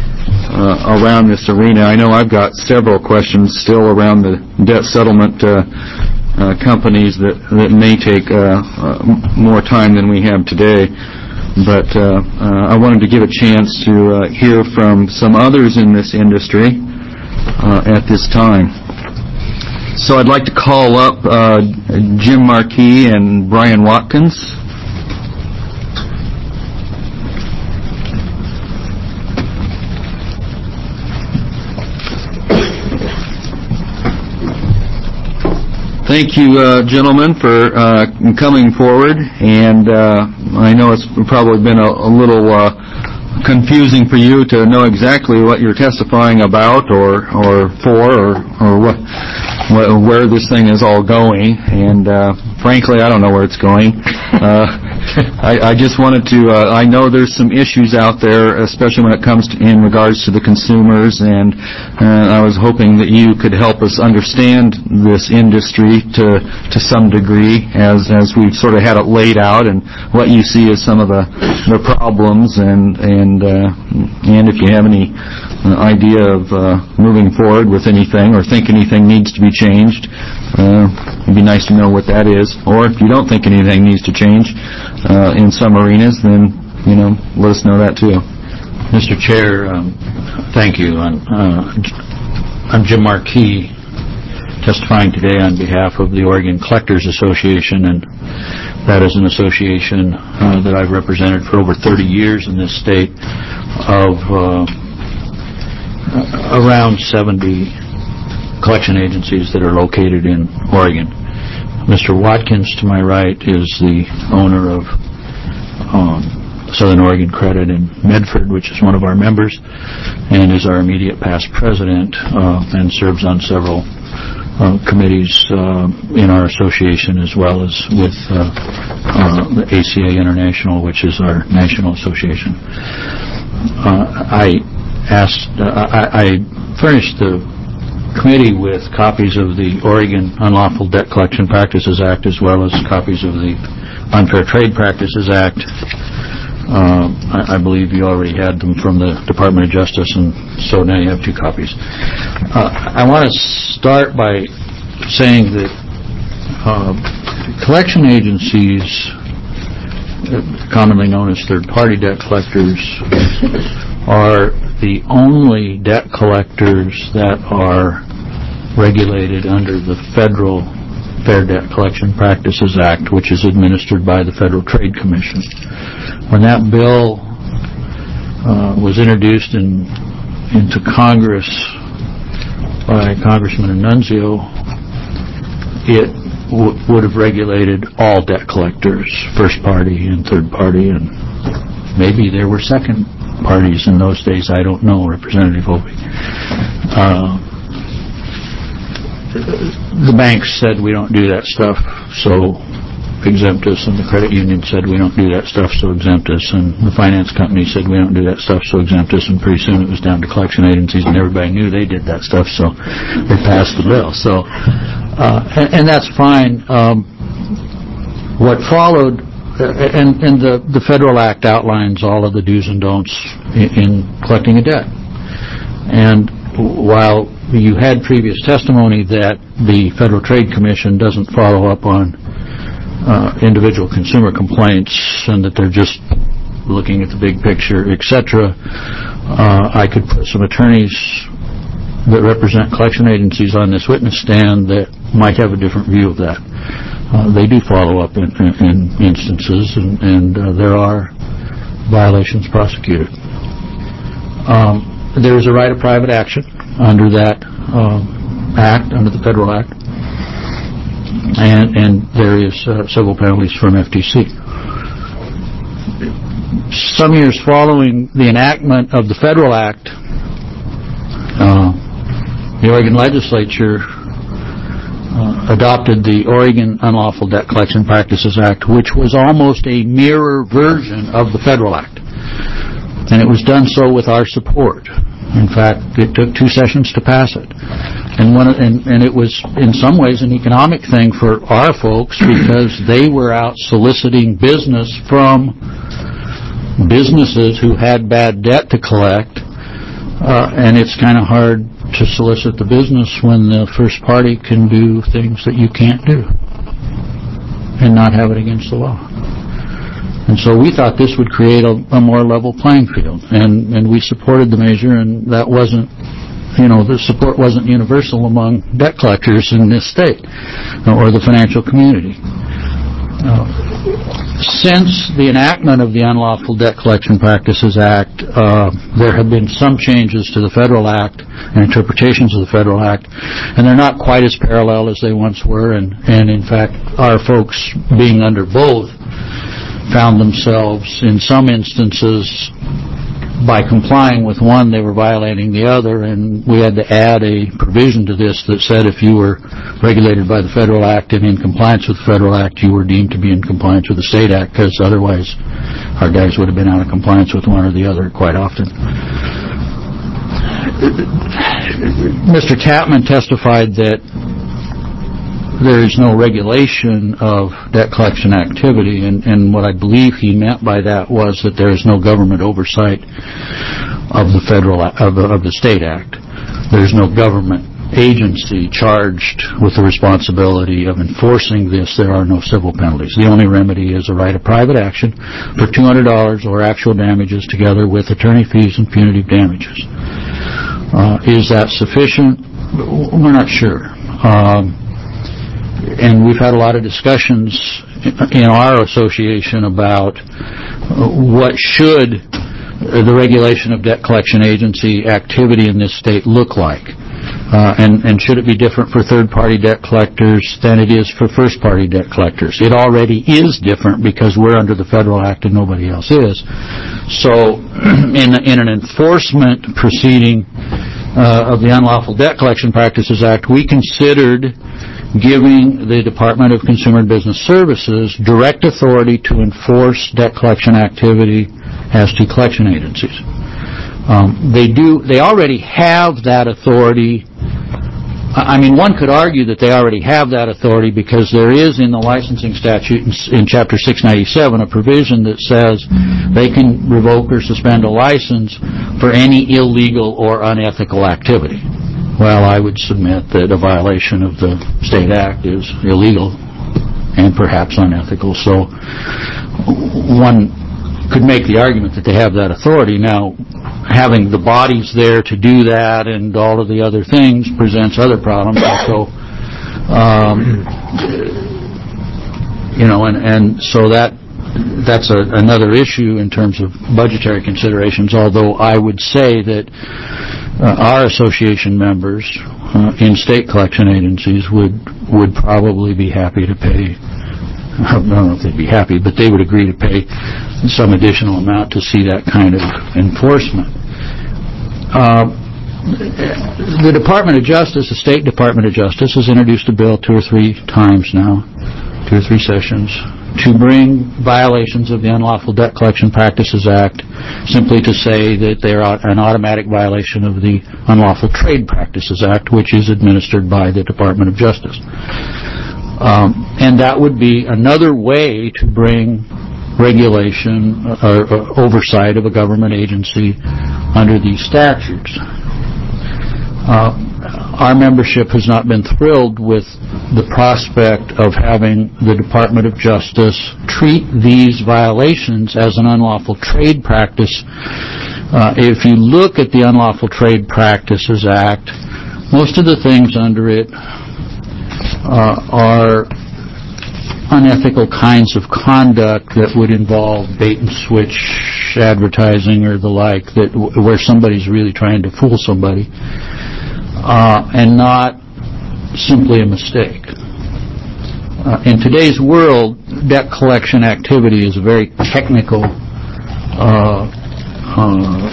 uh, around this arena. I know I've got several questions still around the debt settlement uh, uh, companies that, that may take uh, uh, more time than we have today. But uh, uh, I wanted to give a chance to uh, hear from some others in this industry uh, at this time. So I'd like to call up uh, Jim Markey and Brian Watkins. thank you, uh, gentlemen, for uh, coming forward. And uh, I know it's probably been a, a little uh, confusing for you to know exactly what you're testifying about or or for or, or what, what where this thing is all going. And uh, frankly, I don't know where it's going. Uh, I, I just wanted to, uh, I know there's some issues out there, especially when it comes to, in regards to the consumers, and uh, I was hoping that you could help us understand this industry to to some degree as as we've sort of had it laid out, and what you see as some of the, the problems, and and uh, and if you have any uh, idea of uh, moving forward with anything or think anything needs to be changed, uh, it'd be nice to know what that is. Or if you don't think anything needs to change uh, in some arenas, then, you know, let us know that too. Mister Chair, um, thank you. I'm, uh, I'm Jim Markey, testifying today on behalf of the Oregon Collectors Association, and that is an association uh, that I've represented for over thirty years in this state of uh, around seventy collection agencies that are located in Oregon. Mister Watkins, to my right, is the owner of um, Southern Oregon Credit in Medford, which is one of our members, and is our immediate past president, uh, and serves on several uh, committees uh, in our association, as well as with uh, uh, the A C A International, which is our national association. Uh, I asked, uh, I, I furnished the committee with copies of the Oregon Unlawful Debt Collection Practices Act, as well as copies of the Unfair Trade Practices Act. Uh, I, I believe you already had them from the Department of Justice, and so now you have two copies. Uh, I want to start by saying that uh, collection agencies, commonly known as third-party debt collectors, are the only debt collectors that are regulated under the federal Fair Debt Collection Practices Act, which is administered by the Federal Trade Commission. When that bill uh, was introduced in, into Congress by Congressman Annunzio, it w- would have regulated all debt collectors, first party and third party, and maybe there were second parties in those days. I don't know, Representative Obey. Uh, the banks said we don't do that stuff, so exempt us, and the credit union said we don't do that stuff, so exempt us, and the finance company said we don't do that stuff, so exempt us, and pretty soon it was down to collection agencies, and everybody knew they did that stuff, so they passed the bill. So, uh, and, and that's fine. Um, what followed, uh, and, and the, the Federal Act outlines all of the do's and don'ts in, in collecting a debt. And while you had previous testimony that the Federal Trade Commission doesn't follow up on uh, individual consumer complaints and that they're just looking at the big picture, et cetera, uh, I could put some attorneys that represent collection agencies on this witness stand that might have a different view of that. Uh, they do follow up in, in, in instances, and, and uh, there are violations prosecuted. Um, there is a right of private action under that uh, act, under the Federal Act, and, and there is uh, civil penalties from F T C. Some years following the enactment of the Federal Act, uh, the Oregon legislature uh, adopted the Oregon Unlawful Debt Collection Practices Act, which was almost a mirror version of the Federal Act. And it was done so with our support. In fact, it took two sessions to pass it. And, one, and, and it was, in some ways, an economic thing for our folks because they were out soliciting business from businesses who had bad debt to collect. Uh, and it's kind of hard to solicit the business when the first party can do things that you can't do and not have it against the law. And so we thought this would create a, a more level playing field, and, and we supported the measure, and that wasn't, you know, the support wasn't universal among debt collectors in this state or the financial community. Uh, since the enactment of the Unlawful Debt Collection Practices Act, uh, there have been some changes to the Federal Act and interpretations of the Federal Act, and they're not quite as parallel as they once were, and, and in fact, our folks being under both found themselves in some instances, by complying with one, they were violating the other, and we had to add a provision to this that said if you were regulated by the Federal Act and in compliance with the Federal Act, you were deemed to be in compliance with the State Act, because otherwise our guys would have been out of compliance with one or the other quite often. Mister Tapman testified that there is no regulation of debt collection activity, and, and what I believe he meant by that was that there is no government oversight of the federal of the, of the State Act. There's no government agency charged with the responsibility of enforcing this. There are no civil penalties. The only remedy is a right of private action for two hundred dollars or actual damages together with attorney fees and punitive damages. Uh, is that sufficient? We're not sure. Um, And we've had a lot of discussions in our association about what should the regulation of debt collection agency activity in this state look like. Uh, and, and should it be different for third-party debt collectors than it is for first-party debt collectors? It already is different because we're under the Federal Act and nobody else is. So in, in an enforcement proceeding uh, of the Unlawful Debt Collection Practices Act, we considered giving the Department of Consumer and Business Services direct authority to enforce debt collection activity as to collection agencies. Um, they do. They already have that authority. I mean, one could argue that they already have that authority because there is in the licensing statute in, in Chapter six ninety-seven a provision that says they can revoke or suspend a license for any illegal or unethical activity. Well, I would submit that a violation of the State Act is illegal and perhaps unethical. So one could make the argument that they have that authority. Now, having the bodies there to do that and all of the other things presents other problems. So, um, you know, and, and so that that's a, another issue in terms of budgetary considerations, although I would say that uh, our association members uh, in state collection agencies would would probably be happy to pay, I don't know if they'd be happy, but they would agree to pay some additional amount to see that kind of enforcement. Uh, the Department of Justice, the State Department of Justice, has introduced a bill two or three times now, two or three sessions, to bring violations of the Unlawful Debt Collection Practices Act simply to say that they are an automatic violation of the Unlawful Trade Practices Act, which is administered by the Department of Justice. Um, and that would be another way to bring regulation or, or oversight of a government agency under these statutes. Uh, our membership has not been thrilled with the prospect of having the Department of Justice treat these violations as an unlawful trade practice. Uh, if you look at the Unlawful Trade Practices Act, most of the things under it uh, are unethical kinds of conduct that would involve bait and switch advertising or the like, that where somebody's really trying to fool somebody. Uh, and not simply a mistake. Uh, in today's world, debt collection activity is a very technical, uh, uh,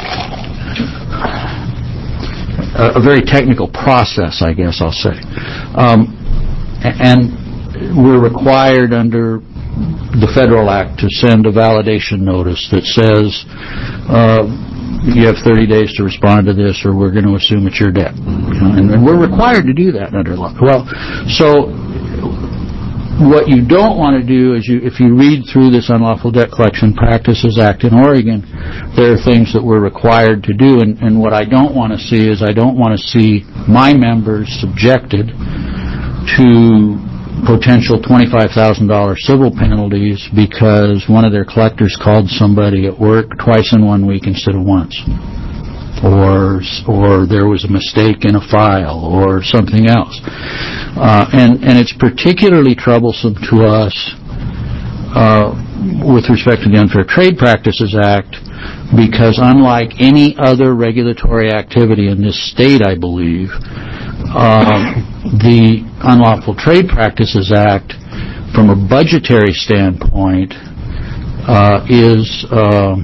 a very technical process, I guess I'll say. Um, and we're required under the Federal Act to send a validation notice that says, uh, you have thirty days to respond to this or we're going to assume it's your debt. You know, and, and we're required to do that under law. Well, so what you don't want to do is you, if you read through this Unlawful Debt Collection Practices Act in Oregon, there are things that we're required to do, and, and what I don't want to see is I don't want to see my members subjected to potential twenty-five thousand dollars civil penalties because one of their collectors called somebody at work twice in one week instead of once, or or there was a mistake in a file or something else. Uh, and, and it's particularly troublesome to us uh, with respect to the Unfair Trade Practices Act, because unlike any other regulatory activity in this state, I believe, uh, the Unlawful Trade Practices Act, from a budgetary standpoint, uh, is um,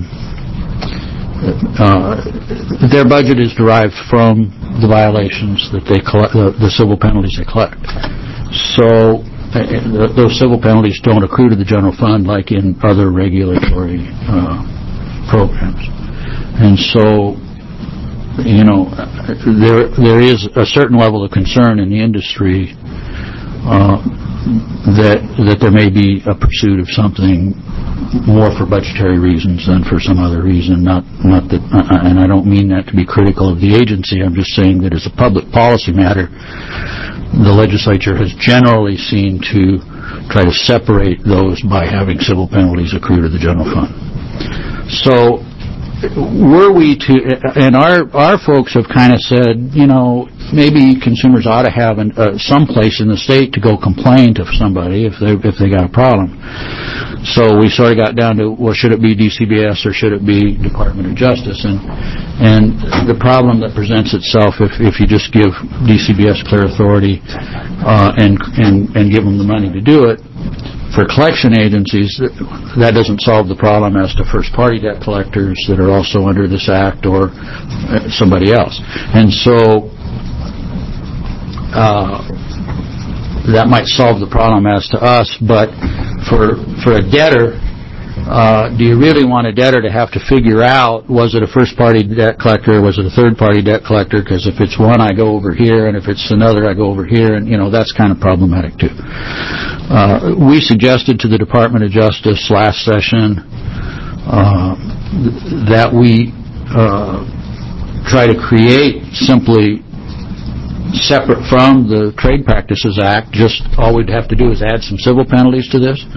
uh, their budget is derived from the violations that they collect, the, the civil penalties they collect. So uh, those civil penalties don't accrue to the general fund like in other regulatory uh, programs. And so, you know, there there is a certain level of concern in the industry uh, that that there may be a pursuit of something more for budgetary reasons than for some other reason. Not not that, uh, and I don't mean that to be critical of the agency. I'm just saying that as a public policy matter, the legislature has generally seen to try to separate those by having civil penalties accrue to the general fund. So, were we to, and our our folks have kind of said, you know, maybe consumers ought to have an, uh, some place in the state to go complain to somebody if they if they got a problem. So we sort of got down to, well, should it be D C B S or should it be Department of Justice? And and the problem that presents itself if if you just give D C B S clear authority uh, and and and give them the money to do it. For collection agencies, that doesn't solve the problem as to first-party debt collectors that are also under this act or somebody else. And so uh, that might solve the problem as to us, but for for a debtor, uh, do you really want a debtor to have to figure out, was it a first-party debt collector or was it a third-party debt collector? Because if it's one, I go over here, and if it's another, I go over here, and, you know, that's kind of problematic, too. Uh, we suggested to the Department of Justice last session uh, that we uh, try to create simply separate from the Trade Practices Act, just all we'd have to do is add some civil penalties to this.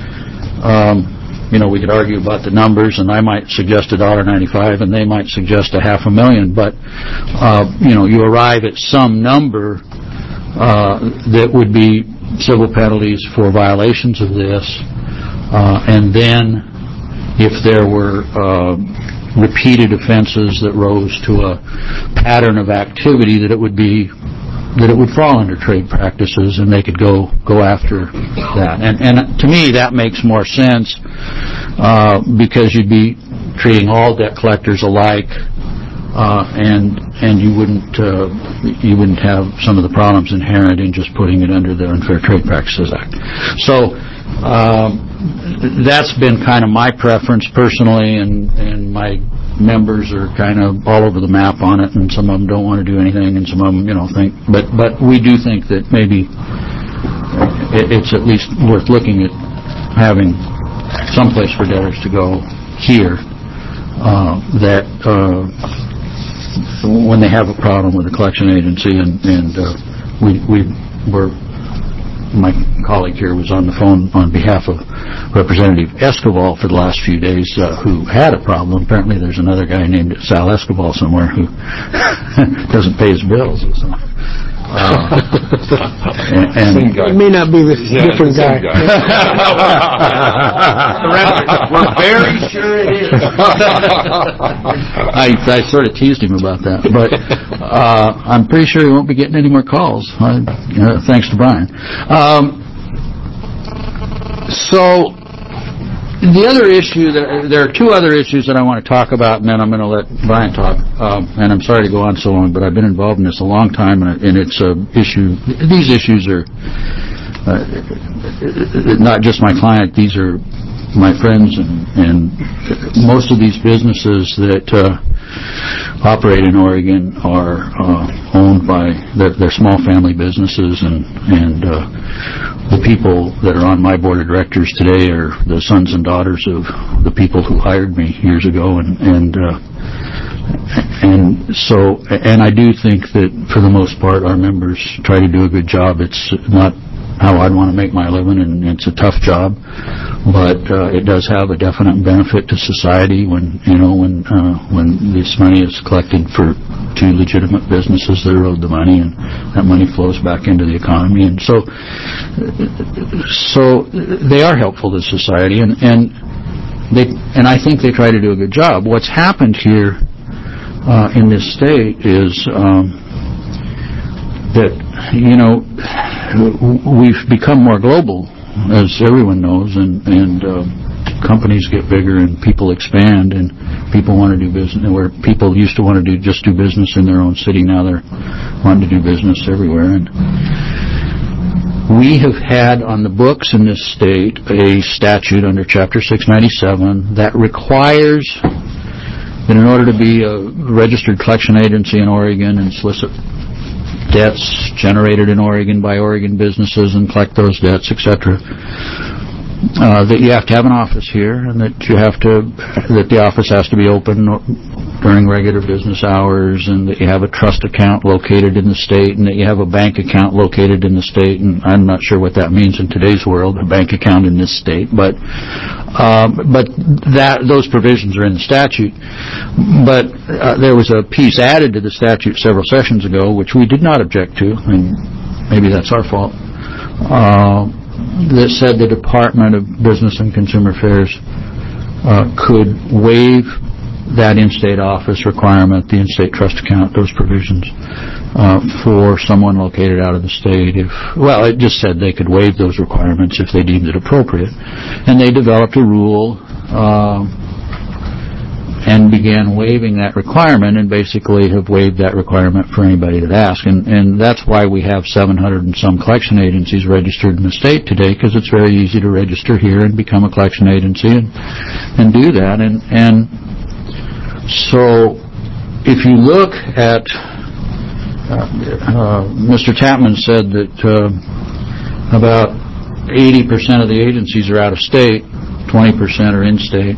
Um, you know, we could argue about the numbers, and I might suggest a dollar ninety-five, and they might suggest a half a million, but, uh, you know, you arrive at some number uh, that would be civil penalties for violations of this, uh, and then if there were uh, repeated offenses that rose to a pattern of activity, that it would be that it would fall under trade practices, and they could go go after that. And and to me, that makes more sense uh, because you'd be treating all debt collectors alike. Uh, and and you wouldn't uh, you wouldn't have some of the problems inherent in just putting it under the Unfair Trade Practices Act. So um, that's been kind of my preference personally, and and my members are kind of all over the map on it, and some of them don't want to do anything, and some of them, you know, think. But but we do think that maybe it's at least worth looking at having some place for debtors to go here uh, that. Uh, when they have a problem with the collection agency, and, and uh, we, we were, my colleague here was on the phone on behalf of Representative Escobar for the last few days uh, who had a problem. Apparently there's another guy named Sal Escobar somewhere who doesn't pay his bills. So, uh, and, and it may not be the yeah, different guy. guy. We're very sure it is. I, I sort of teased him about that, but uh, I'm pretty sure he won't be getting any more calls. I, you know, thanks to Brian. Um, so the other issue, that, there are two other issues that I want to talk about, and then I'm going to let Brian talk. Um, and I'm sorry to go on so long, but I've been involved in this a long time, and, and it's a issue. These issues are uh, not just my client; these are my friends, and, and most of these businesses that uh, operate in Oregon are uh, owned by they're, they're small family businesses, and and uh, the people that are on my board of directors today are the sons and daughters of the people who hired me years ago, and and uh, and so and I do think that for the most part our members try to do a good job. It's not how I'd want to make my living, and it's a tough job, but uh, it does have a definite benefit to society when, you know, when uh, when this money is collected for two legitimate businesses that owed the money, and that money flows back into the economy. And so so they are helpful to society, and, and they and I think they try to do a good job. What's happened here uh, in this state is um, that, you know, we've become more global, as everyone knows, and, and uh, companies get bigger and people expand, and people want to do business where people used to want to do just do business in their own city. Now they're wanting to do business everywhere. And we have had on the books in this state a statute under Chapter six ninety-seven that requires that in order to be a registered collection agency in Oregon and solicit debts generated in Oregon by Oregon businesses and collect those debts, et cetera, uh, that you have to have an office here, and that you have to, that the office has to be open during regular business hours, and that you have a trust account located in the state, and that you have a bank account located in the state. And I'm not sure what that means in today's world, a bank account in this state, but um, but that those provisions are in the statute. But uh, there was a piece added to the statute several sessions ago, which we did not object to, and maybe that's our fault, uh, that said the Department of Business and Consumer Affairs uh, could waive that in-state office requirement, the in-state trust account, those provisions, uh, for someone located out of the state. If well, it just said they could waive those requirements if they deemed it appropriate. And they developed a rule uh, and began waiving that requirement, and basically have waived that requirement for anybody that asks. And, and that's why we have seven hundred and some collection agencies registered in the state today, because it's very easy to register here and become a collection agency and, and do that. And, and so if you look at, uh, uh, Mister Tapman said that uh, about eighty percent of the agencies are out of state, twenty percent are in state,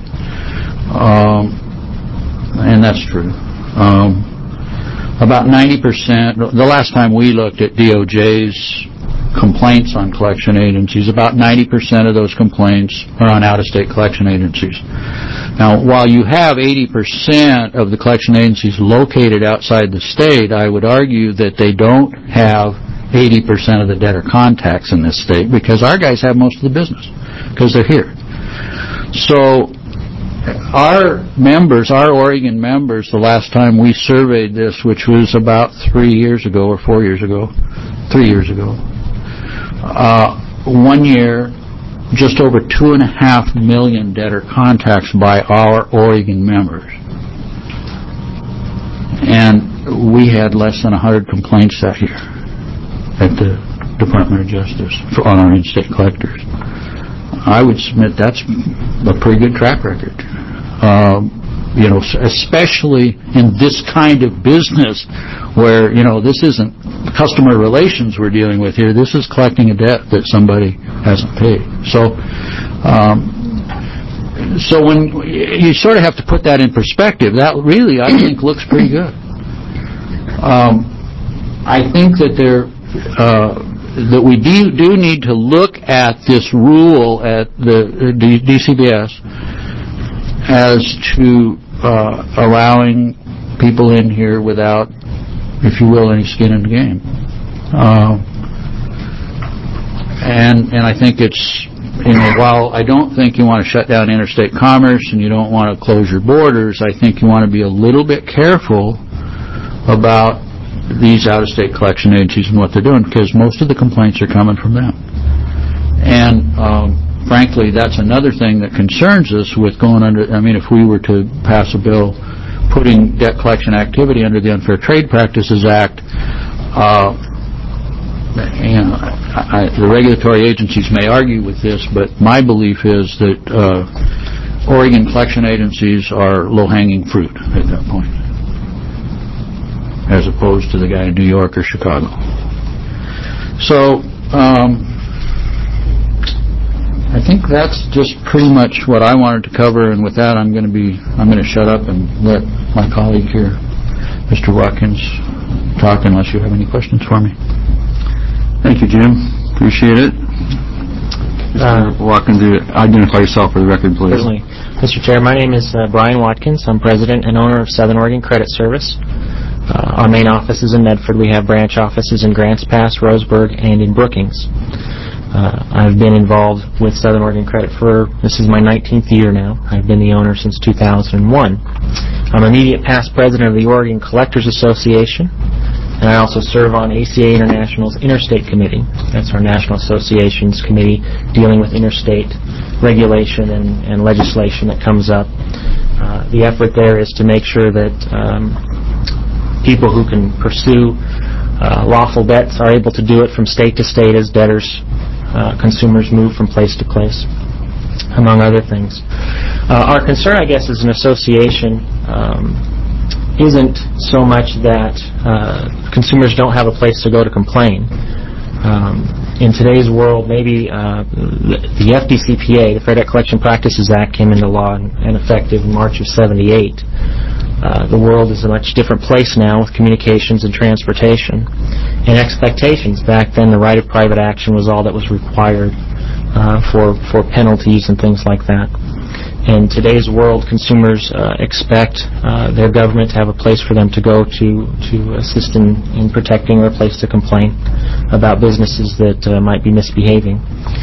um, and that's true. Um, about ninety percent, the last time we looked at D O J's complaints on collection agencies, about ninety percent of those complaints are on out-of-state collection agencies. Now, while you have eighty percent of the collection agencies located outside the state, I would argue that they don't have eighty percent of the debtor contacts in this state, because our guys have most of the business, because they're here. So our members, our Oregon members, the last time we surveyed this, which was about three years ago or four years ago, three years ago, uh, one year, just over two and a half million debtor contacts by our Oregon members. And we had less than one hundred complaints that year at the Department of Justice for, on our in-state collectors. I would submit that's a pretty good track record. Um, you know, especially in this kind of business where, you know, this isn't customer relations we're dealing with here. This is collecting a debt that somebody hasn't paid. So, um, so when you sort of have to put that in perspective, that really, I think, looks pretty good. Um, I think that there, uh, that we do, do need to look at this rule at the D C B S as to uh, allowing people in here without, if you will, any skin in the game. Uh, and and I think it's, you know, while I don't think you want to shut down interstate commerce and you don't want to close your borders, I think you want to be a little bit careful about these out-of-state collection agencies and what they're doing, because most of the complaints are coming from them. And um, frankly, that's another thing that concerns us with going under, I mean, if we were to pass a bill putting debt collection activity under the Unfair Trade Practices Act, uh, you know, I, I, the regulatory agencies may argue with this, but my belief is that uh, Oregon collection agencies are low-hanging fruit at that point, as opposed to the guy in New York or Chicago. So, um, I think that's just pretty much what I wanted to cover, and with that, I'm going to be, I'm going to shut up and let my colleague here, Mister Watkins, talk, unless you have any questions for me. Thank you, Jim. Appreciate it. Mister Watkins, identify yourself for the record, please. Certainly. Mister Chair, my name is uh, Brian Watkins. I'm president and owner of Southern Oregon Credit Service. Uh, our main office is in Medford. We have branch offices in Grants Pass, Roseburg, and in Brookings. Uh, I've been involved with Southern Oregon Credit for, this is my nineteenth year now. I've been the owner since two thousand one. I'm immediate past president of the Oregon Collectors Association, and I also serve on A C A International's Interstate Committee. That's our national association's committee dealing with interstate regulation and, and legislation that comes up. Uh, the effort there is to make sure that um, people who can pursue uh, lawful debts are able to do it from state to state as debtors, uh, consumers move from place to place, among other things. Uh, our concern, I guess, as an association um, isn't so much that uh, consumers don't have a place to go to complain. Um, in today's world, maybe uh, the, the F D C P A, the Fair Debt Collection Practices Act, came into law and, and effective in March of seventy-eight. Uh, the world is a much different place now with communications and transportation and expectations. Back then, the right of private action was all that was required uh, for for penalties and things like that. In today's world, consumers uh, expect uh, their government to have a place for them to go to to assist in, in protecting or a place to complain about businesses that uh, might be misbehaving.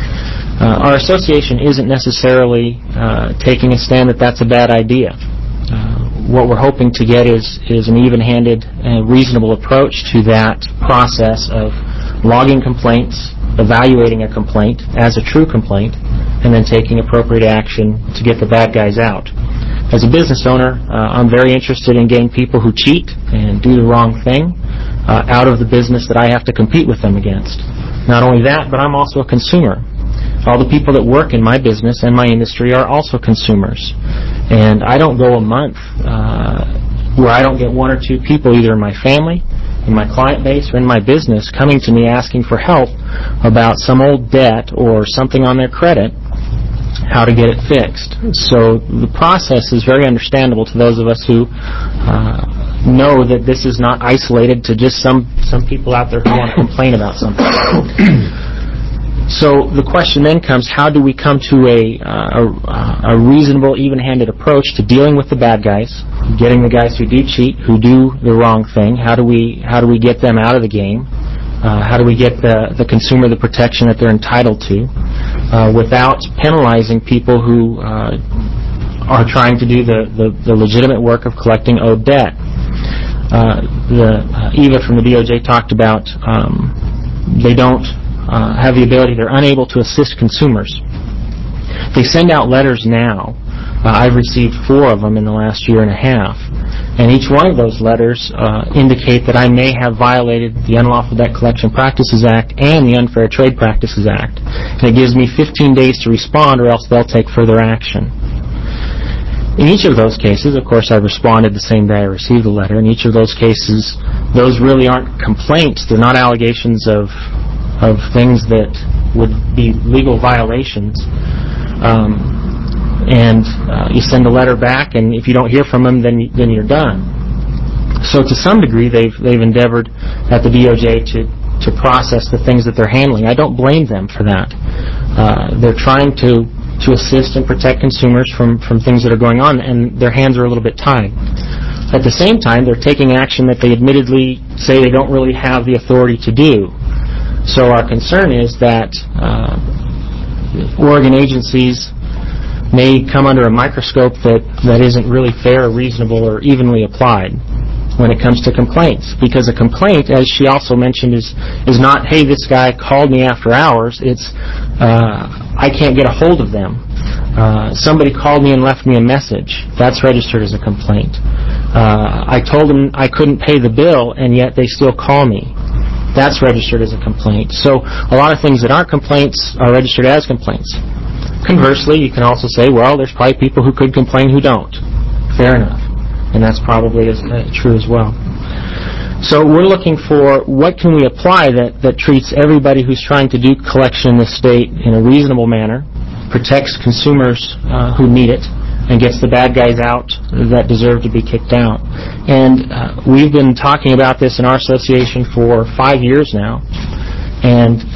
Uh, our association isn't necessarily uh, taking a stand that that's a bad idea. Uh, what we're hoping to get is, is an even-handed and reasonable approach to that process of logging complaints, evaluating a complaint as a true complaint, and then taking appropriate action to get the bad guys out. As a business owner, uh, I'm very interested in getting people who cheat and do the wrong thing uh, out of the business that I have to compete with them against. Not only that, but I'm also a consumer. All the people that work in my business and my industry are also consumers. And I don't go a month uh, where I don't get one or two people, either in my family, in my client base, or in my business, coming to me asking for help about some old debt or something on their credit, how to get it fixed. So the process is very understandable to those of us who uh, know that this is not isolated to just some, some people out there who want to complain about something. So the question then comes, how do we come to a, uh, a, a reasonable, even-handed approach to dealing with the bad guys, getting the guys who do cheat, who do the wrong thing? How do we how do we get them out of the game? Uh, how do we get the, the consumer the protection that they're entitled to uh, without penalizing people who uh, are trying to do the, the, the legitimate work of collecting owed debt? Uh, the uh, Eva from the D O J talked about um, they don't Uh, have the ability, they're unable to assist consumers. They send out letters now. Uh, I've received four of them in the last year and a half. And each one of those letters uh, indicate that I may have violated the Unlawful Debt Collection Practices Act and the Unfair Trade Practices Act. And it gives me fifteen days to respond, or else they'll take further action. In each of those cases, of course, I responded the same day I received the letter. In each of those cases, those really aren't complaints. They're not allegations of of things that would be legal violations. Um, and uh, you send a letter back, and if you don't hear from them, then then you're done. So to some degree, they've they've endeavored at the D O J to to process the things that they're handling. I don't blame them for that. Uh, they're trying to to assist and protect consumers from from things that are going on, and their hands are a little bit tied. At the same time, they're taking action that they admittedly say they don't really have the authority to do. So our concern is that uh, Oregon agencies may come under a microscope that, that isn't really fair, reasonable, or evenly applied when it comes to complaints. Because a complaint, as she also mentioned, is is not, hey, this guy called me after hours. It's, uh, I can't get a hold of them. Uh, somebody called me and left me a message. That's registered as a complaint. Uh, I told them I couldn't pay the bill, and yet they still call me. That's registered as a complaint. So a lot of things that aren't complaints are registered as complaints. Conversely, you can also say, well, there's probably people who could complain who don't. Fair enough. And that's probably as, uh, true as well. So we're looking for what can we apply that, that treats everybody who's trying to do collection in this state in a reasonable manner, protects consumers uh, who need it, and gets the bad guys out that deserve to be kicked out. And uh, we've been talking about this in our association for five years now. And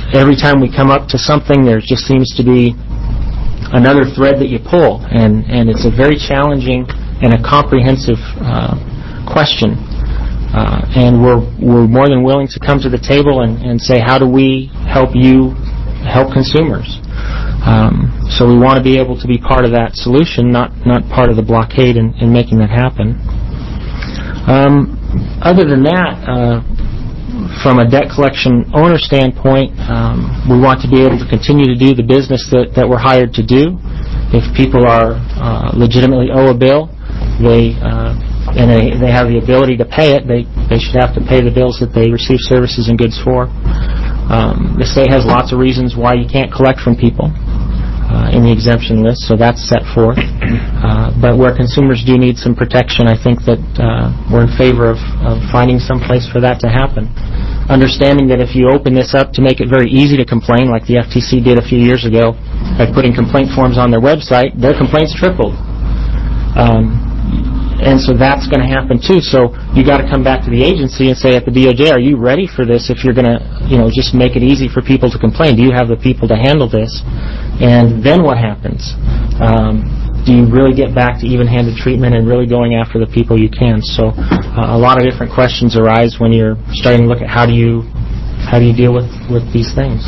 every time we come up to something, there just seems to be another thread that you pull, and, and it's a very challenging and a comprehensive uh, question. Uh, and we're we're more than willing to come to the table and, and say, how do we help you help consumers? Um, so we want to be able to be part of that solution, not not part of the blockade in, in making that happen. Um, other than that, uh, from a debt collection owner standpoint, um, we want to be able to continue to do the business that, that we're hired to do. If people are uh, legitimately owe a bill, they uh, and they, they have the ability to pay it, they, they should have to pay the bills that they receive services and goods for. Um, the state has lots of reasons why you can't collect from people uh, in the exemption list, so that's set forth. Uh, but where consumers do need some protection, I think that uh, we're in favor of, of finding some place for that to happen. Understanding that if you open this up to make it very easy to complain, like the F T C did a few years ago by putting complaint forms on their website, their complaints tripled. Um, And so that's going to happen too. So you got to come back to the agency and say at the D O J, are you ready for this? If you're going to, you know, just make it easy for people to complain, do you have the people to handle this? And then what happens? Um, do you really get back to even-handed treatment and really going after the people you can? So uh, a lot of different questions arise when you're starting to look at how do you how do you deal with with these things.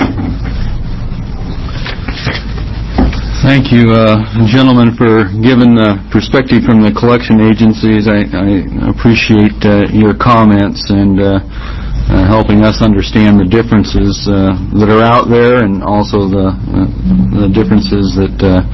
Thank you, uh, gentlemen, for giving the perspective from the collection agencies. I, I appreciate uh, your comments and uh, uh, helping us understand the differences uh, that are out there, and also the uh, the differences that uh,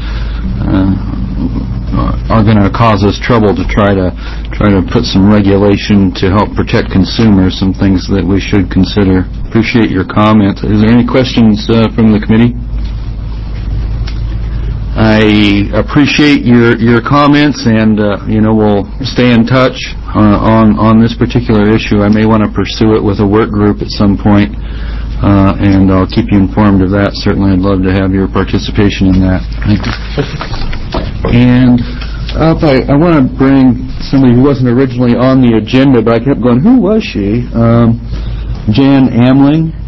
uh, are going to cause us trouble to try to try to put some regulation to help protect consumers. Some things that we should consider. Appreciate your comments. Is there any questions uh, from the committee? I appreciate your your comments, and uh, you know, we'll stay in touch uh, on on this particular issue. I may want to pursue it with a work group at some point, uh, and I'll keep you informed of that. Certainly, I'd love to have your participation in that. Thank you. And up, I, I want to bring somebody who wasn't originally on the agenda, but I kept going, who was she? Um, Jan Amling.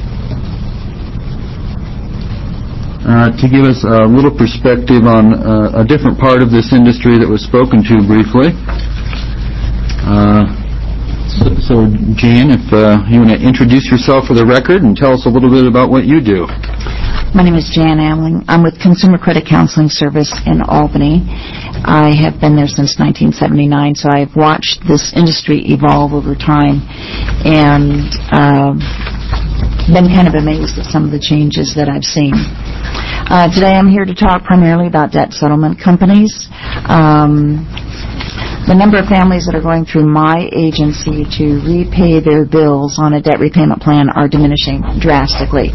Uh, to give us a little perspective on uh, a different part of this industry that was spoken to briefly. Uh, so, so, Jan, if uh, you want to introduce yourself for the record and tell us a little bit about what you do. My name is Jan Amling. I'm with Consumer Credit Counseling Service in Albany. I have been there since nineteen seventy-nine, so I've watched this industry evolve over time and uh, been kind of amazed at some of the changes that I've seen. Uh, today I'm here to talk primarily about debt settlement companies. Um, the number of families that are going through my agency to repay their bills on a debt repayment plan are diminishing drastically.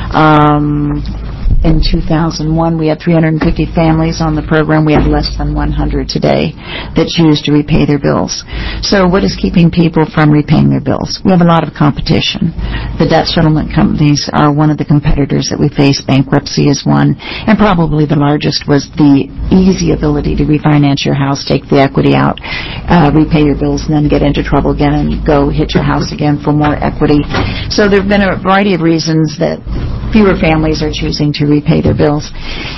Um, in two thousand one, we had three hundred fifty families on the program. We have less than one hundred today that choose to repay their bills. So what is keeping people from repaying their bills? We have a lot of competition. The debt settlement companies are one of the competitors that we face. Bankruptcy is one, and probably the largest was the easy ability to refinance your house, take the equity out, uh, repay your bills, and then get into trouble again and go hit your house again for more equity. So there have been a variety of reasons that fewer families are choosing to repay their bills.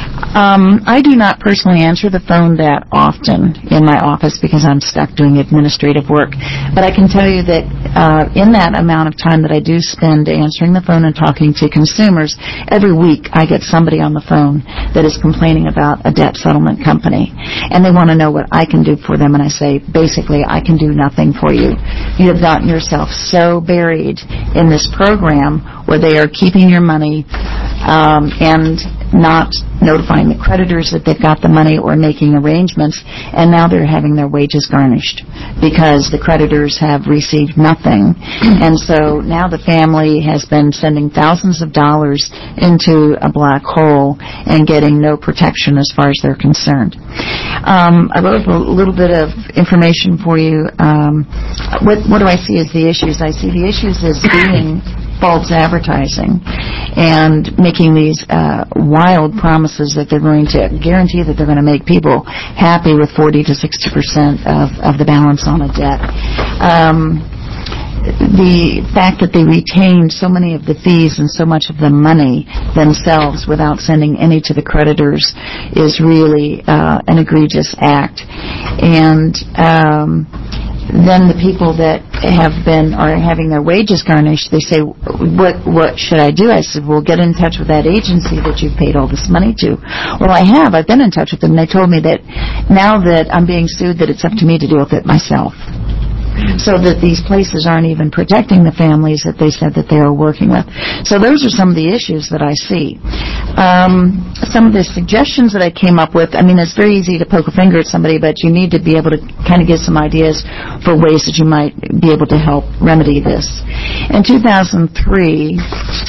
Um, I do not personally answer the phone that often in my office because I'm stuck doing administrative work. But I can tell you that uh, in that amount of time that I do spend answering the phone and talking to consumers, every week I get somebody on the phone that is complaining about a debt settlement company. And they want to know what I can do for them. And I say, basically, I can do nothing for you. You have gotten yourself so buried in this program where they are keeping your money um, and not notifying the creditors that they've got the money or making arrangements, and now they're having their wages garnished because the creditors have received nothing. And so now the family has been sending thousands of dollars into a black hole and getting no protection as far as they're concerned. Um, I wrote a little bit of information for you. Um, what, what do I see as the issues? I see the issues as being false advertising and making these uh, wild promises that they're going to guarantee that they're going to make people happy with forty to sixty percent of, of the balance on a debt. Um, the fact that they retained so many of the fees and so much of the money themselves without sending any to the creditors is really uh, an egregious act. And um, then the people that have been are having their wages garnished, they say, what what should I do? I said, well, get in touch with that agency that you've paid all this money to. Well, I have. I've been in touch with them. They told me that now that I'm being sued, that it's up to me to deal with it myself. So that these places aren't even protecting the families that they said that they are working with. So those are some of the issues that I see. Um, some of the suggestions that I came up with, I mean, it's very easy to poke a finger at somebody, but you need to be able to kind of get some ideas for ways that you might be able to help remedy this. In two thousand three,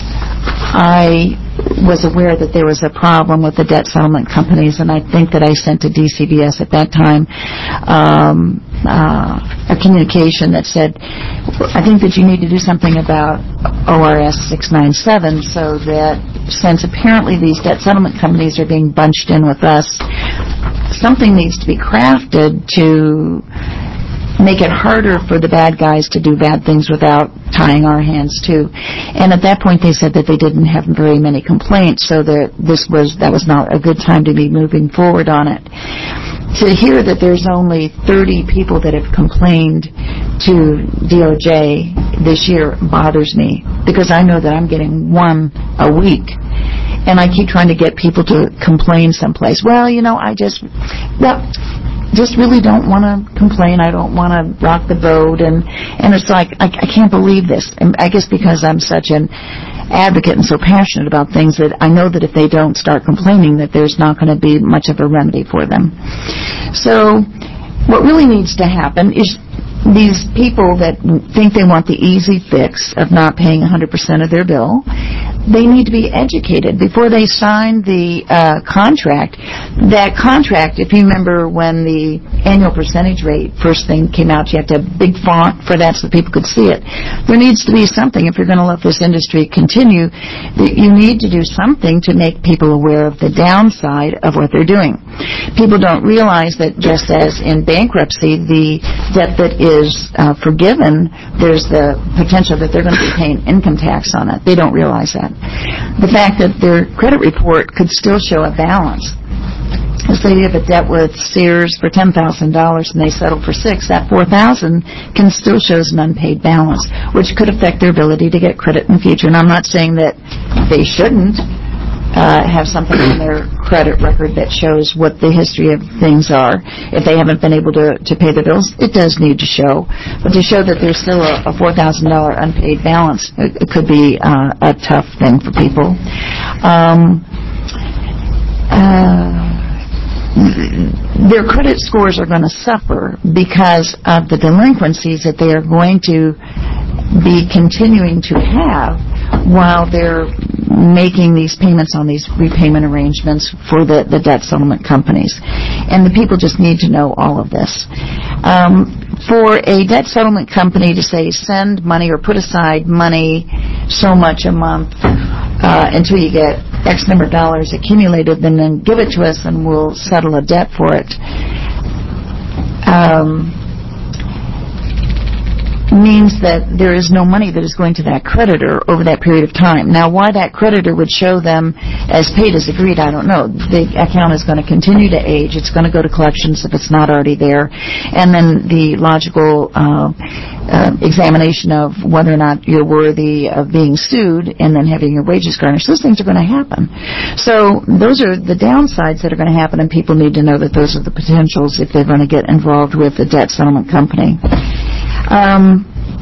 I was aware that there was a problem with the debt settlement companies, and I think that I sent to D C B S at that time um, uh, a communication that said, I think that you need to do something about O R S six ninety-seven so that since apparently these debt settlement companies are being bunched in with us, something needs to be crafted to make it harder for the bad guys to do bad things without tying our hands too. And at that point they said that they didn't have very many complaints, so that this was that was not a good time to be moving forward on it. To hear that there's only thirty people that have complained to D O J this year bothers me, because I know that I'm getting one a week. And I keep trying to get people to complain someplace. Well, you know, I just... Well, just really don't want to complain. I don't want to rock the boat. And, and it's like, I, I can't believe this. And I guess because I'm such an advocate and so passionate about things that I know that if they don't start complaining that there's not going to be much of a remedy for them. So what really needs to happen is these people that think they want the easy fix of not paying one hundred percent of their bill, they need to be educated before they sign the uh, contract. That contract, if you remember when the annual percentage rate first thing came out, you have to have big font for that so people could see it. There needs to be something, if you're going to let this industry continue, that you need to do something to make people aware of the downside of what they're doing. People don't realize that just as in bankruptcy, the debt that is uh, forgiven, there's the potential that they're going to be paying income tax on it. They don't realize that. The fact that their credit report could still show a balance. If they have a debt with Sears for ten thousand dollars and they settle for six, that four thousand dollars can still show as an unpaid balance, which could affect their ability to get credit in the future. And I'm not saying that they shouldn't uh, have something in their credit record that shows what the history of things are. If they haven't been able to, to pay their bills, it does need to show. But to show that there's still a, a four thousand dollars unpaid balance, it, it could be uh, a tough thing for people. Um, uh, their credit scores are going to suffer because of the delinquencies that they are going to be continuing to have while they're making these payments on these repayment arrangements for the, the debt settlement companies. And the people just need to know all of this. Um, for a debt settlement company to say send money or put aside money so much a month uh, until you get X number of dollars accumulated, and then give it to us and we'll settle a debt for it, um, means that there is no money that is going to that creditor over that period of time. Now, why that creditor would show them as paid as agreed, I don't know. The account is going to continue to age. It's going to go to collections if it's not already there. And then the logical uh, uh, examination of whether or not you're worthy of being sued and then having your wages garnished. Those things are going to happen. So those are the downsides that are going to happen, and people need to know that those are the potentials if they're going to get involved with the debt settlement company. Um,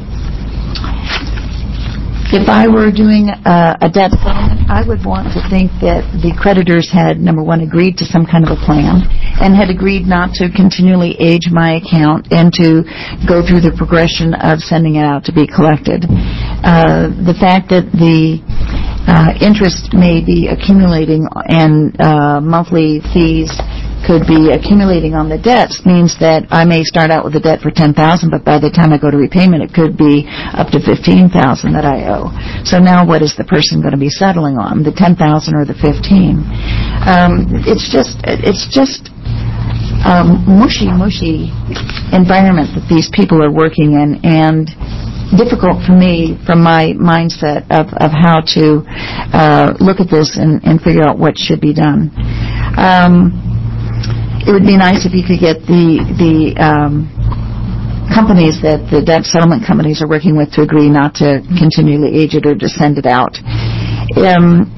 if I were doing a, a debt settlement, I would want to think that the creditors had, number one, agreed to some kind of a plan and had agreed not to continually age my account and to go through the progression of sending it out to be collected. Uh, the fact that the uh, interest may be accumulating and uh, monthly fees could be accumulating on the debts means that I may start out with a debt for ten thousand dollars, but by the time I go to repayment, it could be up to fifteen thousand dollars that I owe. So now what is the person going to be settling on, the ten thousand dollars or the fifteen thousand dollars? Um, it's just, it's just um, mushy, mushy environment that these people are working in, and difficult for me from my mindset of, of how to uh, look at this and, and figure out what should be done. Um, it would be nice if you could get the the um, companies that the debt settlement companies are working with to agree not to continually age it or to send it out. Um,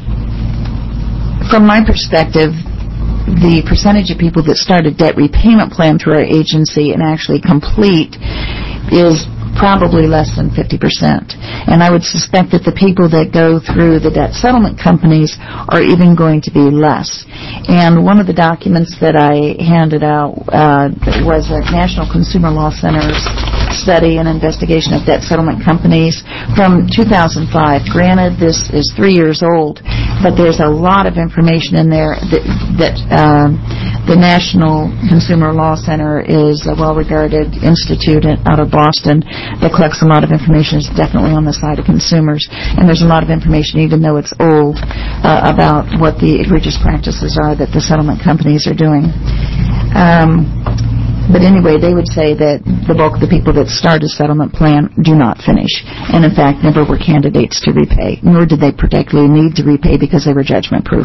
from my perspective, the percentage of people that start a debt repayment plan through our agency and actually complete is probably less than fifty percent. And I would suspect that the people that go through the debt settlement companies are even going to be less. And one of the documents that I handed out uh, was a National Consumer Law Center's study and investigation of debt settlement companies from two thousand five. Granted, this is three years old, but there's a lot of information in there that, that uh, the National Consumer Law Center is a well-regarded institute out of Boston that collects a lot of information. It's definitely on the side of consumers. And there's a lot of information, even though it's old, uh, about what the egregious practices are that the settlement companies are doing. Um, But anyway, they would say that the bulk of the people that start a settlement plan do not finish, and in fact never were candidates to repay, nor did they particularly need to repay because they were judgment-proof.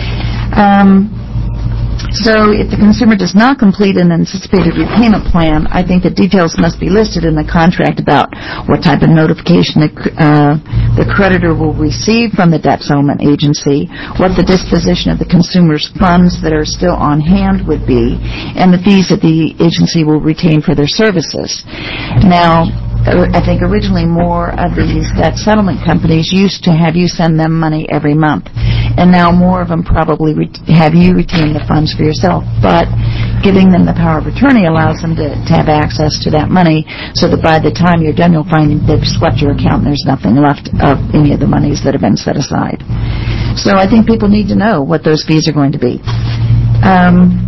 Um, so if the consumer does not complete an anticipated repayment plan, I think the details must be listed in the contract about what type of notification the, uh, the creditor will receive from the debt settlement agency, what the disposition of the consumer's funds that are still on hand would be, and the fees that the agency will retain for their services. Now, I think originally more of these debt settlement companies used to have you send them money every month, and now more of them probably re- have you retain the funds for yourself, but giving them the power of attorney allows them to, to have access to that money so that by the time you're done you'll find they've swept your account and there's nothing left of any of the monies that have been set aside. So I think people need to know what those fees are going to be. Um,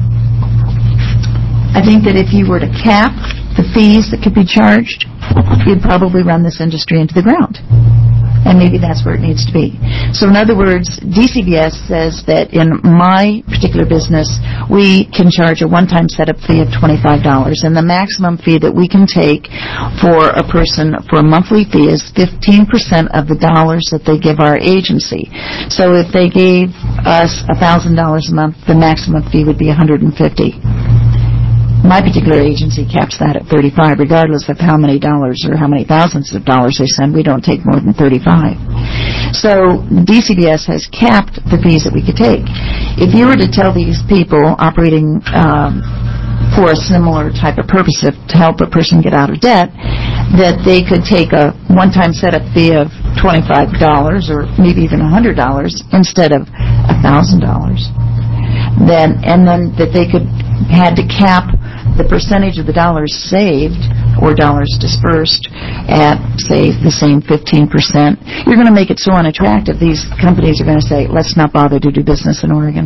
I think that if you were to cap the fees that could be charged, you'd probably run this industry into the ground. And maybe that's where it needs to be. So in other words, D C B S says that in my particular business, we can charge a one-time setup fee of twenty-five dollars, and the maximum fee that we can take for a person for a monthly fee is fifteen percent of the dollars that they give our agency. So if they gave us one thousand dollars a month, the maximum fee would be one hundred fifty dollars. My particular agency caps that at thirty-five, regardless of how many dollars or how many thousands of dollars they send. We don't take more than thirty-five. So D C B S has capped the fees that we could take. If you were to tell these people operating um, for a similar type of purpose, if, to help a person get out of debt, that they could take a one-time setup fee of twenty-five dollars or maybe even one hundred dollars instead of one thousand dollars, then and then that they could had to cap the percentage of the dollars saved or dollars dispersed at, say, the same fifteen percent, you're going to make it so unattractive. These companies are going to say, let's not bother to do business in Oregon.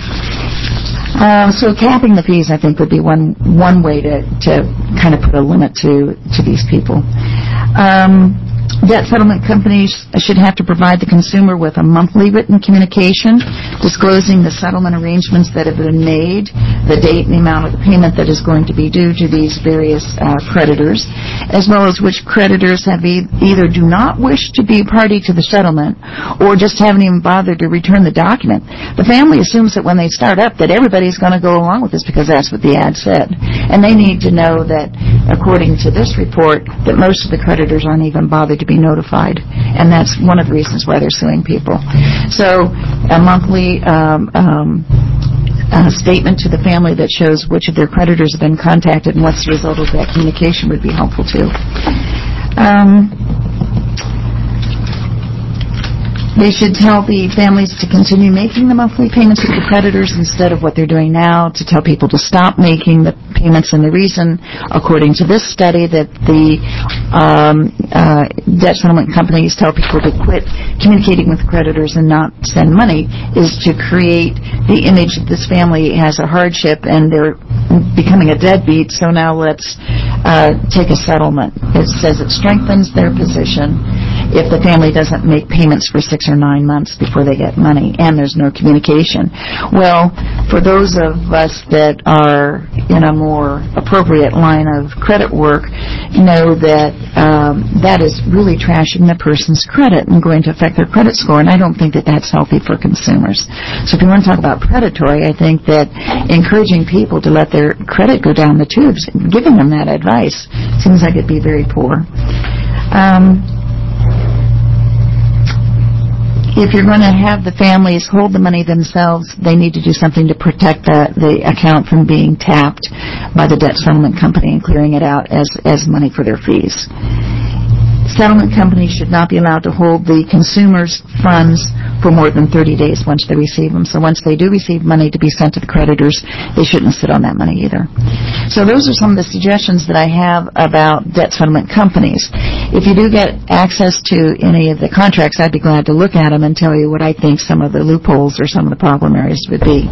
Uh, so capping the fees, I think, would be one one way to, to kind of put a limit to, to these people. Um, Debt settlement companies should have to provide the consumer with a monthly written communication disclosing the settlement arrangements that have been made, the date and the amount of the payment that is going to be due to these various uh, creditors, as well as which creditors have e- either do not wish to be party to the settlement or just haven't even bothered to return the document. The family assumes that when they start up that everybody's going to go along with this because that's what the ad said. And they need to know that, according to this report, that most of the creditors aren't even bothered to be notified, and that's one of the reasons why they're suing people. So a monthly um, um, uh, statement to the family that shows which of their creditors have been contacted and what's the result of that communication would be helpful too. Um, They should tell the families to continue making the monthly payments to the creditors instead of what they're doing now, to tell people to stop making the payments. And the reason, according to this study, that the um, uh, debt settlement companies tell people to quit communicating with creditors and not send money is to create the image that this family has a hardship and they're becoming a deadbeat, so now let's uh, take a settlement. It says it strengthens their position. if the family doesn't make payments for six or nine months before they get money and there's no communication. Well, for those of us that are in a more appropriate line of credit work, know that um, that is really trashing the person's credit and going to affect their credit score, and I don't think that that's healthy for consumers. So if you want to talk about predatory, I think that encouraging people to let their credit go down the tubes, giving them that advice, seems like it'd be very poor. Um, if you're going to have the families hold the money themselves, they need to do something to protect the, the account from being tapped by the debt settlement company and clearing it out as, as money for their fees. Settlement companies should not be allowed to hold the consumer's funds for more than thirty days once they receive them. So once they do receive money to be sent to the creditors, they shouldn't sit on that money either. So those are some of the suggestions that I have about debt settlement companies. If you do get access to any of the contracts, I'd be glad to look at them and tell you what I think some of the loopholes or some of the problem areas would be.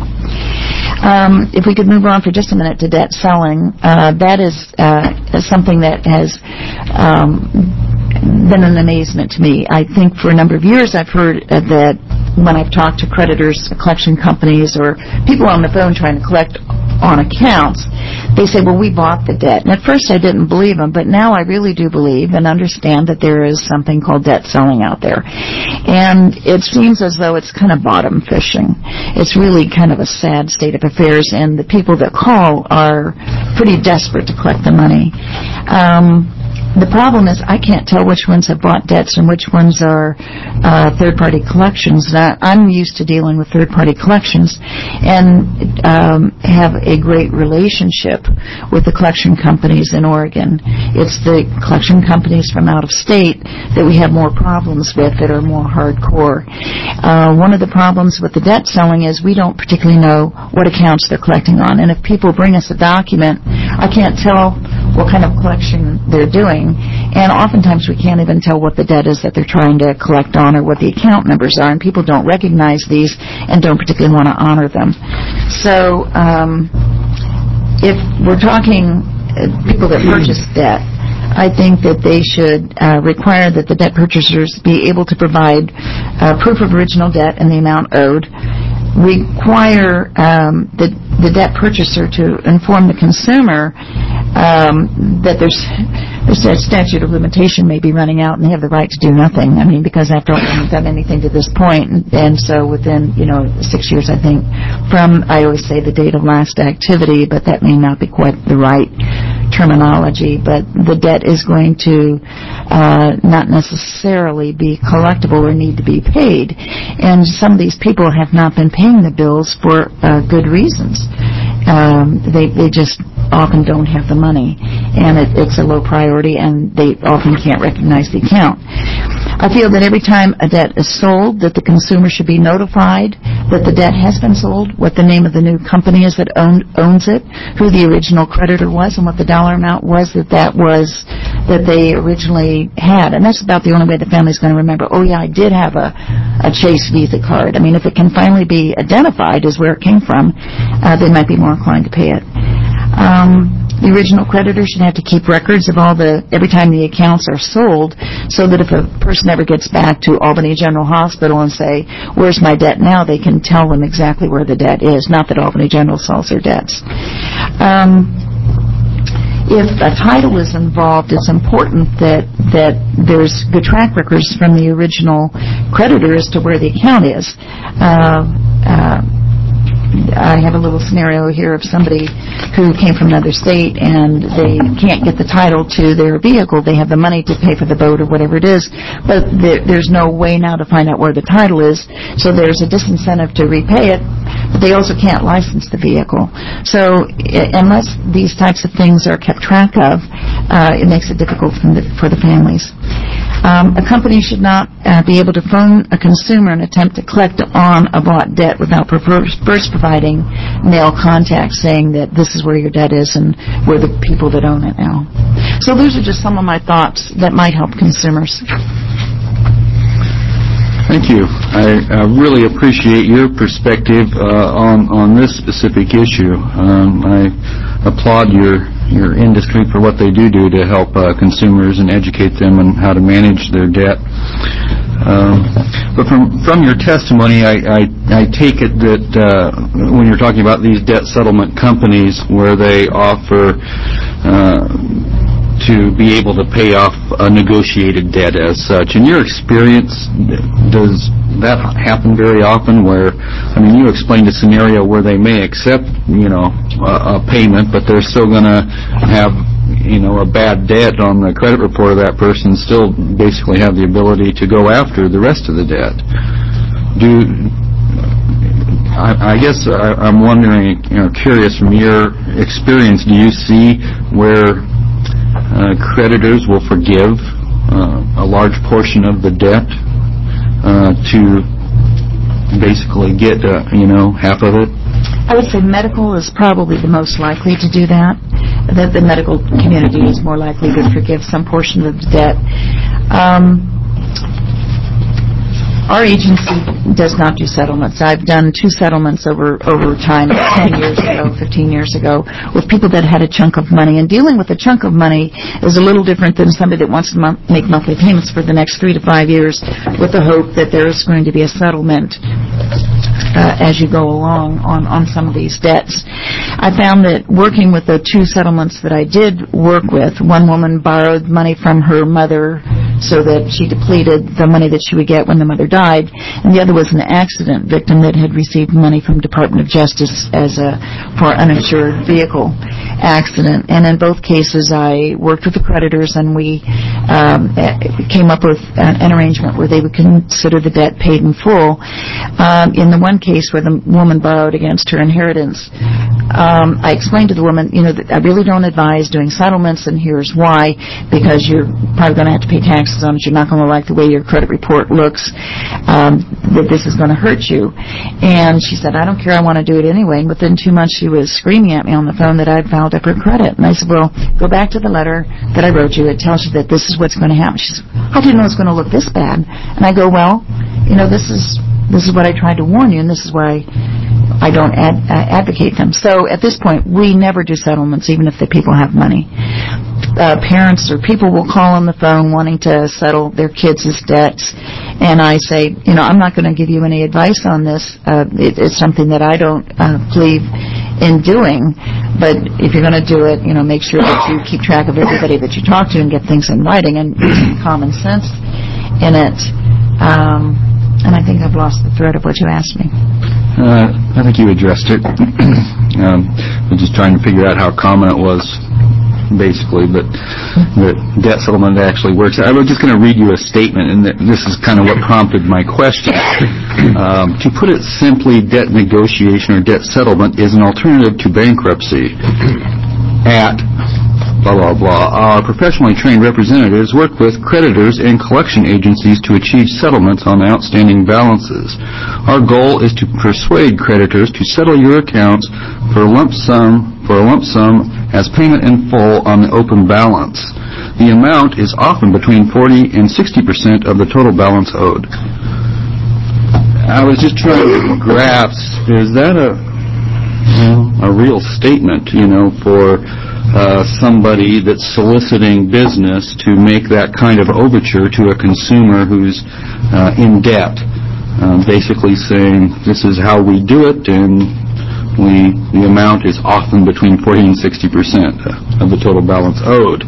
Um, if we could move on for just a minute to debt selling, uh, that is uh, something that has um, been an amazement to me. I think for a number of years I've heard uh, that when I've talked to creditors, collection companies, or people on the phone trying to collect on accounts, they say, well, we bought the debt. And at first I didn't believe them, but now I really do believe and understand that there is something called debt selling out there. And it seems as though it's kind of bottom fishing. It's really kind of a sad state of affairs, and the people that call are pretty desperate to collect the money. Um, The problem is I can't tell which ones have bought debts and which ones are uh, third-party collections. Now, I'm used to dealing with third-party collections and um, have a great relationship with the collection companies in Oregon. It's the collection companies from out of state that we have more problems with that are more hardcore. Uh, one of the problems with the debt selling is we don't particularly know what accounts they're collecting on. And if people bring us a document, I can't tell what kind of collection they're doing. And oftentimes we can't even tell what the debt is that they're trying to collect on or what the account numbers are, and people don't recognize these and don't particularly want to honor them. So um, if we're talking uh, people that purchase debt, I think that they should uh, require that the debt purchasers be able to provide uh, proof of original debt and the amount owed, require um, the, the debt purchaser to inform the consumer um, that there's the statute of limitation may be running out and they have the right to do nothing. I mean, because after all, they haven't done anything to this point, and, and so within, you know, six years, I think, from, I always say the date of last activity, but that may not be quite the right terminology, but the debt is going to uh, not necessarily be collectible or need to be paid. And some of these people have not been paying the bills for uh, good reasons. Um, they, they just often don't have the money, and it, it's a low priority, and they often can't recognize the account. I feel that every time a debt is sold, that the consumer should be notified that the debt has been sold, what the name of the new company is that owned, owns it, who the original creditor was, and what the dollar amount was that that was that they originally had. And that's about the only way the family's going to remember, oh yeah, I did have a, a Chase Visa card. I mean, if it can finally be identified as where it came from, uh, they might be more inclined to pay it. Um, the original creditor should have to keep records of all the, every time the accounts are sold, so that if a person ever gets back to Albany General Hospital and say, where's my debt now, they can tell them exactly where the debt is, not that Albany General sells their debts. Um, if a title is involved, it's important that, that there's good track records from the original creditor as to where the account is. Uh, uh, I have a little scenario here of somebody who came from another state and they can't get the title to their vehicle. They have the money to pay for the boat or whatever it is, but there, there's no way now to find out where the title is, so there's a disincentive to repay it, but they also can't license the vehicle. So I- unless these types of things are kept track of, uh, it makes it difficult for the, for the families. Um, a company should not uh, be able to phone a consumer and attempt to collect on a bought debt without first providing mail contact saying that this is where your debt is and we're the people that own it now. So those are just some of my thoughts that might help consumers. Thank you. I uh, really appreciate your perspective uh, on on this specific issue. Um, I applaud your your industry for what they do do to help uh, consumers and educate them on how to manage their debt. Um, but from from your testimony, I, I, I take it that uh, when you're talking about these debt settlement companies where they offer uh, to be able to pay off a negotiated debt as such, in your experience, does that happen very often where, I mean, you explained a scenario where they may accept, you know, a, a payment, but they're still going to have, you know, a bad debt on the credit report of that person, still basically have the ability to go after the rest of the debt. Do I, I guess I, I'm wondering, you know, curious from your experience, do you see where uh, creditors will forgive uh, a large portion of the debt uh, to basically get, uh, you know, half of it? I would say medical is probably the most likely to do that. That the medical community is more likely to forgive some portion of the debt. Um, Our agency does not do settlements. I've done two settlements over over time, ten years ago, fifteen years ago, with people that had a chunk of money. And dealing with a chunk of money is a little different than somebody that wants to mon- make monthly payments for the next three to five years with the hope that there is going to be a settlement uh, as you go along on, on some of these debts. I found that working with the two settlements that I did work with, one woman borrowed money from her mother so that she depleted the money that she would get when the mother died, and the other was an accident victim that had received money from Department of Justice as a for uninsured vehicle accident. And in both cases, I worked with the creditors, and we um, came up with an, an arrangement where they would consider the debt paid in full. Um, in the one case where the woman borrowed against her inheritance, um, I explained to the woman, you know, that I really don't advise doing settlements, and here's why: because you're probably going to have to pay taxes on it. You're not going to like the way your credit report looks. Um, that this is going to hurt you. And she said, I don't care, I want to do it anyway. And within two months she was screaming at me on the phone that I'd filed up her credit. And I said, well, go back to the letter that I wrote you. It tells you that this is what's going to happen. She said, I didn't know it was going to look this bad. And I go, well, you know, this is this is what I tried to warn you, and this is why I don't ad- uh, advocate them. So at this point, we never do settlements, even if the people have money. Uh, parents or people will call on the phone wanting to settle their kids' debts, and I say, you know, I'm not going to give you any advice on this. Uh, it, it's something that I don't uh, believe in doing, but if you're going to do it, you know, make sure that you keep track of everybody that you talk to and get things in writing and use some common sense in it. Um, and I think I've lost the thread of what you asked me. Uh, I think you addressed it. um, I'm just trying to figure out how common it was, basically, but the debt settlement actually works. I was just going to read you a statement, and this is kind of what prompted my question. Um, to put it simply, debt negotiation or debt settlement is an alternative to bankruptcy. At blah, blah, blah. Our professionally trained representatives work with creditors and collection agencies to achieve settlements on outstanding balances. Our goal is to persuade creditors to settle your accounts for a lump sum, for a lump sum as payment in full on the open balance. The amount is often between forty and sixty percent of the total balance owed. I was just trying to grasp, is that a, you know, a real statement, you know, for Uh, somebody that's soliciting business to make that kind of overture to a consumer who's uh, in debt, uh, basically saying this is how we do it, and we the amount is often between forty and sixty percent of the total balance owed.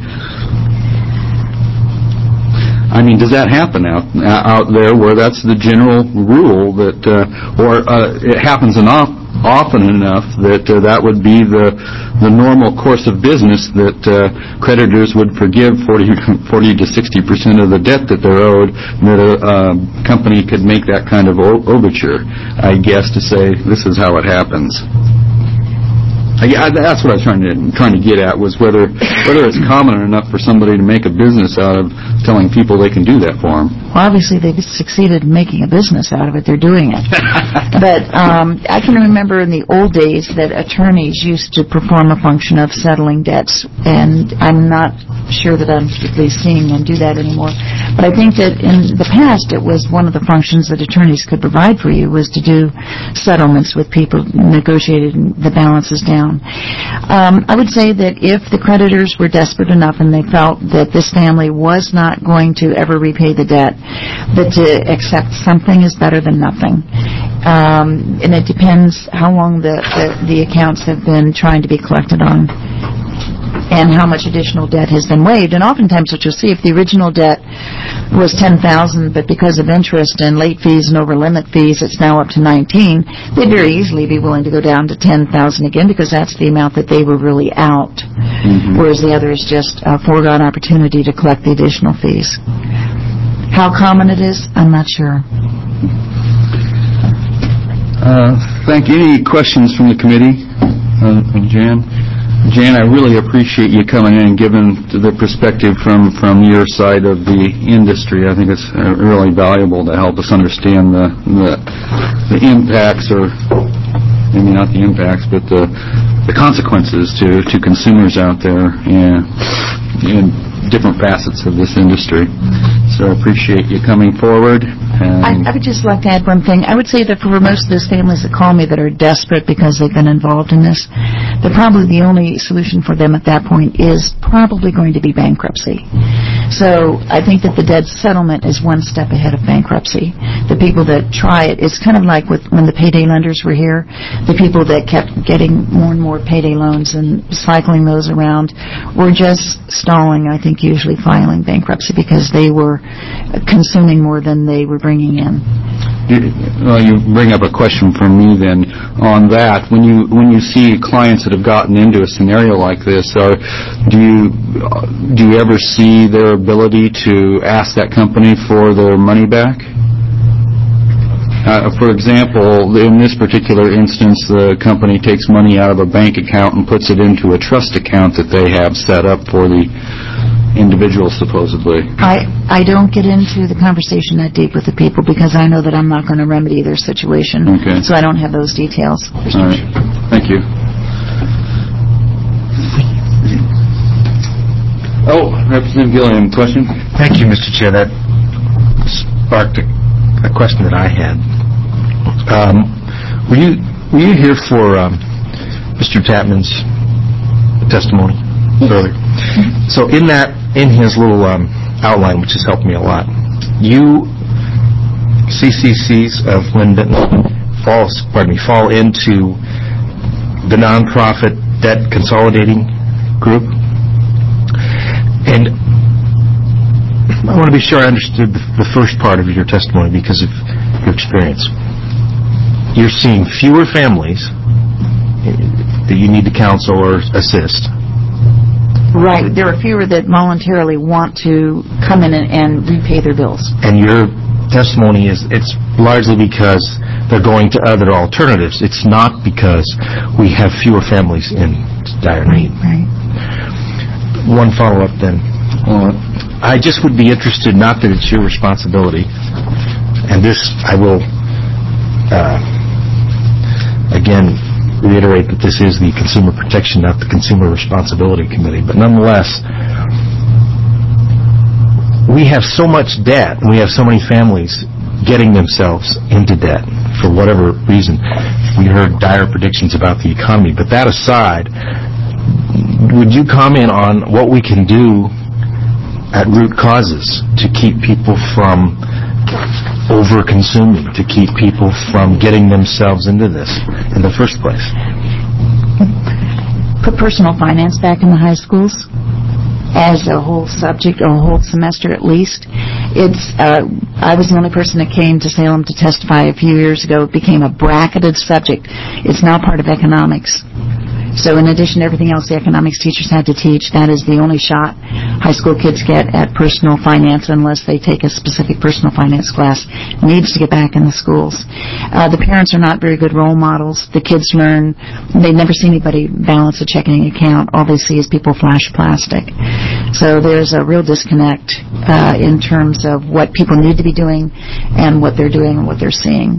I mean, does that happen out out there where that's the general rule that, uh, or uh, it happens enough? often enough that uh, that would be the the normal course of business, that uh, creditors would forgive forty, forty to sixty percent of the debt that they're owed, that a uh, company could make that kind of o- overture, I guess, to say this is how it happens. I, I, that's what I was trying to trying to get at, was whether whether it's common enough for somebody to make a business out of telling people they can do that for them. Well, obviously they've succeeded in making a business out of it. They're doing it. But um, I can remember in the old days that attorneys used to perform a function of settling debts, and I'm not sure that I'm particularly seeing them do that anymore. But I think that in the past it was one of the functions that attorneys could provide for you was to do settlements with people, negotiating the balances down. Um, I would say that if the creditors were desperate enough and they felt that this family was not going to ever repay the debt, but to accept something is better than nothing. Um, and it depends how long the, the, the accounts have been trying to be collected on and how much additional debt has been waived. And oftentimes what you'll see, if the original debt was ten thousand dollars, but because of interest and late fees and over-limit fees, it's now up to nineteen, they'd very easily be willing to go down to ten thousand dollars again because that's the amount that they were really out, mm-hmm. whereas the other is just a foregone opportunity to collect the additional fees. How common it is, I'm not sure. Uh, thank you. Any questions from the committee? Uh, Jan? Jan, I really appreciate you coming in and giving the perspective from, from your side of the industry. I think it's uh, really valuable to help us understand the, the the impacts, or maybe not the impacts, but the the consequences to, to consumers out there in, in different facets of this industry. So I appreciate you coming forward. I, I would just like to add one thing. I would say that for most of those families that call me that are desperate because they've been involved in this, that probably the only solution for them at that point is probably going to be bankruptcy. So I think that the debt settlement is one step ahead of bankruptcy. The people that try it, it's kind of like with when the payday lenders were here, the people that kept getting more and more payday loans and cycling those around were just stalling, I think, usually filing bankruptcy because they were consuming more than they were bringing in. Well, you bring up a question from me then on that. When you when you see clients that have gotten into a scenario like this, or do you do you ever see their ability to ask that company for their money back? Uh, for example, in this particular instance, the company takes money out of a bank account and puts it into a trust account that they have set up for the individual, supposedly. I, I don't get into the conversation that deep with the people because I know that I'm not going to remedy their situation. Okay. So I don't have those details. All right. Thank you. Oh, Representative Gilliam, question? Thank you, Mister Chair. That sparked a, a question that I had. Um, were you were you here for um, Mister Tapman's testimony earlier? So in that, in his little um, outline, which has helped me a lot, you C C Cs of Lynn Benton falls, pardon me, fall into the nonprofit debt consolidating group. And I want to be sure I understood the, the first part of your testimony because of your experience. You're seeing fewer families that you need to counsel or assist. Right. There are fewer that voluntarily want to come in and, and repay their bills. And your testimony is it's largely because they're going to other alternatives. It's not because we have fewer families in dire need. Right. One follow-up then. Uh, I just would be interested, not that it's your responsibility, and this I will, uh, again, reiterate that this is the Consumer Protection, not the Consumer Responsibility Committee, but nonetheless, we have so much debt, and we have so many families getting themselves into debt for whatever reason. We heard dire predictions about the economy, but that aside, would you comment on what we can do at root causes to keep people from over-consuming, to keep people from getting themselves into this in the first place? Put personal finance back in the high schools as a whole subject, or a whole semester at least. It's. Uh, I was the only person that came to Salem to testify a few years ago. It became a bracketed subject. It's now part of economics. So in addition to everything else the economics teachers had to teach, that is the only shot high school kids get at personal finance unless they take a specific personal finance class. Needs to get back in the schools. Uh, the parents are not very good role models. The kids learn, they never see anybody balance a checking account. All they see is people flash plastic. So there's a real disconnect uh, in terms of what people need to be doing and what they're doing and what they're seeing.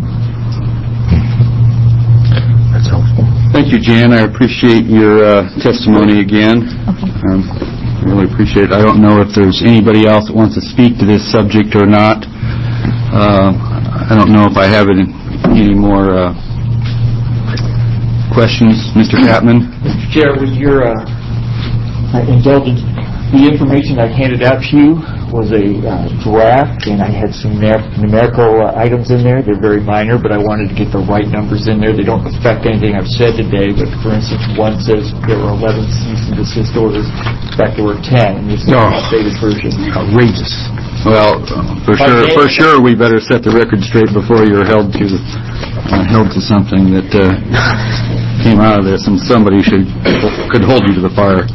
That's helpful. Thank you, Jan. I appreciate your uh, testimony again. Um, I really appreciate it. I don't know if there's anybody else that wants to speak to this subject or not. Uh, I don't know if I have any, any more uh, questions. Mister Chapman? Mister Chair, with your uh, indulgence, the information I handed out to you was a uh, draft, and I had some numeric- numerical uh, items in there. They're very minor, but I wanted to get the right numbers in there. They don't affect anything I've said today, but for instance, one says there were eleven cease and desist orders. In fact, there were ten, and this is Oh. an updated version. Outrageous. Well, for sure, for sure, we better set the record straight before you're held to uh, held to something that uh, came out of this, and somebody should could hold you to the fire.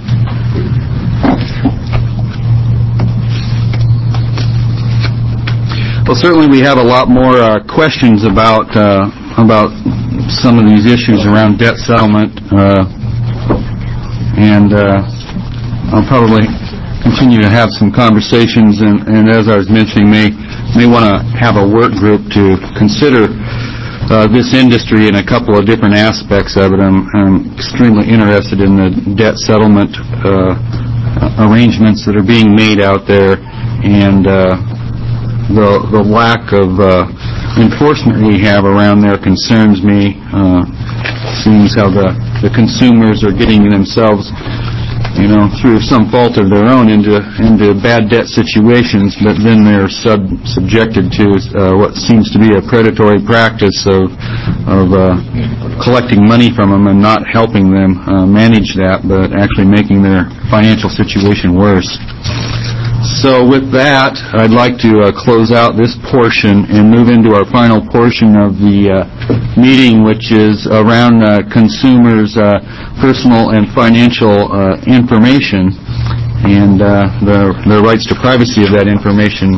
Well, certainly we have a lot more uh, questions about uh, about some of these issues around debt settlement, uh, and uh, I'll probably continue to have some conversations, and, and as I was mentioning, may may want to have a work group to consider uh, this industry in a couple of different aspects of it. I'm, I'm extremely interested in the debt settlement uh, arrangements that are being made out there, and uh, the the lack of uh, enforcement we have around there concerns me. Uh, seems how the the consumers are getting themselves, you know, through some fault of their own, into into bad debt situations, but then they're sub subjected to uh, what seems to be a predatory practice of of uh, collecting money from them and not helping them uh, manage that, but actually making their financial situation worse. So with that, I'd like to uh, close out this portion and move into our final portion of the uh, meeting, which is around uh, consumers' uh, personal and financial uh, information and uh, the, the rights to privacy of that information.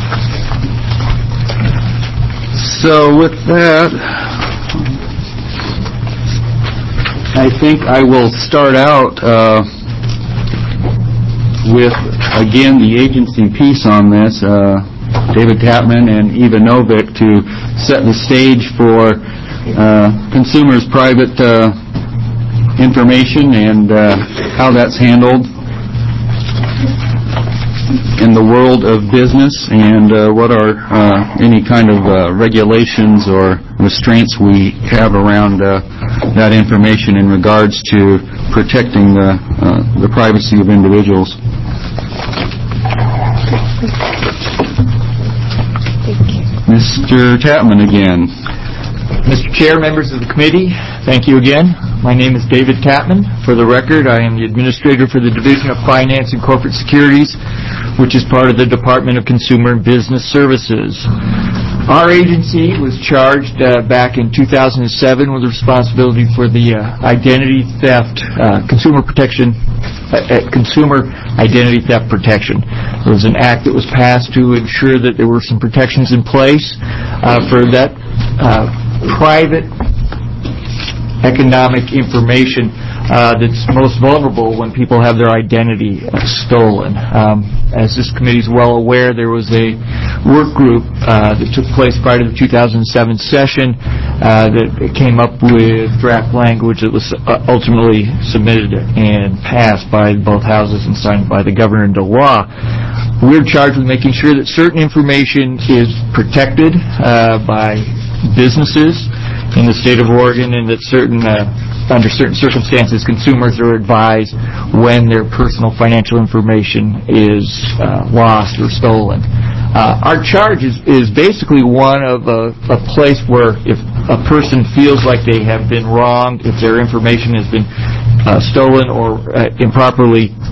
So with that, I think I will start out uh, with, again, the agency piece on this, uh, David Tapman and Eva Novick, to set the stage for uh, consumers' private uh, information and uh, how that's handled in the world of business, and uh, what are uh, any kind of uh, regulations or restraints we have around uh, that information in regards to protecting the, uh, the privacy of individuals. Mister Tapman again. Mister Chair, members of the committee, thank you again. My name is David Tapman. For the record, I am the Administrator for the Division of Finance and Corporate Securities, which is part of the Department of Consumer and Business Services. Our agency was charged uh, back in two thousand seven with responsibility for the uh, identity theft, uh, consumer protection, uh, consumer identity theft protection. There was an act that was passed to ensure that there were some protections in place uh, for that uh, private economic information uh, that's most vulnerable when people have their identity uh, stolen. Um, as this committee is well aware, there was a work group uh, that took place prior to the two thousand seven session uh, that came up with draft language that was uh, ultimately submitted and passed by both houses and signed by the governor into law. We're charged with making sure that certain information is protected uh, by businesses in the state of Oregon, and that certain, uh, under certain circumstances, consumers are advised when their personal financial information is uh, lost or stolen. Uh, our charge is, is basically one of a, a place where if a person feels like they have been wronged, if their information has been uh, stolen or uh, improperly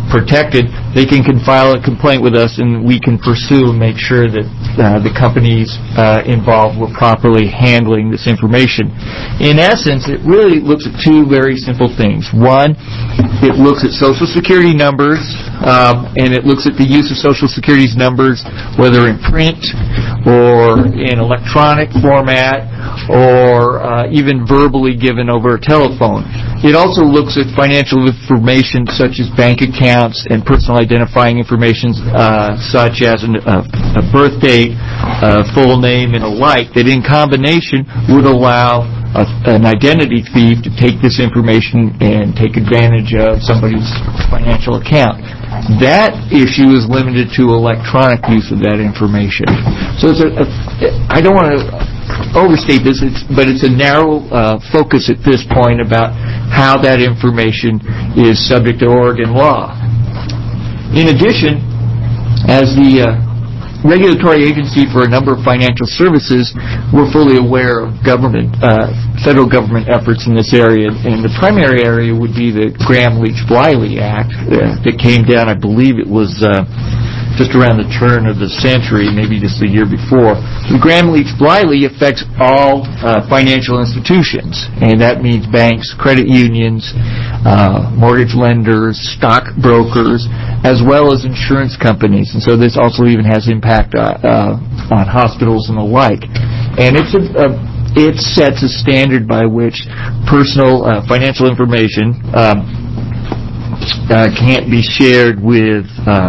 protected, they can, can file a complaint with us, and we can pursue and make sure that uh, the companies uh, involved were properly handling this information. In essence, it really looks at two very simple things. One, it looks at Social Security numbers, um, and it looks at the use of Social Security's numbers, whether in print or in electronic format or uh, even verbally given over a telephone. It also looks at financial information such as bank accounts and personal identifying information uh, such as an, uh, a birth date, uh, full name, and a like, that in combination would allow a, an identity thief to take this information and take advantage of somebody's financial account. That issue is limited to electronic use of that information. So it's a, a, I don't want to overstate this, it's, but it's a narrow uh, focus at this point about how that information is subject to Oregon law. In addition, as the uh, regulatory agency for a number of financial services, we're fully aware of government, uh, federal government efforts in this area, and the primary area would be the Gramm-Leach-Bliley Act uh, that came down, I believe it was uh, just around the turn of the century, maybe just the year before. The Gramm-Leach-Bliley affects all uh, financial institutions, and that means banks, credit unions, uh, mortgage lenders, stock brokers, as well as insurance companies. And so this also even has impact uh, uh, on hospitals and the like. And it's a, a it sets a standard by which personal uh, financial information um, uh, can't be shared with uh,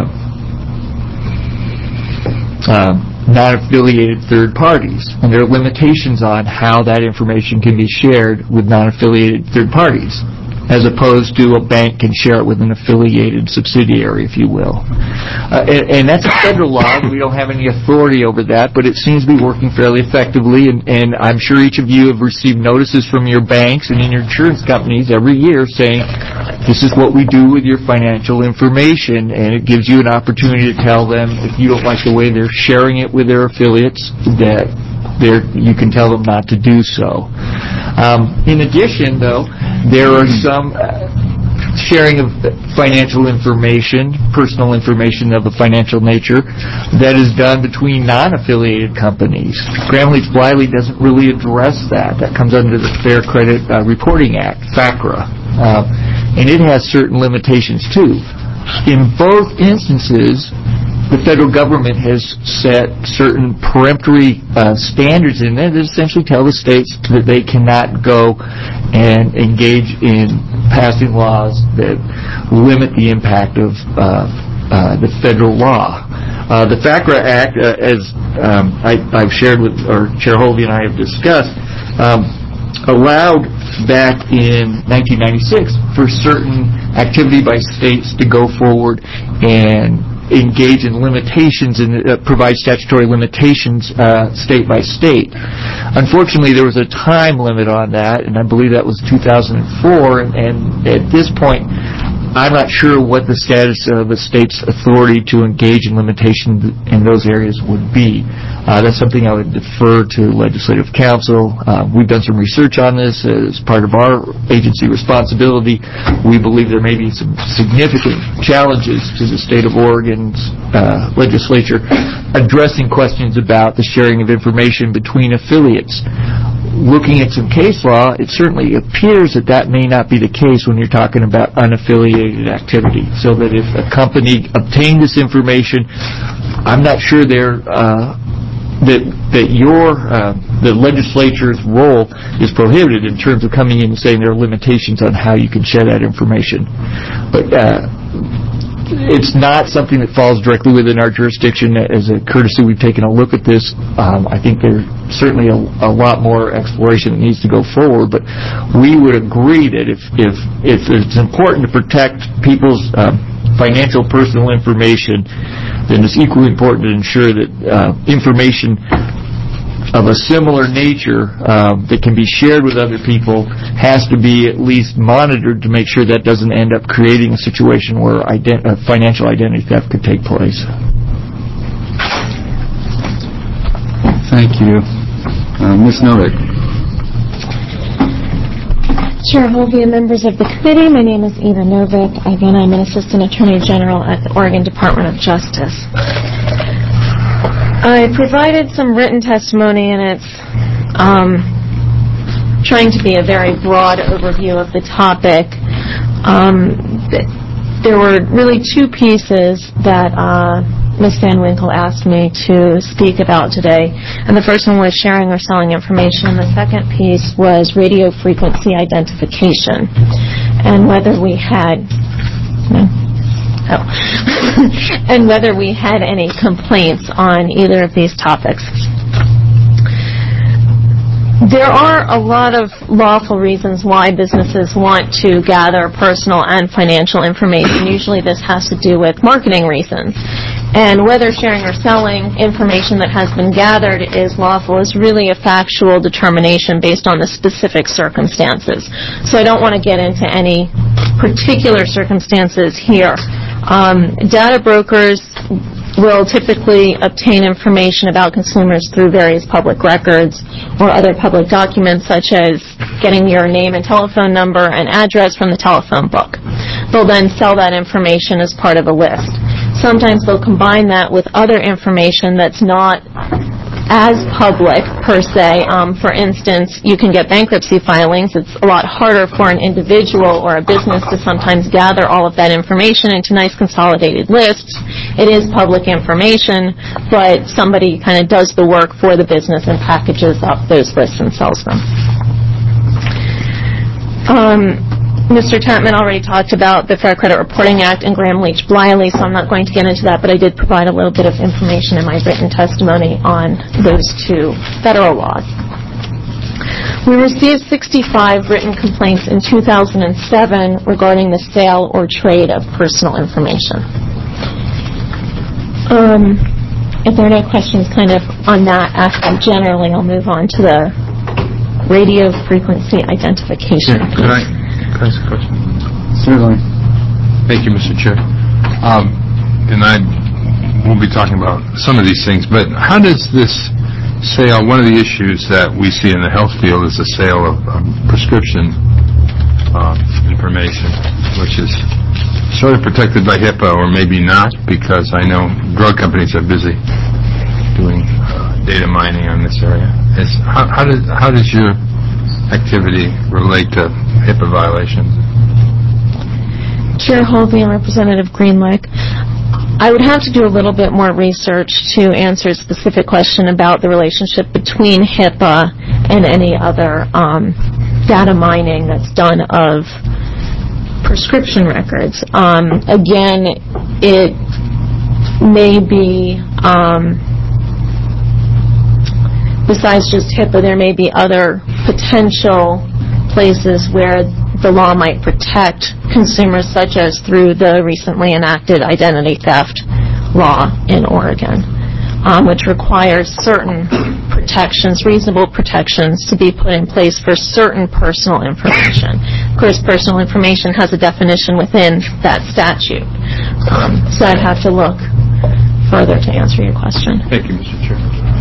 Uh, non-affiliated third parties, and there are limitations on how that information can be shared with non-affiliated third parties, as opposed to a bank can share it with an affiliated subsidiary, if you will. Uh, and, and that's a federal law. We don't have any authority over that, but it seems to be working fairly effectively, and, and I'm sure each of you have received notices from your banks and in your insurance companies every year saying, this is what we do with your financial information, and it gives you an opportunity to tell them, if you don't like the way they're sharing it with their affiliates, that they're, you can tell them not to do so. Um, in addition, though, there are some uh, sharing of financial information, personal information of a financial nature, that is done between non-affiliated companies. Gramm-Leach-Bliley doesn't really address that. That comes under the Fair Credit uh, Reporting Act, FACRA. Uh, and it has certain limitations, too. In both instances, the federal government has set certain peremptory uh, standards in there that essentially tell the states that they cannot go and engage in passing laws that limit the impact of uh, uh, the federal law. Uh, the FACRA Act, uh, as um, I, I've shared with, or Chair Hovey and I have discussed, um, allowed back in nineteen ninety-six for certain activity by states to go forward and engage in limitations and uh, provide statutory limitations uh, state by state. Unfortunately, there was a time limit on that, and I believe that was two thousand four, and, and at this point, I'm not sure what the status of a state's authority to engage in limitation in those areas would be. Uh, that's something I would defer to Legislative Council. Uh, we've done some research on this as part of our agency responsibility. We believe there may be some significant challenges to the state of Oregon's uh, legislature addressing questions about the sharing of information between affiliates. Looking at some case law, it certainly appears that that may not be the case when you're talking about unaffiliated activity. So that if a company obtained this information, I'm not sure they're uh, that that your uh, the legislature's role is prohibited in terms of coming in and saying there are limitations on how you can share that information. But uh, it's not something that falls directly within our jurisdiction. As a courtesy, we've taken a look at this. Um, I think there's certainly a, a lot more exploration that needs to go forward, but we would agree that if if, if it's important to protect people's um, financial personal information, then it's equally important to ensure that uh, information of a similar nature um, that can be shared with other people has to be at least monitored to make sure that doesn't end up creating a situation where ident- uh, financial identity theft could take place. Thank you. Uh, Miz Novick. Chair Hovey and members of the committee, my name is Eva Novick. Again, I'm an Assistant Attorney General at the Oregon Department of Justice. I provided some written testimony, and it's um, trying to be a very broad overview of the topic. Um, th- there were really two pieces that uh, Miz Van Winkle asked me to speak about today, and the first one was sharing or selling information, and the second piece was radio frequency identification, and whether we had no, oh, and whether we had any complaints on either of these topics. There are a lot of lawful reasons why businesses want to gather personal and financial information. Usually this has to do with marketing reasons. And whether sharing or selling information that has been gathered is lawful is really a factual determination based on the specific circumstances. So I don't want to get into any particular circumstances here. Um, data brokers will typically obtain information about consumers through various public records or other public documents, such as getting your name and telephone number and address from the telephone book. They'll then sell that information as part of a list. Sometimes they'll combine that with other information that's not as public, per se. Um, for instance, you can get bankruptcy filings. It's a lot harder for an individual or a business to sometimes gather all of that information into nice consolidated lists. It is public information, but somebody kind of does the work for the business and packages up those lists and sells them. Um, Mister Tatman already talked about the Fair Credit Reporting Act and Graham-Leach-Bliley, so I'm not going to get into that, but I did provide a little bit of information in my written testimony on those two federal laws. We received sixty-five written complaints in two thousand seven regarding the sale or trade of personal information. Um, if there are no questions kind of on that aspect generally, I'll move on to the radio frequency identification. Yeah, could I, could I ask a question? Certainly. Thank you, Mister Chair. Um, and I will be talking about some of these things, but how does this sale, one of the issues that we see in the health field is the sale of um, prescription uh, information, which is sort of protected by HIPAA or maybe not, because I know drug companies are busy doing uh, data mining on this area. Is, how, how, does, how does your activity relate to HIPAA violations? Chair Hovey and Representative Greenlick, I would have to do a little bit more research to answer a specific question about the relationship between HIPAA and any other um, data mining that's done of prescription records. Um, again, it may be, um, besides just HIPAA, there may be other potential places where the law might protect consumers, such as through the recently enacted identity theft law in Oregon, um, which requires certain protections, reasonable protections, to be put in place for certain personal information. Of course, personal information has a definition within that statute, um, so I'd have to look further to answer your question. Thank you, Mister Chair.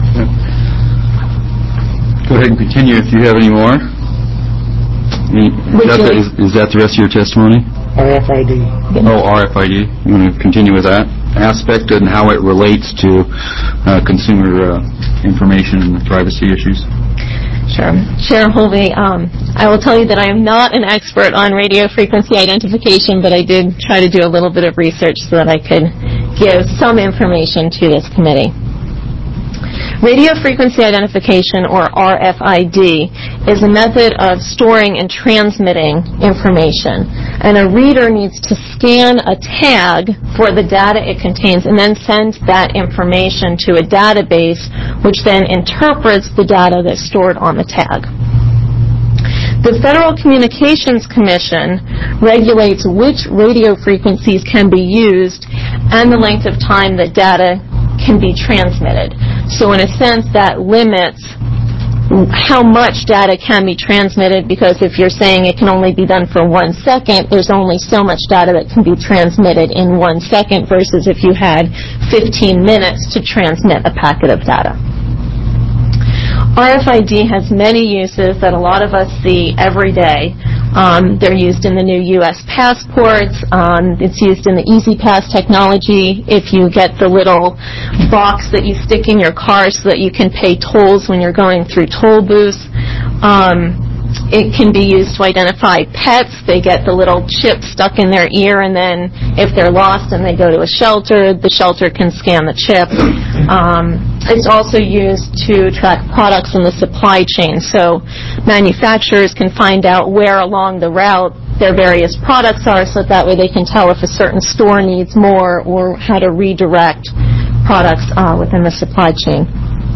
Go ahead and continue if you have any more. Is that, the, is, is that the rest of your testimony? R F I D. Oh, R F I D. You want to continue with that aspect and how it relates to uh, consumer uh, information and privacy issues? Sure. Chair Hovey, um, I will tell you that I am not an expert on radio frequency identification, but I did try to do a little bit of research so that I could give some information to this committee. Radio frequency identification, or R F I D, is a method of storing and transmitting information. And a reader needs to scan a tag for the data it contains and then send that information to a database, which then interprets the data that's stored on the tag. The Federal Communications Commission regulates which radio frequencies can be used and the length of time that data can be transmitted. So in a sense, that limits how much data can be transmitted, because if you're saying it can only be done for one second, there's only so much data that can be transmitted in one second versus if you had fifteen minutes to transmit a packet of data. R F I D has many uses that a lot of us see every day. Um, they're used in the new U S passports. Um, it's used in the Easy Pass technology. If you get the little box that you stick in your car so that you can pay tolls when you're going through toll booths. Um, It can be used to identify pets. They get the little chip stuck in their ear, and then if they're lost and they go to a shelter, the shelter can scan the chip. Um, it's also used to track products in the supply chain, so manufacturers can find out where along the route their various products are, so that way they can tell if a certain store needs more or how to redirect products uh, within the supply chain.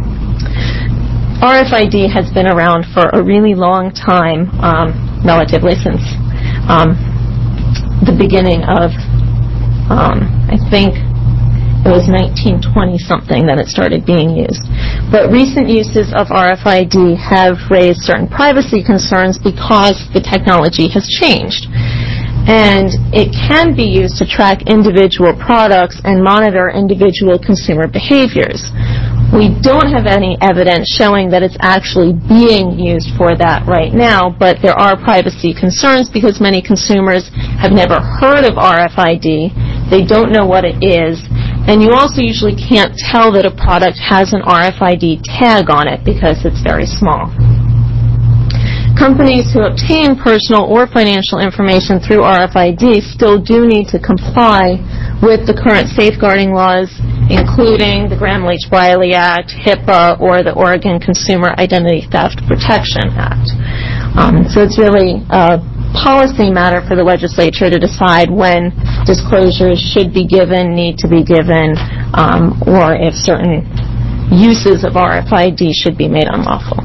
R F I D has been around for a really long time, um, relatively since um, the beginning of, um, I think it was nineteen twenty something that it started being used. But recent uses of R F I D have raised certain privacy concerns because the technology has changed. And it can be used to track individual products and monitor individual consumer behaviors. We don't have any evidence showing that it's actually being used for that right now, but there are privacy concerns because many consumers have never heard of R F I D. They don't know what it is, and you also usually can't tell that a product has an R F I D tag on it because it's very small. Companies who obtain personal or financial information through R F I D still do need to comply with the current safeguarding laws, including the Gramm-Leach-Bliley Act, HIPAA, or the Oregon Consumer Identity Theft Protection Act. Um, so it's really a policy matter for the legislature to decide when disclosures should be given, need to be given, um, or if certain uses of R F I D should be made unlawful.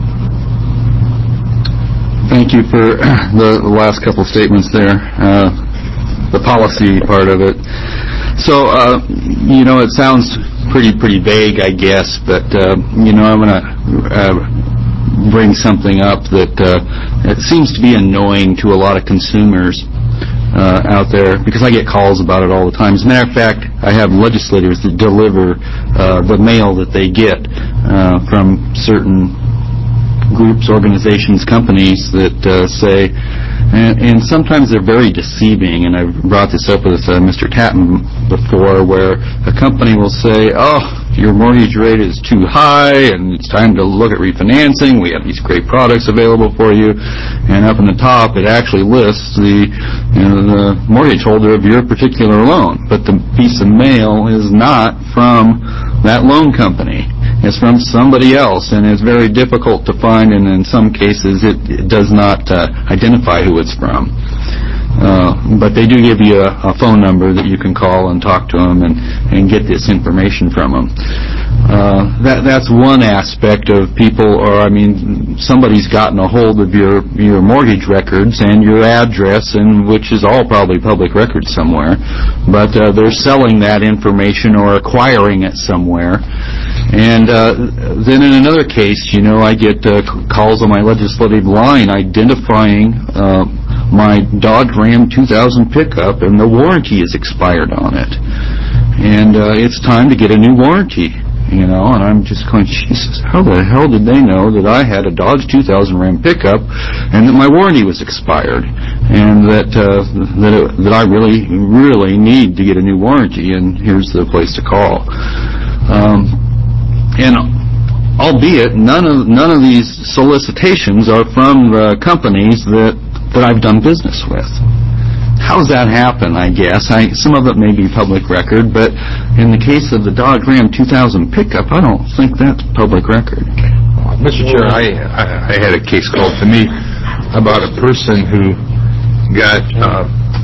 Thank you for the last couple statements there, uh, the policy part of it. So, uh, you know, it sounds pretty pretty vague, I guess, but, uh, you know, I'm going to uh, bring something up that uh, it seems to be annoying to a lot of consumers uh, out there, because I get calls about it all the time. As a matter of fact, I have legislators that deliver uh, the mail that they get uh, from certain groups, organizations, companies that uh, say, and, and sometimes they're very deceiving, and I've brought this up with uh, Mister Tatton before, where a company will say, oh, your mortgage rate is too high, and it's time to look at refinancing, we have these great products available for you, and up in the top it actually lists the, you know, the mortgage holder of your particular loan, but the piece of mail is not from that loan company. It's from somebody else, and it's very difficult to find, and in some cases it, it does not uh, identify who it's from. Uh, but they do give you a, a phone number that you can call and talk to them and, and get this information from them. Uh, that, that's one aspect of people, or I mean, somebody's gotten a hold of your, your mortgage records and your address, and which is all probably public records somewhere, but uh, they're selling that information or acquiring it somewhere. And uh, then in another case, you know, I get uh, calls on my legislative line identifying uh, my Dodge Ram two thousand pickup, and the warranty is expired on it. And uh, it's time to get a new warranty, you know, and I'm just going, Jesus, how the hell did they know that I had a Dodge two thousand Ram pickup and that my warranty was expired, and that uh, that, it, that I really, really need to get a new warranty, and here's the place to call. Um, and albeit none of none of these solicitations are from the companies that that I've done business with. How does that happen, I guess? I, some of it may be public record, but in the case of the Dodge Ram two thousand pickup, I don't think that's public record. Mister Chair, I, I, I had a case called to me about a person who got uh,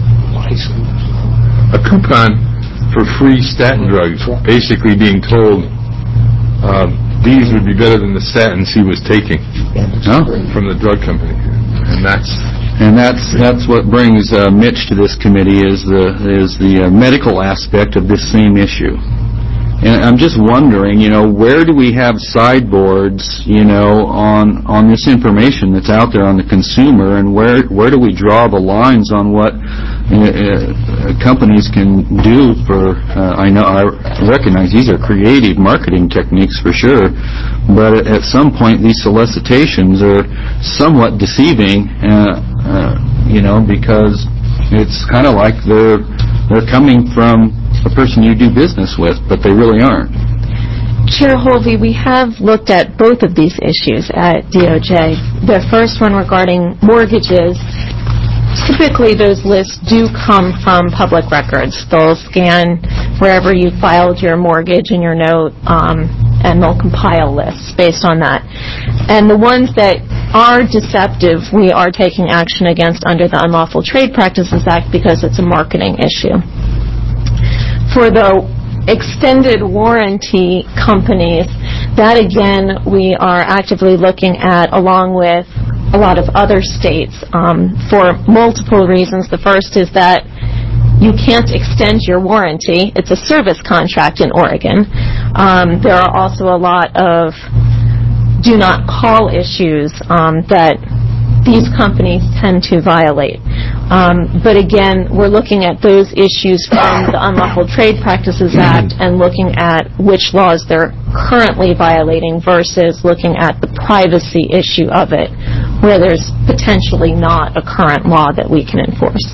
a coupon for free statin drugs, basically being told uh, these would be better than the statins he was taking oh. from the drug company. And that's And that's that's what brings uh, Mitch to this committee, is the is the uh, medical aspect of this same issue. And I'm just wondering, you know, where do we have sideboards, you know, on on this information that's out there on the consumer, and where where do we draw the lines on what uh, uh, companies can do for? Uh, I know I recognize these are creative marketing techniques for sure, but at some point these solicitations are somewhat deceiving. Uh, uh, you know, because it's kind of like they're they're coming from a person you do business with, but they really aren't. Chair Holvey, we have looked at both of these issues at D O J. The first one regarding mortgages, typically those lists do come from public records. They'll scan wherever you filed your mortgage and your note, um, and they'll compile lists based on that. And the ones that are deceptive, we are taking action against under the Unlawful Trade Practices Act because it's a marketing issue. For the extended warranty companies, that again we are actively looking at along with a lot of other states um, for multiple reasons. The first is that you can't extend your warranty. It's a service contract in Oregon. Um, there are also a lot of do not call issues um, that these companies tend to violate. Um, but again, we're looking at those issues from the Unlawful Trade Practices Act and looking at which laws they're currently violating versus looking at the privacy issue of it, where there's potentially not a current law that we can enforce.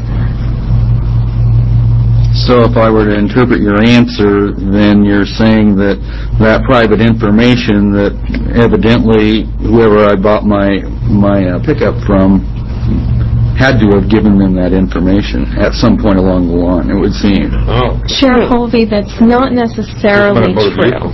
So if I were to interpret your answer, then you're saying that that private information that evidently whoever I bought my my uh, pickup from had to have given them that information at some point along the line, it would seem. Oh. Chair Holvey, that's not necessarily true.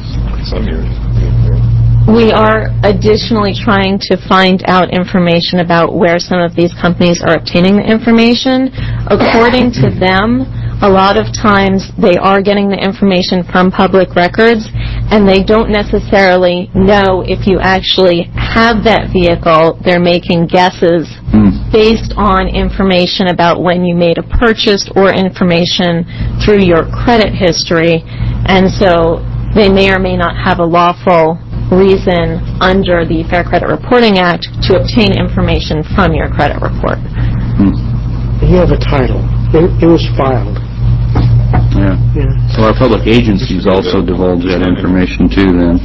We are additionally trying to find out information about where some of these companies are obtaining the information. According to them, a lot of times they are getting the information from public records, and they don't necessarily know if you actually have that vehicle. They're making guesses mm. based on information about when you made a purchase or information through your credit history, and so they may or may not have a lawful reason under the Fair Credit Reporting Act to obtain information from your credit report. Mm. You have a title. It, it was filed. Yeah. yeah. So our public agencies also divulge that information too, then.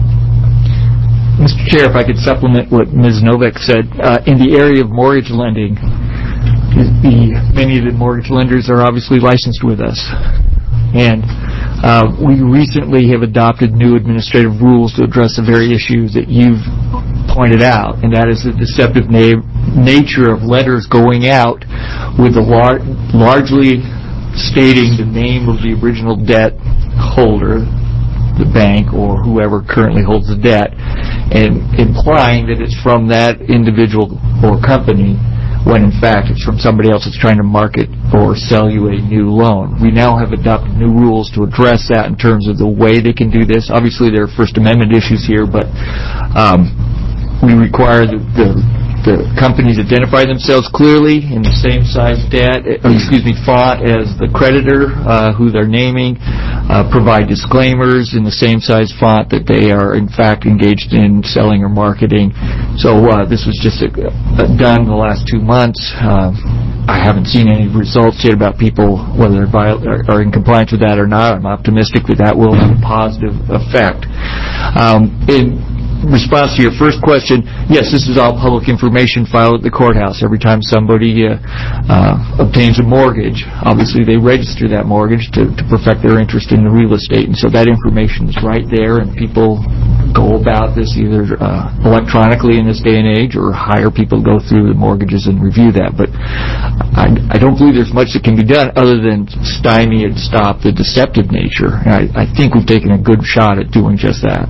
Mister Chair, if I could supplement what Miz Novak said, uh, in the area of mortgage lending, the, many of the mortgage lenders are obviously licensed with us. And uh, we recently have adopted new administrative rules to address the very issue that you've pointed out, and that is the deceptive na- nature of letters going out with a lar- largely stating the name of the original debt holder, the bank or whoever currently holds the debt, and implying that it's from that individual or company, when in fact it's from somebody else that's trying to market or sell you a new loan. We now have adopted new rules to address that in terms of the way they can do this. Obviously there are First Amendment issues here, but um, we require the, the the companies identify themselves clearly in the same size debt, excuse me, font as the creditor uh, who they're naming, uh, provide disclaimers in the same size font that they are in fact engaged in selling or marketing. So uh, this was just a, a done in the last two months. Uh, I haven't seen any results yet about people whether they're are in compliance with that or not. I'm optimistic that that will have a positive effect. Um, in response to your first question, yes, this is all public information filed at the courthouse. Every time somebody uh, uh, obtains a mortgage, obviously they register that mortgage to, to perfect their interest in the real estate. And so that information is right there, and people go about this either uh, electronically in this day and age or hire people to go through the mortgages and review that. But I, I don't believe there's much that can be done other than stymie and stop the deceptive nature. And I, I think we've taken a good shot at doing just that.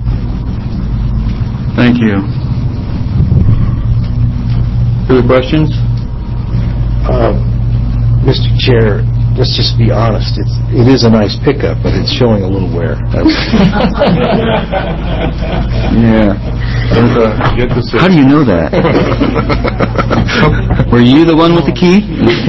Thank you. Further questions? Uh, Mister Chair, let's just be honest. It's, it is a nice pickup, but it's showing a little wear. Yeah. Uh, How do you know that? Were you the one with the key?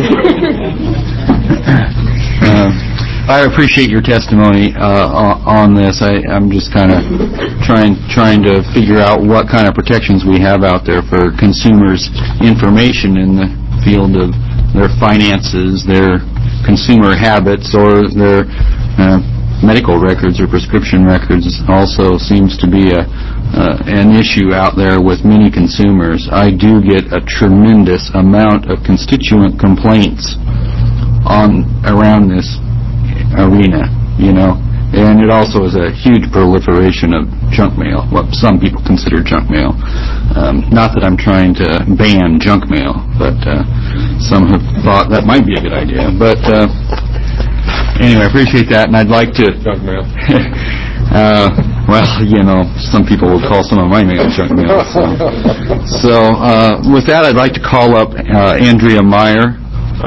uh, I appreciate your testimony uh, on this. I, I'm just kind of trying trying to figure out what kind of protections we have out there for consumers' information in the field of their finances, their consumer habits, or their uh, medical records or prescription records. Also seems to be a, uh, an issue out there with many consumers. I do get a tremendous amount of constituent complaints on around this arena, you know, and it also is a huge proliferation of junk mail, what some people consider junk mail. Um, not that I'm trying to ban junk mail, but uh, some have thought that might be a good idea. But uh, anyway, I appreciate that, and I'd like to... Junk mail. uh, well, you know, some people will call some of my mail junk mail. So, so uh, with that, I'd like to call up uh, Andrea Meyer.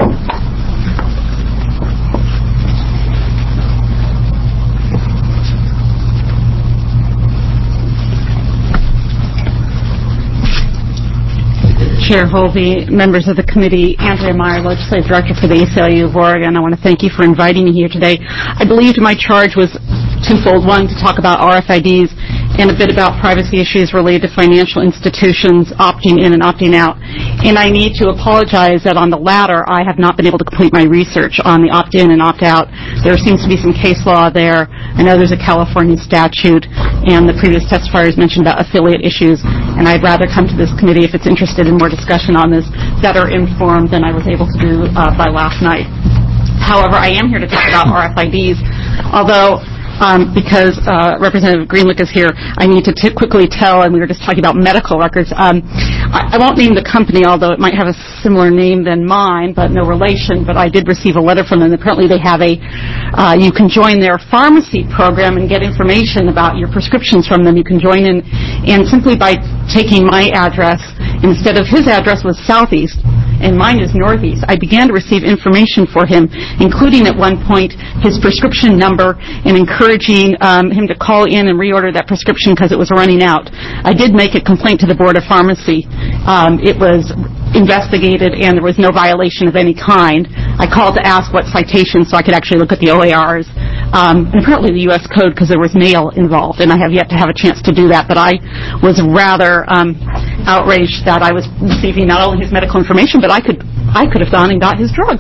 Chair Holvey, members of the committee, Andrea Meyer, Legislative Director for the A C L U of Oregon. I want to thank you for inviting me here today. I believed my charge was twofold. One, to talk about R F I Ds and a bit about privacy issues related to financial institutions opting in and opting out. And I need to apologize that on the latter, I have not been able to complete my research on the opt-in and opt-out. There seems to be some case law there. I know there's a California statute, and the previous testifiers mentioned about affiliate issues, and I'd rather come to this committee if it's interested in more discussion on this, better informed than I was able to do uh, by last night. However, I am here to talk about R F I Ds, although um, because uh, Representative Greenlick is here, I need to t- quickly tell, and we were just talking about medical records. Um, I, I won't name the company, although it might have a similar name than mine, but no relation, but I did receive a letter from them. Apparently they have a, uh, you can join their pharmacy program and get information about your prescriptions from them. You can join in, and simply by taking my address, instead of his address was Southeast, and mine is Northeast, I began to receive information for him, including at one point his prescription number, and encouraging um, him to call in and reorder that prescription because it was running out. I did make a complaint to the Board of Pharmacy. Um, it was investigated, and there was no violation of any kind. I called to ask what citations so I could actually look at the O A Rs, um, and apparently the U S Code because there was mail involved, and I have yet to have a chance to do that, but I was rather um, outraged that I was receiving not only his medical information, but I could I could have gone and got his drugs.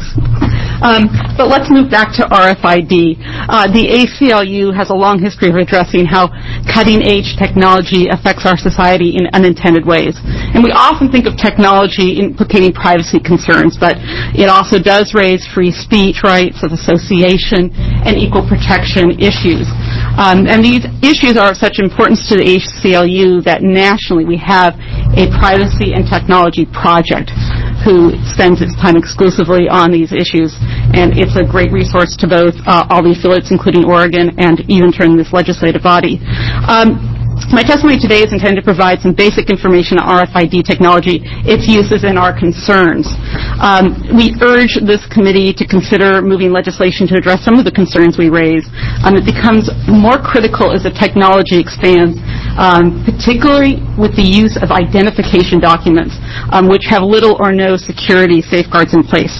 Um, but let's move back to R F I D. Uh, the A C L U has a long history of addressing how cutting-edge technology affects our society in unintended ways. And we often think of technology implicating privacy concerns, but it also does raise free speech rights of association and equal protection issues. Um, and these issues are of such importance to the A C L U that nationally we have a privacy and technology project who spends its time exclusively on these issues, and it's a great resource to both uh, all the affiliates, including Oregon, and even turn this legislative body. Um, My testimony today is intended to provide some basic information on R F I D technology, its uses, and our concerns. Um, we urge this committee to consider moving legislation to address some of the concerns we raise. Um, it becomes more critical as the technology expands, um, particularly with the use of identification documents, um, which have little or no security safeguards in place.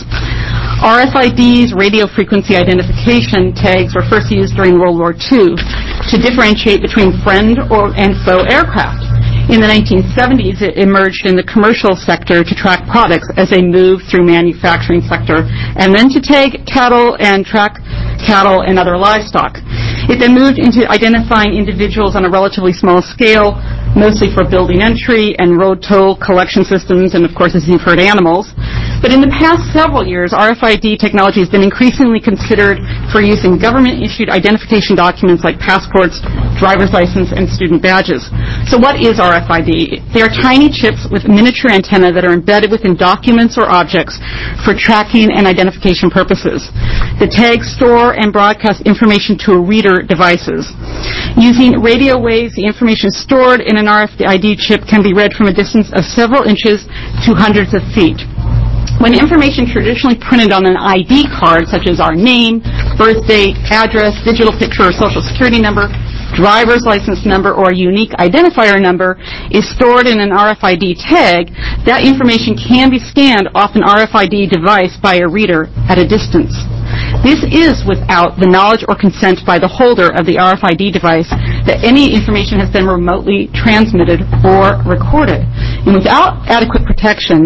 R F I Ds, radio frequency identification tags, were first used during World War Two to differentiate between friend or and foe aircraft. In the nineteen seventies, it emerged in the commercial sector to track products as they moved through manufacturing sector, and then to tag cattle and track cattle and other livestock. It then moved into identifying individuals on a relatively small scale, mostly for building entry and road toll collection systems, and of course, as you've heard, animals. But in the past several years, R F I D technology has been increasingly considered for use in government-issued identification documents like passports, driver's license, and student badges. So what is R F I D? They are tiny chips with miniature antennae that are embedded within documents or objects for tracking and identification purposes. The tags store and broadcast information to a reader devices. Using radio waves, the information stored in an R F I D chip can be read from a distance of several inches to hundreds of feet. When information traditionally printed on an I D card, such as our name, birth date, address, digital picture or social security number, driver's license number, or unique identifier number, is stored in an R F I D tag, that information can be scanned off an R F I D device by a reader at a distance. This is without the knowledge or consent by the holder of the R F I D device that any information has been remotely transmitted or recorded. And without adequate protections,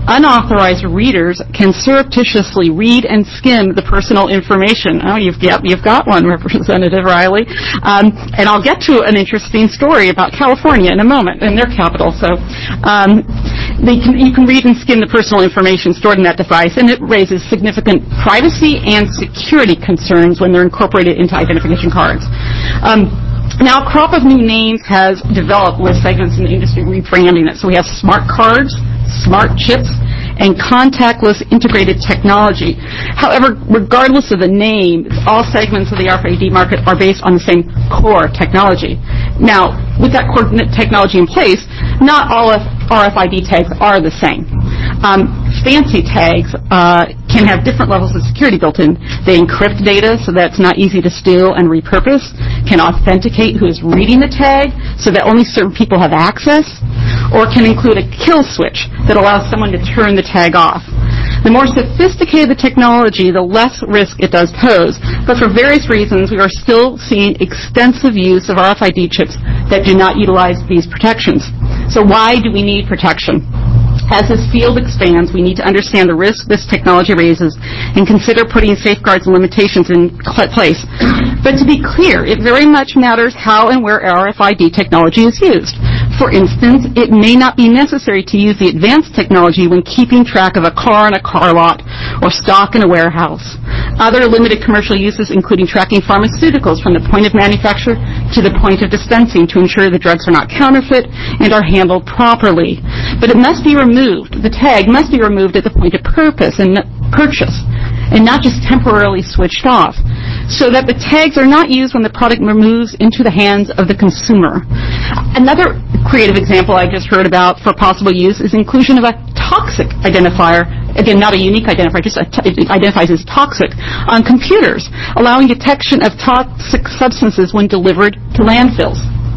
unauthorized readers can surreptitiously read and skim the personal information. Oh, you've got, you've got one, Representative Riley. Um, and I'll get to an interesting story about California in a moment, and their capital. So um, they can, you can read and skim the personal information stored in that device, and it raises significant privacy and security concerns when they're incorporated into identification cards. Um, Now, a crop of new names has developed with segments in the industry rebranding it. So we have smart cards, smart chips, and contactless integrated technology. However, regardless of the name, all segments of the R F I D market are based on the same core technology. Now, with that core technology in place, not all of R F I D tags are the same. Um, fancy tags uh, can have different levels of security built in. They encrypt data so that it's not easy to steal and repurpose, can authenticate who is reading the tag so that only certain people have access, or can include a kill switch that allows someone to turn the tag off. The more sophisticated the technology, the less risk it does pose. But for various reasons, we are still seeing extensive use of R F I D chips that do not utilize these protections. So why do we need protection? As this field expands, we need to understand the risk this technology raises and consider putting safeguards and limitations in place. But to be clear, it very much matters how and where R F I D technology is used. For instance, it may not be necessary to use the advanced technology when keeping track of a car in a car lot or stock in a warehouse. Other limited commercial uses including tracking pharmaceuticals from the point of manufacture to the point of dispensing to ensure the drugs are not counterfeit and are handled properly. But it must be removed. The tag must be removed at the point of purpose and purchase, and not just temporarily switched off, so that the tags are not used when the product moves into the hands of the consumer. Another creative example I just heard about for possible use is inclusion of a toxic identifier, again, not a unique identifier, just a t- it identifies as toxic, on computers, allowing detection of toxic substances when delivered to landfills.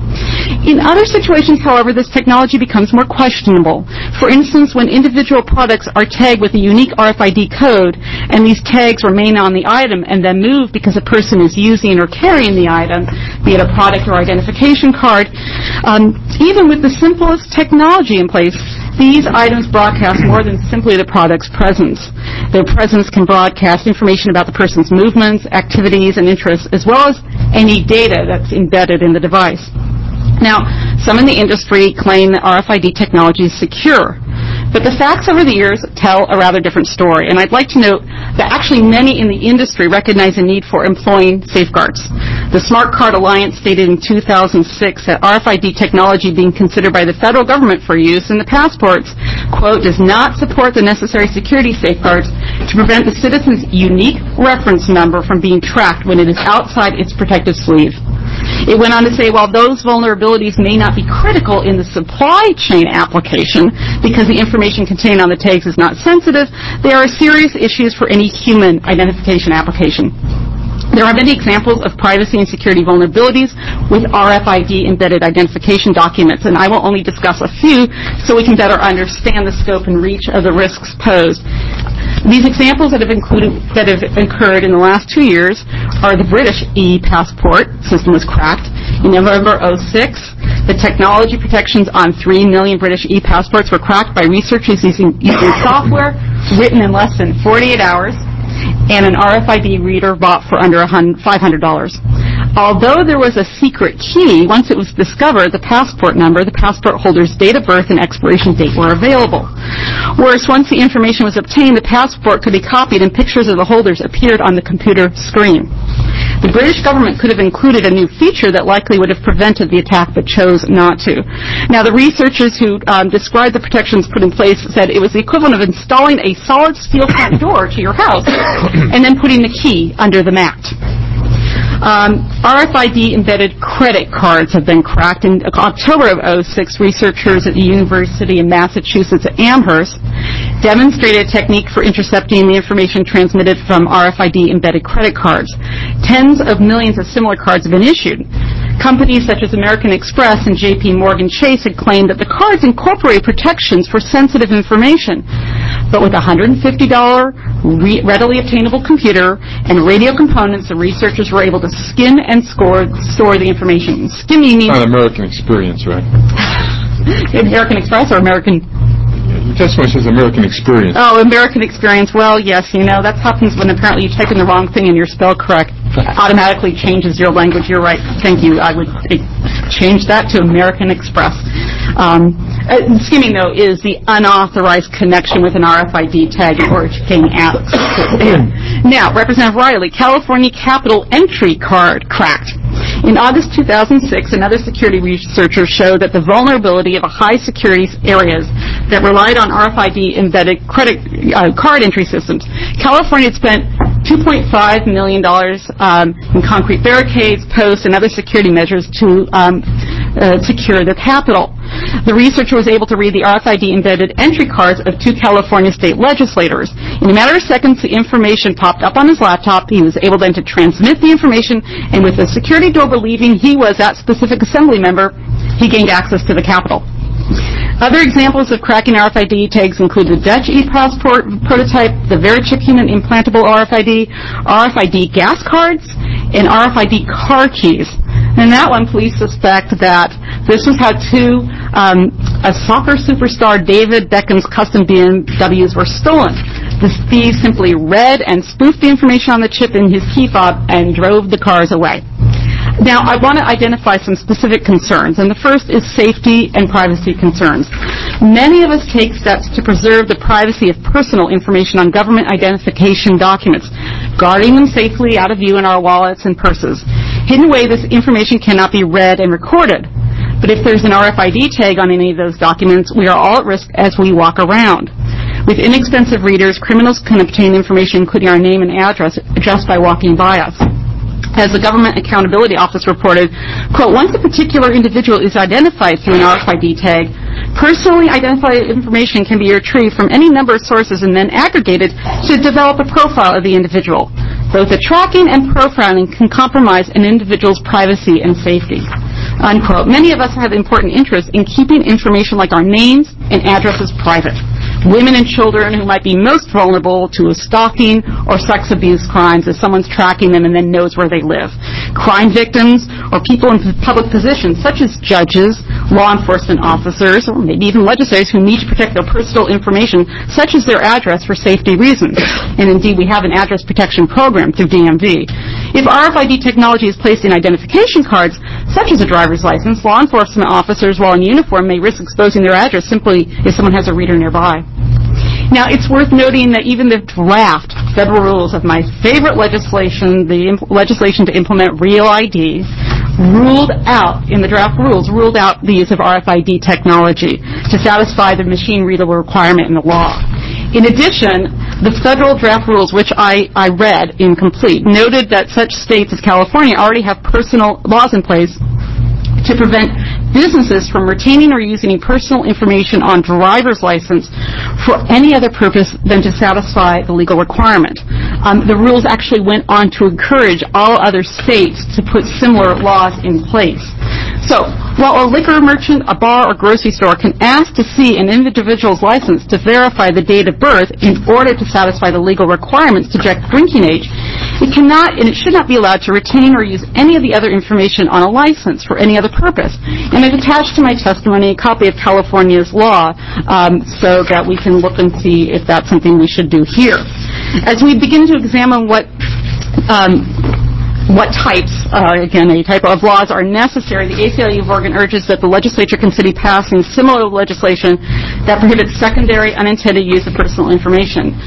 In other situations, however, this technology becomes more questionable. For instance, when individual products are tagged with a unique R F I D code and these tags remain on the item and then move because a person is using or carrying the item, be it a product or identification card, um, even with the simplest technology in place, these items broadcast more than simply the product's presence. Their presence can broadcast information about the person's movements, activities, and interests, as well as any data that's embedded in the device. Now, some in the industry claim that R F I D technology is secure, but the facts over the years tell a rather different story. And I'd like to note that actually many in the industry recognize the need for employing safeguards. The Smart Card Alliance stated in two thousand six that R F I D technology being considered by the federal government for use in the passports, quote, does not support the necessary security safeguards to prevent the citizen's unique reference number from being tracked when it is outside its protective sleeve. It went on to say, while those vulnerabilities may not be critical in the supply chain application because the information contained on the tags is not sensitive, they are serious issues for any human identification application. There are many examples of privacy and security vulnerabilities with R F I D embedded identification documents, and I will only discuss a few so we can better understand the scope and reach of the risks posed. These examples that have included that have occurred in the last two years are the British e-passport system was cracked in November oh six. The technology protections on three million British e-passports were cracked by researchers using, using software written in less than forty-eight hours. And an R F I D reader bought for under five hundred dollars. Although there was a secret key, once it was discovered, the passport number, the passport holder's date of birth, and expiration date were available. Worse, once the information was obtained, the passport could be copied and pictures of the holders appeared on the computer screen. The British government could have included a new feature that likely would have prevented the attack, but chose not to. Now, the researchers who um, described the protections put in place said it was the equivalent of installing a solid steel front door to your house and then putting the key under the mat. Um, R F I D embedded credit cards have been cracked. In October of oh six, researchers at the University of Massachusetts at Amherst demonstrated a technique for intercepting the information transmitted from R F I D embedded credit cards. Tens of millions of similar cards have been issued. Companies such as American Express and J P Morgan Chase had claimed that the cards incorporate protections for sensitive information. But with a one hundred fifty dollars re- readily obtainable computer and radio components, the researchers were able to skim and score, store the information. Skimming means... An American Experience, right? American Express or American... Your testimony says American experience. Oh, American experience. Well, yes, you know, that happens when apparently you type in the wrong thing and your spell correct automatically changes your language. You're right. Thank you. I would change that to American Express. Um, uh, skimming, though, is the unauthorized connection with an R F I D tag in order to gain access to it. Now, Representative Riley, California Capital Entry Card cracked. In August two thousand six, another security researcher showed that the vulnerability of a high security areas that relied on R F I D embedded credit uh, card entry systems. California had spent two point five million dollars um, in concrete barricades, posts, and other security measures to um, uh, secure their capital. The researcher was able to read the R F I D embedded entry cards of two California state legislators. In a matter of seconds, the information popped up on his laptop. He was able then to transmit the information, and with the security door believing he was that specific assembly member, he gained access to the Capitol. Other examples of cracking R F I D tags include the Dutch e-passport prototype, the Verichip human implantable R F I D, R F I D gas cards, and R F I D car keys. And that one, police suspect that this was how two, um, a soccer superstar David Beckham's custom B M Ws were stolen. The thieves simply read and spoofed the information on the chip in his key fob and drove the cars away. Now, I want to identify some specific concerns, and the first is safety and privacy concerns. Many of us take steps to preserve the privacy of personal information on government identification documents, guarding them safely out of view in our wallets and purses. Hidden away, this information cannot be read and recorded. But if there's an R F I D tag on any of those documents, we are all at risk as we walk around. With inexpensive readers, criminals can obtain information including our name and address just by walking by us. As the Government Accountability Office reported, quote, once a particular individual is identified through an R F I D tag, personally identified information can be retrieved from any number of sources and then aggregated to develop a profile of the individual. Both the tracking and profiling can compromise an individual's privacy and safety. Unquote. Many of us have important interests in keeping information like our names and addresses private. Women and children who might be most vulnerable to stalking or sex abuse crimes if someone's tracking them and then knows where they live. Crime victims or people in public positions such as judges, law enforcement officers, or maybe even legislators who need to protect their personal information such as their address for safety reasons. And indeed, we have an address protection program through D M V. If R F I D technology is placed in identification cards, such as a driver's license, law enforcement officers while in uniform may risk exposing their address simply if someone has a reader nearby. Now, it's worth noting that even the draft federal rules of my favorite legislation, the imp- legislation to implement Real I D, ruled out, in the draft rules, ruled out the use of R F I D technology to satisfy the machine-readable requirement in the law. In addition, the federal draft rules, which I, I read incomplete, noted that such states as California already have personal laws in place to prevent businesses from retaining or using personal information on driver's license for any other purpose than to satisfy the legal requirement. Um, the rules actually went on to encourage all other states to put similar laws in place. So, while a liquor merchant, a bar, or grocery store can ask to see an individual's license to verify the date of birth in order to satisfy the legal requirements to check drinking age, it cannot and it should not be allowed to retain or use any of the other information on a license for any other purpose. And I've attached to my testimony a copy of California's law um, so that we can look and see if that's something we should do here. As we begin to examine what um, what types, uh, again, a type of laws are necessary, the A C L U of Oregon urges that the legislature consider passing similar legislation that prohibits secondary unintended use of personal information.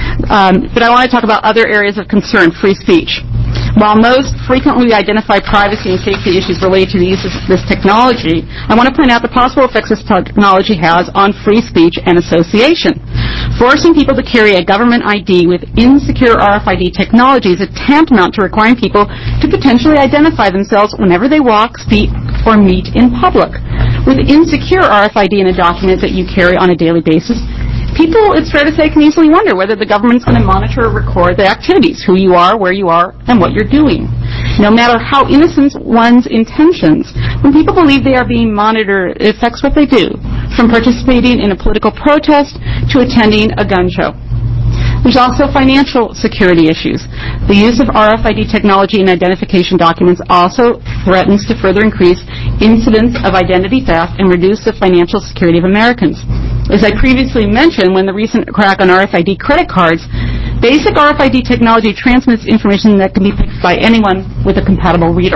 Um, but I want to talk about other areas of concern, free speech. While most frequently identify privacy and safety issues related to the use of this technology, I want to point out the possible effects this technology has on free speech and association. Forcing people to carry a government I D with insecure R F I D technology is a tantamount to requiring people to potentially identify themselves whenever they walk, speak, or meet in public. With insecure R F I D in a document that you carry on a daily basis, people, it's fair to say, can easily wonder whether the government's going to monitor or record the activities, who you are, where you are, and what you're doing. No matter how innocent one's intentions, when people believe they are being monitored, it affects what they do, from participating in a political protest to attending a gun show. There's also financial security issues. The use of R F I D technology in identification documents also threatens to further increase incidents of identity theft and reduce the financial security of Americans. As I previously mentioned, when the recent crack on R F I D credit cards, basic R F I D technology transmits information that can be picked by anyone with a compatible reader.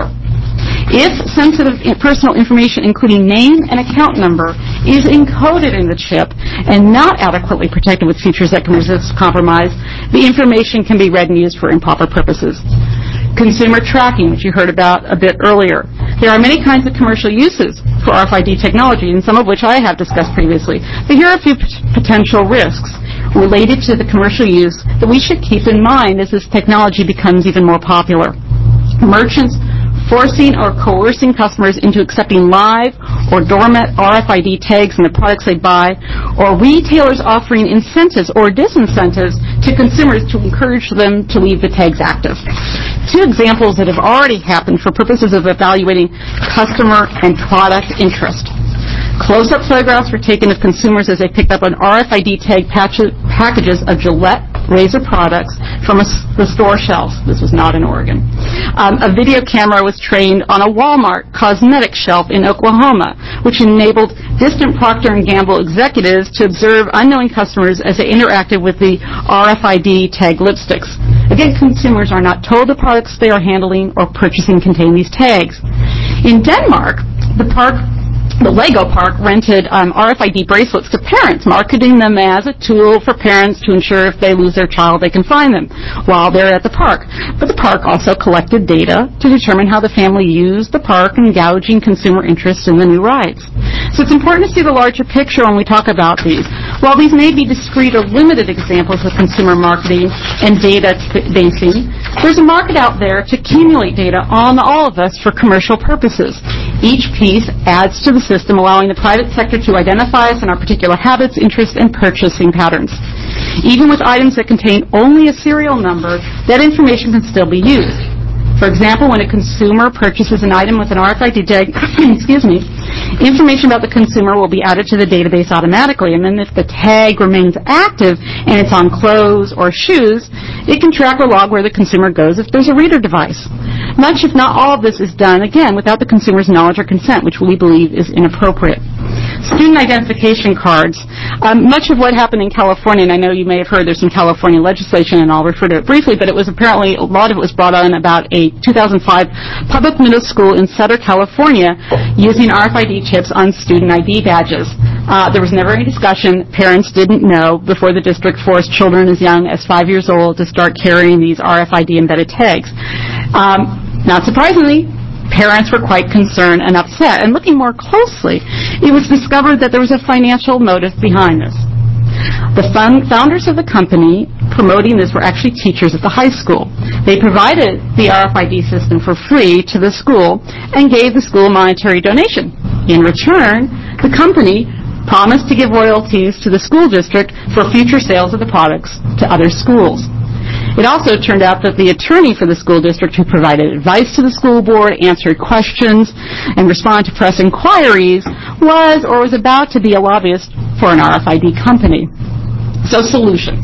If sensitive personal information, including name and account number, is encoded in the chip and not adequately protected with features that can resist compromise, the information can be read and used for improper purposes. Consumer tracking, which you heard about a bit earlier. There are many kinds of commercial uses for R F I D technology, and some of which I have discussed previously. But here are a few p- potential risks related to the commercial use that we should keep in mind as this technology becomes even more popular. Merchants forcing or coercing customers into accepting live or dormant R F I D tags in the products they buy, or retailers offering incentives or disincentives to consumers to encourage them to leave the tags active. Two examples that have already happened for purposes of evaluating customer and product interest. Close-up photographs were taken of consumers as they picked up on R F I D tag patch- packages of Gillette razor products from a, the store shelves. This was not in Oregon. Um, a video camera was trained on a Walmart cosmetic shelf in Oklahoma, which enabled distant Procter and Gamble executives to observe unknowing customers as they interacted with the R F I D tag lipsticks. Again, consumers are not told the products they are handling or purchasing contain these tags. In Denmark, the park The Lego Park rented um, R F I D bracelets to parents, marketing them as a tool for parents to ensure if they lose their child, they can find them while they're at the park. But the park also collected data to determine how the family used the park and gouging consumer interest in the new rides. So it's important to see the larger picture when we talk about these. While these may be discrete or limited examples of consumer marketing and data basing, there's a market out there to accumulate data on all of us for commercial purposes. Each piece adds to the system, allowing the private sector to identify us in our particular habits, interests, and purchasing patterns. Even with items that contain only a serial number, that information can still be used. For example, when a consumer purchases an item with an R F I D tag, excuse me, information about the consumer will be added to the database automatically, and then if the tag remains active and it's on clothes or shoes, it can track or log where the consumer goes if there's a reader device. Much, if not all of this, is done, again, without the consumer's knowledge or consent, which we believe is inappropriate. Student identification cards. Um, much of what happened in California, and I know you may have heard there's some California legislation, and I'll refer to it briefly, but it was apparently, a lot of it was brought on about a two thousand five public middle school in Sutter, California, using R F I D chips on student I D badges. Uh, there was never any discussion. Parents didn't know before the district forced children as young as five years old to start carrying these R F I D embedded tags. Um, not surprisingly, parents were quite concerned and upset. And looking more closely, it was discovered that there was a financial motive behind this. The fun- founders of the company promoting this were actually teachers at the high school. They provided the R F I D system for free to the school and gave the school a monetary donation. In return, the company promised to give royalties to the school district for future sales of the products to other schools. It also turned out that the attorney for the school district who provided advice to the school board, answered questions, and responded to press inquiries was or was about to be a lobbyist for an R F I D company. So solutions.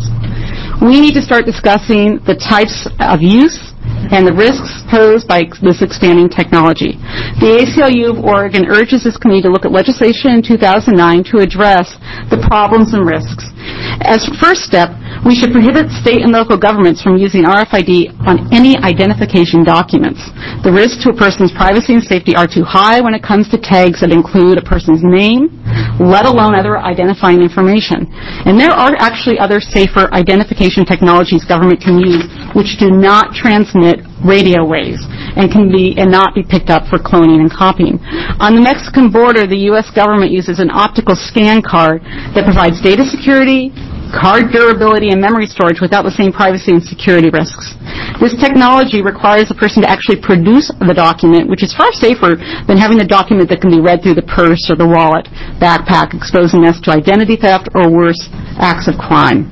We need to start discussing the types of use and the risks posed by this expanding technology. The A C L U of Oregon urges this committee to look at legislation in two thousand nine to address the problems and risks. As a first step, we should prohibit state and local governments from using R F I D on any identification documents. The risks to a person's privacy and safety are too high when it comes to tags that include a person's name, let alone other identifying information. And there are actually other safer identification technologies government can use which do not transmit radio waves and can be and not be picked up for cloning and copying. On the Mexican border, the U S government uses an optical scan card that provides data security, card durability, and memory storage without the same privacy and security risks. This technology requires the person to actually produce the document, which is far safer than having a document that can be read through the purse or the wallet, backpack, exposing us to identity theft or worse, acts of crime.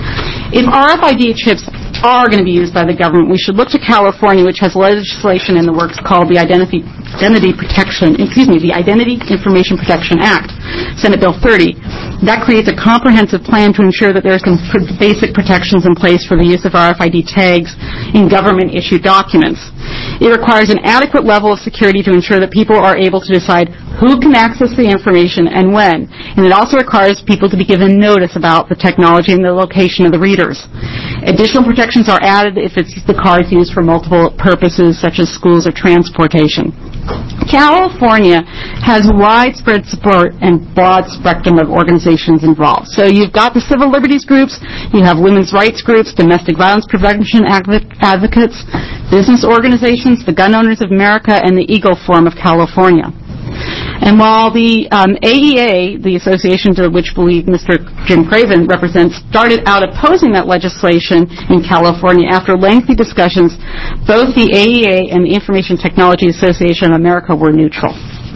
If R F I D chips are going to be used by the government, we should look to California, which has legislation in the works called the Identity, Identity Protection, excuse me, the Identity Information Protection Act, Senate Bill thirty. That creates a comprehensive plan to ensure that there are some pr- basic protections in place for the use of R F I D tags in government-issued documents. It requires an adequate level of security to ensure that people are able to decide who can access the information and when. And it also requires people to be given notice about the technology and the location of the readers. Additional protections are added if it's the card is used for multiple purposes, such as schools or transportation. California has widespread support and broad spectrum of organizations involved. So you've got the civil liberties groups, you have women's rights groups, domestic violence prevention adv- advocates, business organizations, the Gun Owners of America, and the Eagle Forum of California. And while the um, A E A, the association to which believe Mister Jim Craven represents, started out opposing that legislation in California after lengthy discussions, both the A E A and the Information Technology Association of America were neutral.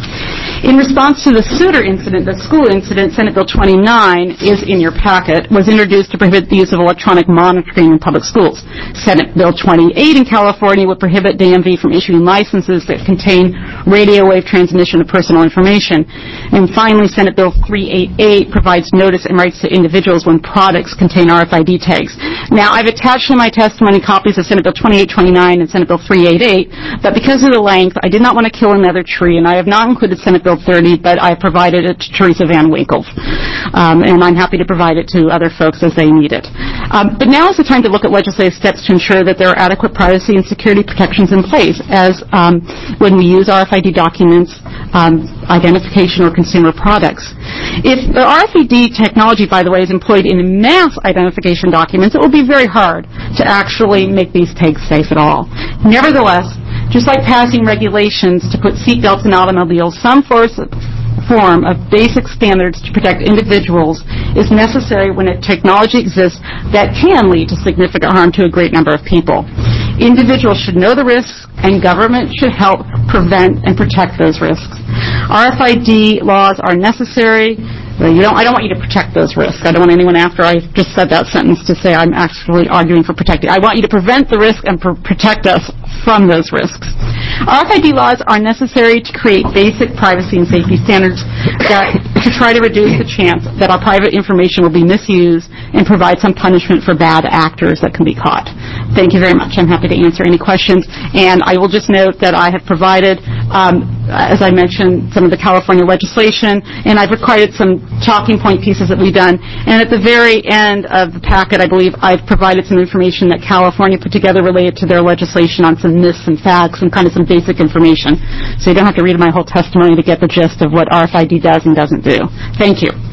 In response to the Souter incident, the school incident, Senate Bill twenty-nine is in your packet, was introduced to prohibit the use of electronic monitoring in public schools. Senate Bill twenty-eight in California would prohibit D M V from issuing licenses that contain radio wave transmission of personal information. And finally, Senate Bill three eighty-eight provides notice and rights to individuals when products contain R F I D tags. Now, I've attached in my testimony copies of Senate Bill twenty-eight twenty-nine and Senate Bill three eighty-eight, but because of the length, I did not want to kill another tree, and I have not included Senate Bill thirty, but I provided it to Teresa Van Winkle. Um, and I'm happy to provide it to other folks as they need it. Um, but now is the time to look at legislative steps to ensure that there are adequate privacy and security protections in place as um, when we use R F I D documents, um, identification, or consumer products. If the R F I D technology, by the way, is employed in mass identification documents, it will be very hard to actually make these tags safe at all. Nevertheless, just like passing regulations to put seatbelts in automobiles, some force form of basic standards to protect individuals is necessary when a technology exists that can lead to significant harm to a great number of people. Individuals should know the risks, and government should help prevent and protect those risks. R F I D laws are necessary. You don't, I don't want you to protect those risks. I don't want anyone after I just said that sentence to say I'm actually arguing for protecting. I want you to prevent the risk and pr- protect us from those risks. R F I D laws are necessary to create basic privacy and safety standards that, to try to reduce the chance that our private information will be misused and provide some punishment for bad actors that can be caught. Thank you very much. I'm happy to answer any questions. And I will just note that I have provided, um, as I mentioned, some of the California legislation, and I've required some talking point pieces that we've done. And at the very end of the packet, I believe I've provided some information that California put together related to their legislation on some myths and facts and kind of some basic information. So you don't have to read my whole testimony to get the gist of what R F I D does and doesn't do. Thank you.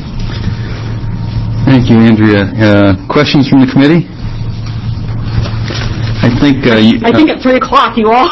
Thank you, Andrea. Uh, questions from the committee? I think uh, you, I think at three o'clock you all.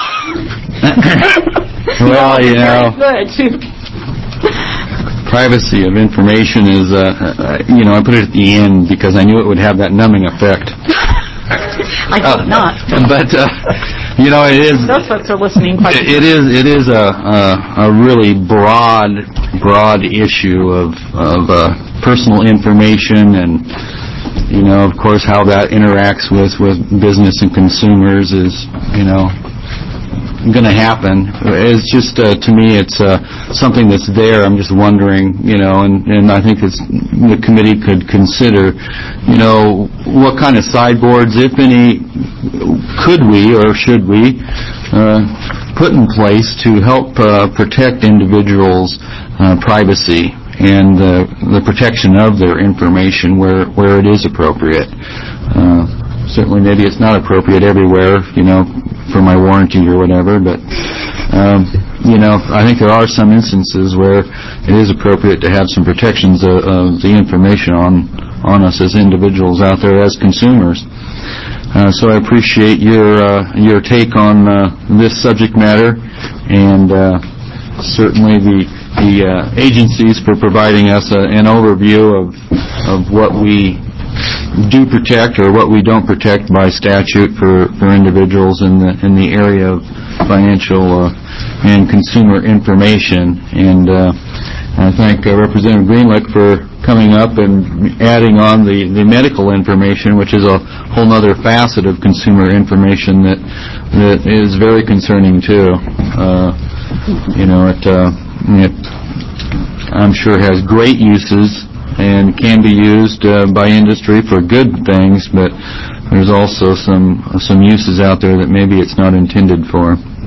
Well, you know, very good. privacy of information is, uh, uh, you know, I put it at the end because I knew it would have that numbing effect. I hope uh, not. But uh, you know, it is. Those folks are listening. Quite it, it is. It is a, a a really broad, broad issue of of uh, personal information, and you know, of course, how that interacts with with business and consumers is, you know, going to happen. It's just, uh, to me, it's uh, something that's there. I'm just wondering, you know, and, and I think it's, the committee could consider, you know, what kind of sideboards, if any, could we or should we uh, put in place to help uh, protect individuals' uh, privacy and uh, the protection of their information where, where it is appropriate. Uh, certainly maybe it's not appropriate everywhere, you know, for my warranty or whatever, but, um, you know, I think there are some instances where it is appropriate to have some protections of, of the information on, on us as individuals out there as consumers. Uh, so I appreciate your, uh, your take on uh, this subject matter, and uh, certainly the the uh, agencies for providing us a, an overview of of what we do protect or what we don't protect by statute for, for individuals in the in the area of financial uh, and consumer information. And uh, I thank uh, Representative Greenlick for coming up and adding on the, the medical information, which is a whole other facet of consumer information that that is very concerning too. Uh, you know, it, uh, it I'm sure has great uses and can be used uh, by industry for good things, but there's also some some uses out there that maybe it's not intended for.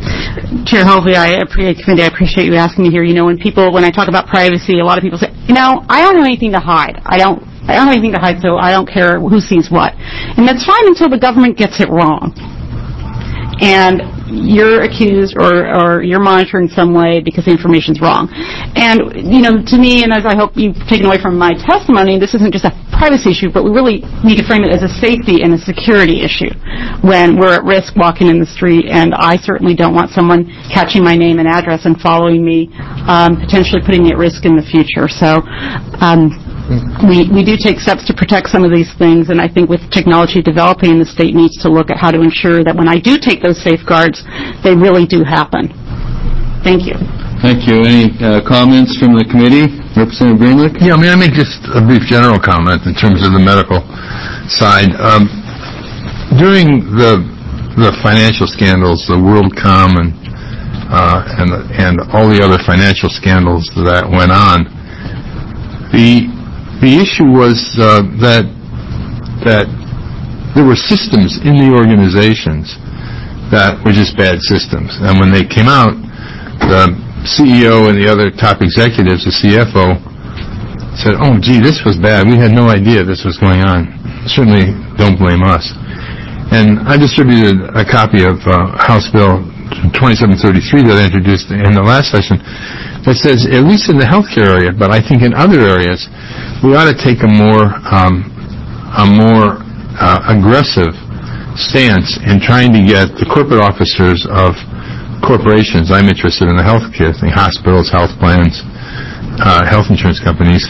Chair Hovey, I appreciate, committee, I appreciate you asking me here. You know, when people, when I talk about privacy, a lot of people say, you know, I don't have anything to hide. I don't, I don't have anything to hide, so I don't care who sees what. And that's fine until the government gets it wrong. And you're accused or, or you're monitored in some way because the information's wrong. And, you know, to me, and as I hope you've taken away from my testimony, this isn't just a privacy issue, but we really need to frame it as a safety and a security issue when we're at risk walking in the street, and I certainly don't want someone catching my name and address and following me, um, potentially putting me at risk in the future. So, um, We, we do take steps to protect some of these things, and I think with technology developing, the state needs to look at how to ensure that when I do take those safeguards, they really do happen. Thank you. Thank you. Any uh, comments from the committee? Representative Greenlick? Yeah, I mean, I make just a brief general comment in terms of the medical side. Um, during the the financial scandals, the WorldCom and uh, and and all the other financial scandals that went on, the The issue was uh, that that there were systems in the organizations that were just bad systems. And when they came out, the C E O and the other top executives, the C F O, said, oh, gee, this was bad. We had no idea this was going on. Certainly don't blame us. And I distributed a copy of uh, House Bill twenty-seven thirty-three that I introduced in the last session that says, at least in the healthcare area, but I think in other areas, we ought to take a more um, a more uh, aggressive stance in trying to get the corporate officers of corporations, I'm interested in the healthcare thing, hospitals, health plans, uh, health insurance companies,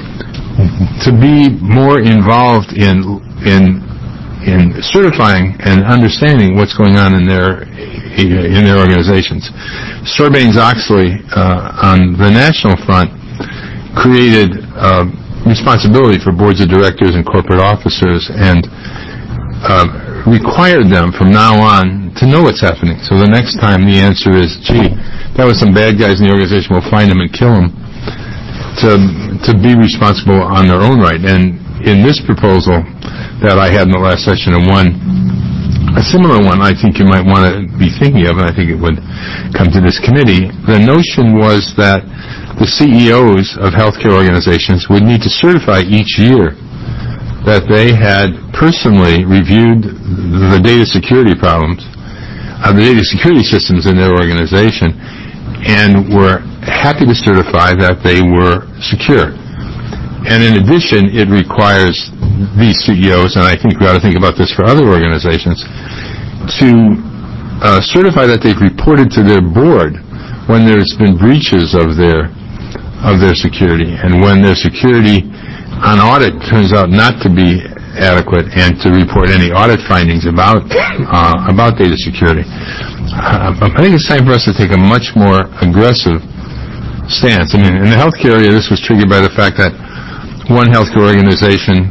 to be more involved in in in certifying and understanding what's going on in their in their organizations. Sarbanes-Oxley uh, on the national front created uh, responsibility for boards of directors and corporate officers, and uh, required them from now on to know what's happening. So the next time the answer is, gee, that was some bad guys in the organization, we'll find them and kill them, to to be responsible on their own right. And in this proposal that I had in the last session, and one, a similar one I think you might want to be thinking of, and I think it would come to this committee, the notion was that the C E Os of healthcare organizations would need to certify each year that they had personally reviewed the data security problems, uh, the data security systems in their organization, and were happy to certify that they were secure. And in addition, it requires these C E Os, and I think we ought to think about this for other organizations, to uh, certify that they've reported to their board when there's been breaches of their of their security, and when their security on audit turns out not to be adequate, and to report any audit findings about uh, about data security. Uh, I think it's time for us to take a much more aggressive stance. I mean, in the healthcare area, this was triggered by the fact that one healthcare organization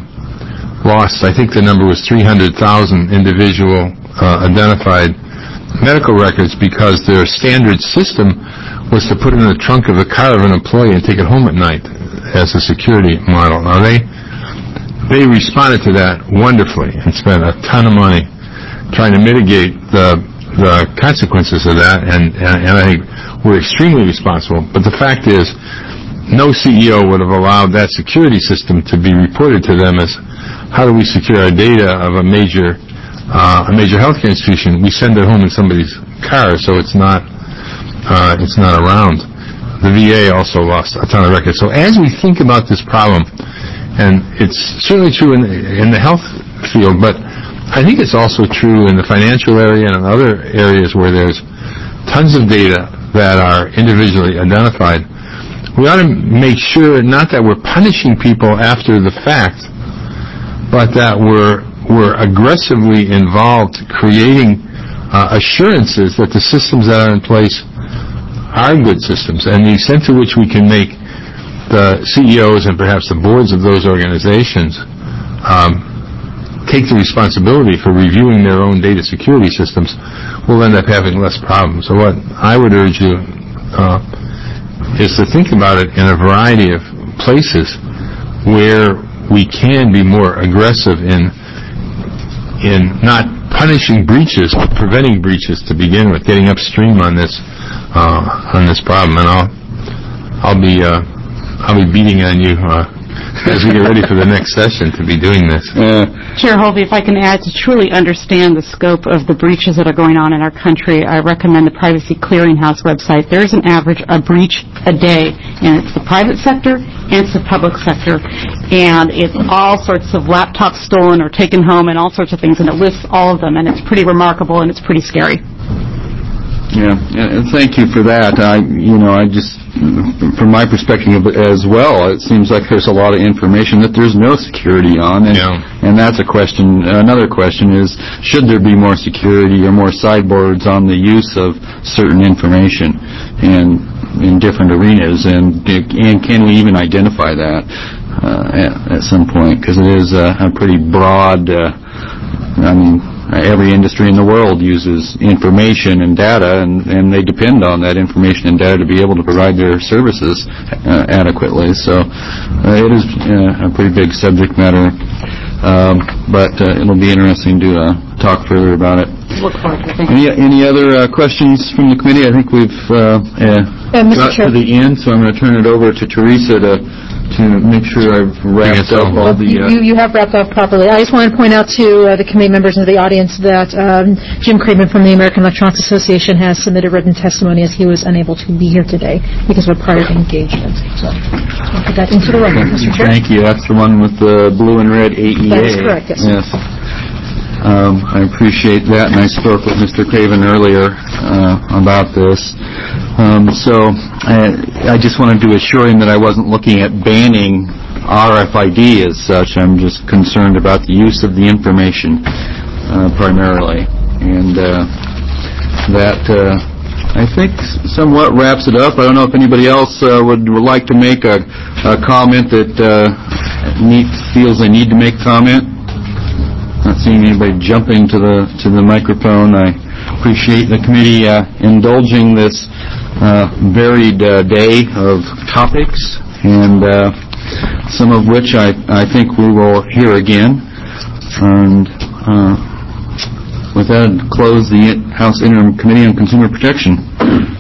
lost, I think the number was three hundred thousand individual uh, identified medical records because their standard system was to put it in the trunk of the car of an employee and take it home at night as a security model. Now, they they responded to that wonderfully and spent a ton of money trying to mitigate the the consequences of that, and, and, and I think we're extremely responsible. But the fact is, no C E O would have allowed that security system to be reported to them as, how do we secure our data of a major uh, a major healthcare institution? We send it home in somebody's car, so it's not uh, it's not around. The V A also lost a ton of records. So as we think about this problem, and it's certainly true in, in the health field, but I think it's also true in the financial area and in other areas where there's tons of data that are individually identified. We ought to make sure not that we're punishing people after the fact, but that we're we're aggressively involved creating uh, assurances that the systems that are in place are good systems, and the extent to which we can make the C E Os and perhaps the boards of those organizations um, take the responsibility for reviewing their own data security systems, we'll end up having less problems. So what I would urge you uh, is to think about it in a variety of places where we can be more aggressive in in not punishing breaches, but preventing breaches to begin with, getting upstream on this uh, on this problem. And I'll I'll be uh, I'll be beating on you uh, as we get ready for the next session to be doing this. Uh, Chair Holvey, if I can add, to truly understand the scope of the breaches that are going on in our country, I recommend the Privacy Clearinghouse website. There's an average a breach a day, and it's the private sector and it's the public sector, and it's all sorts of laptops stolen or taken home and all sorts of things, and it lists all of them, and it's pretty remarkable and it's pretty scary. Yeah, and thank you for that. I, you know, I just, from my perspective as well, it seems like there's a lot of information that there's no security on, and, yeah. and that's a question. Another question is, should there be more security or more sideboards on the use of certain information and in different arenas, and and can we even identify that uh, at, at some point? Because it is a, a pretty broad. Uh, I mean. Every industry in the world uses information and data, and, and they depend on that information and data to be able to provide their services uh, adequately. So uh, it is uh, a pretty big subject matter, um, but uh, it'll be interesting to uh, talk further about it. Look forward to it. Any, any other uh, questions from the committee? I think we've uh, uh, Uh, Mister got Chair. to the end, so I'm going to turn it over to Teresa to to make sure I've wrapped up all the... Uh, You, you have wrapped up properly. I just wanted to point out to uh, the committee members and the audience that um, Jim Craven from the American Electronics Association has submitted written testimony as he was unable to be here today because of a prior engagement. So I'll put that into the record, Mister Chair. Thank you. That's the one with the blue and red A E A. That is correct, yes. Yes. Um, I appreciate that, and I spoke with Mister Craven earlier uh, about this. Um, so I, I just wanted to assure him that I wasn't looking at banning R F I D as such. I'm just concerned about the use of the information uh, primarily. And uh, that, uh, I think, somewhat wraps it up. I don't know if anybody else uh, would, would like to make a, a comment that uh, need, feels they need to make comment. Not seeing anybody jumping to the to the microphone. I appreciate the committee uh, indulging this uh, varied uh, day of topics, and uh, some of which I, I think we will hear again. And uh, with that, I'd close the House Interim Committee on Consumer Protection.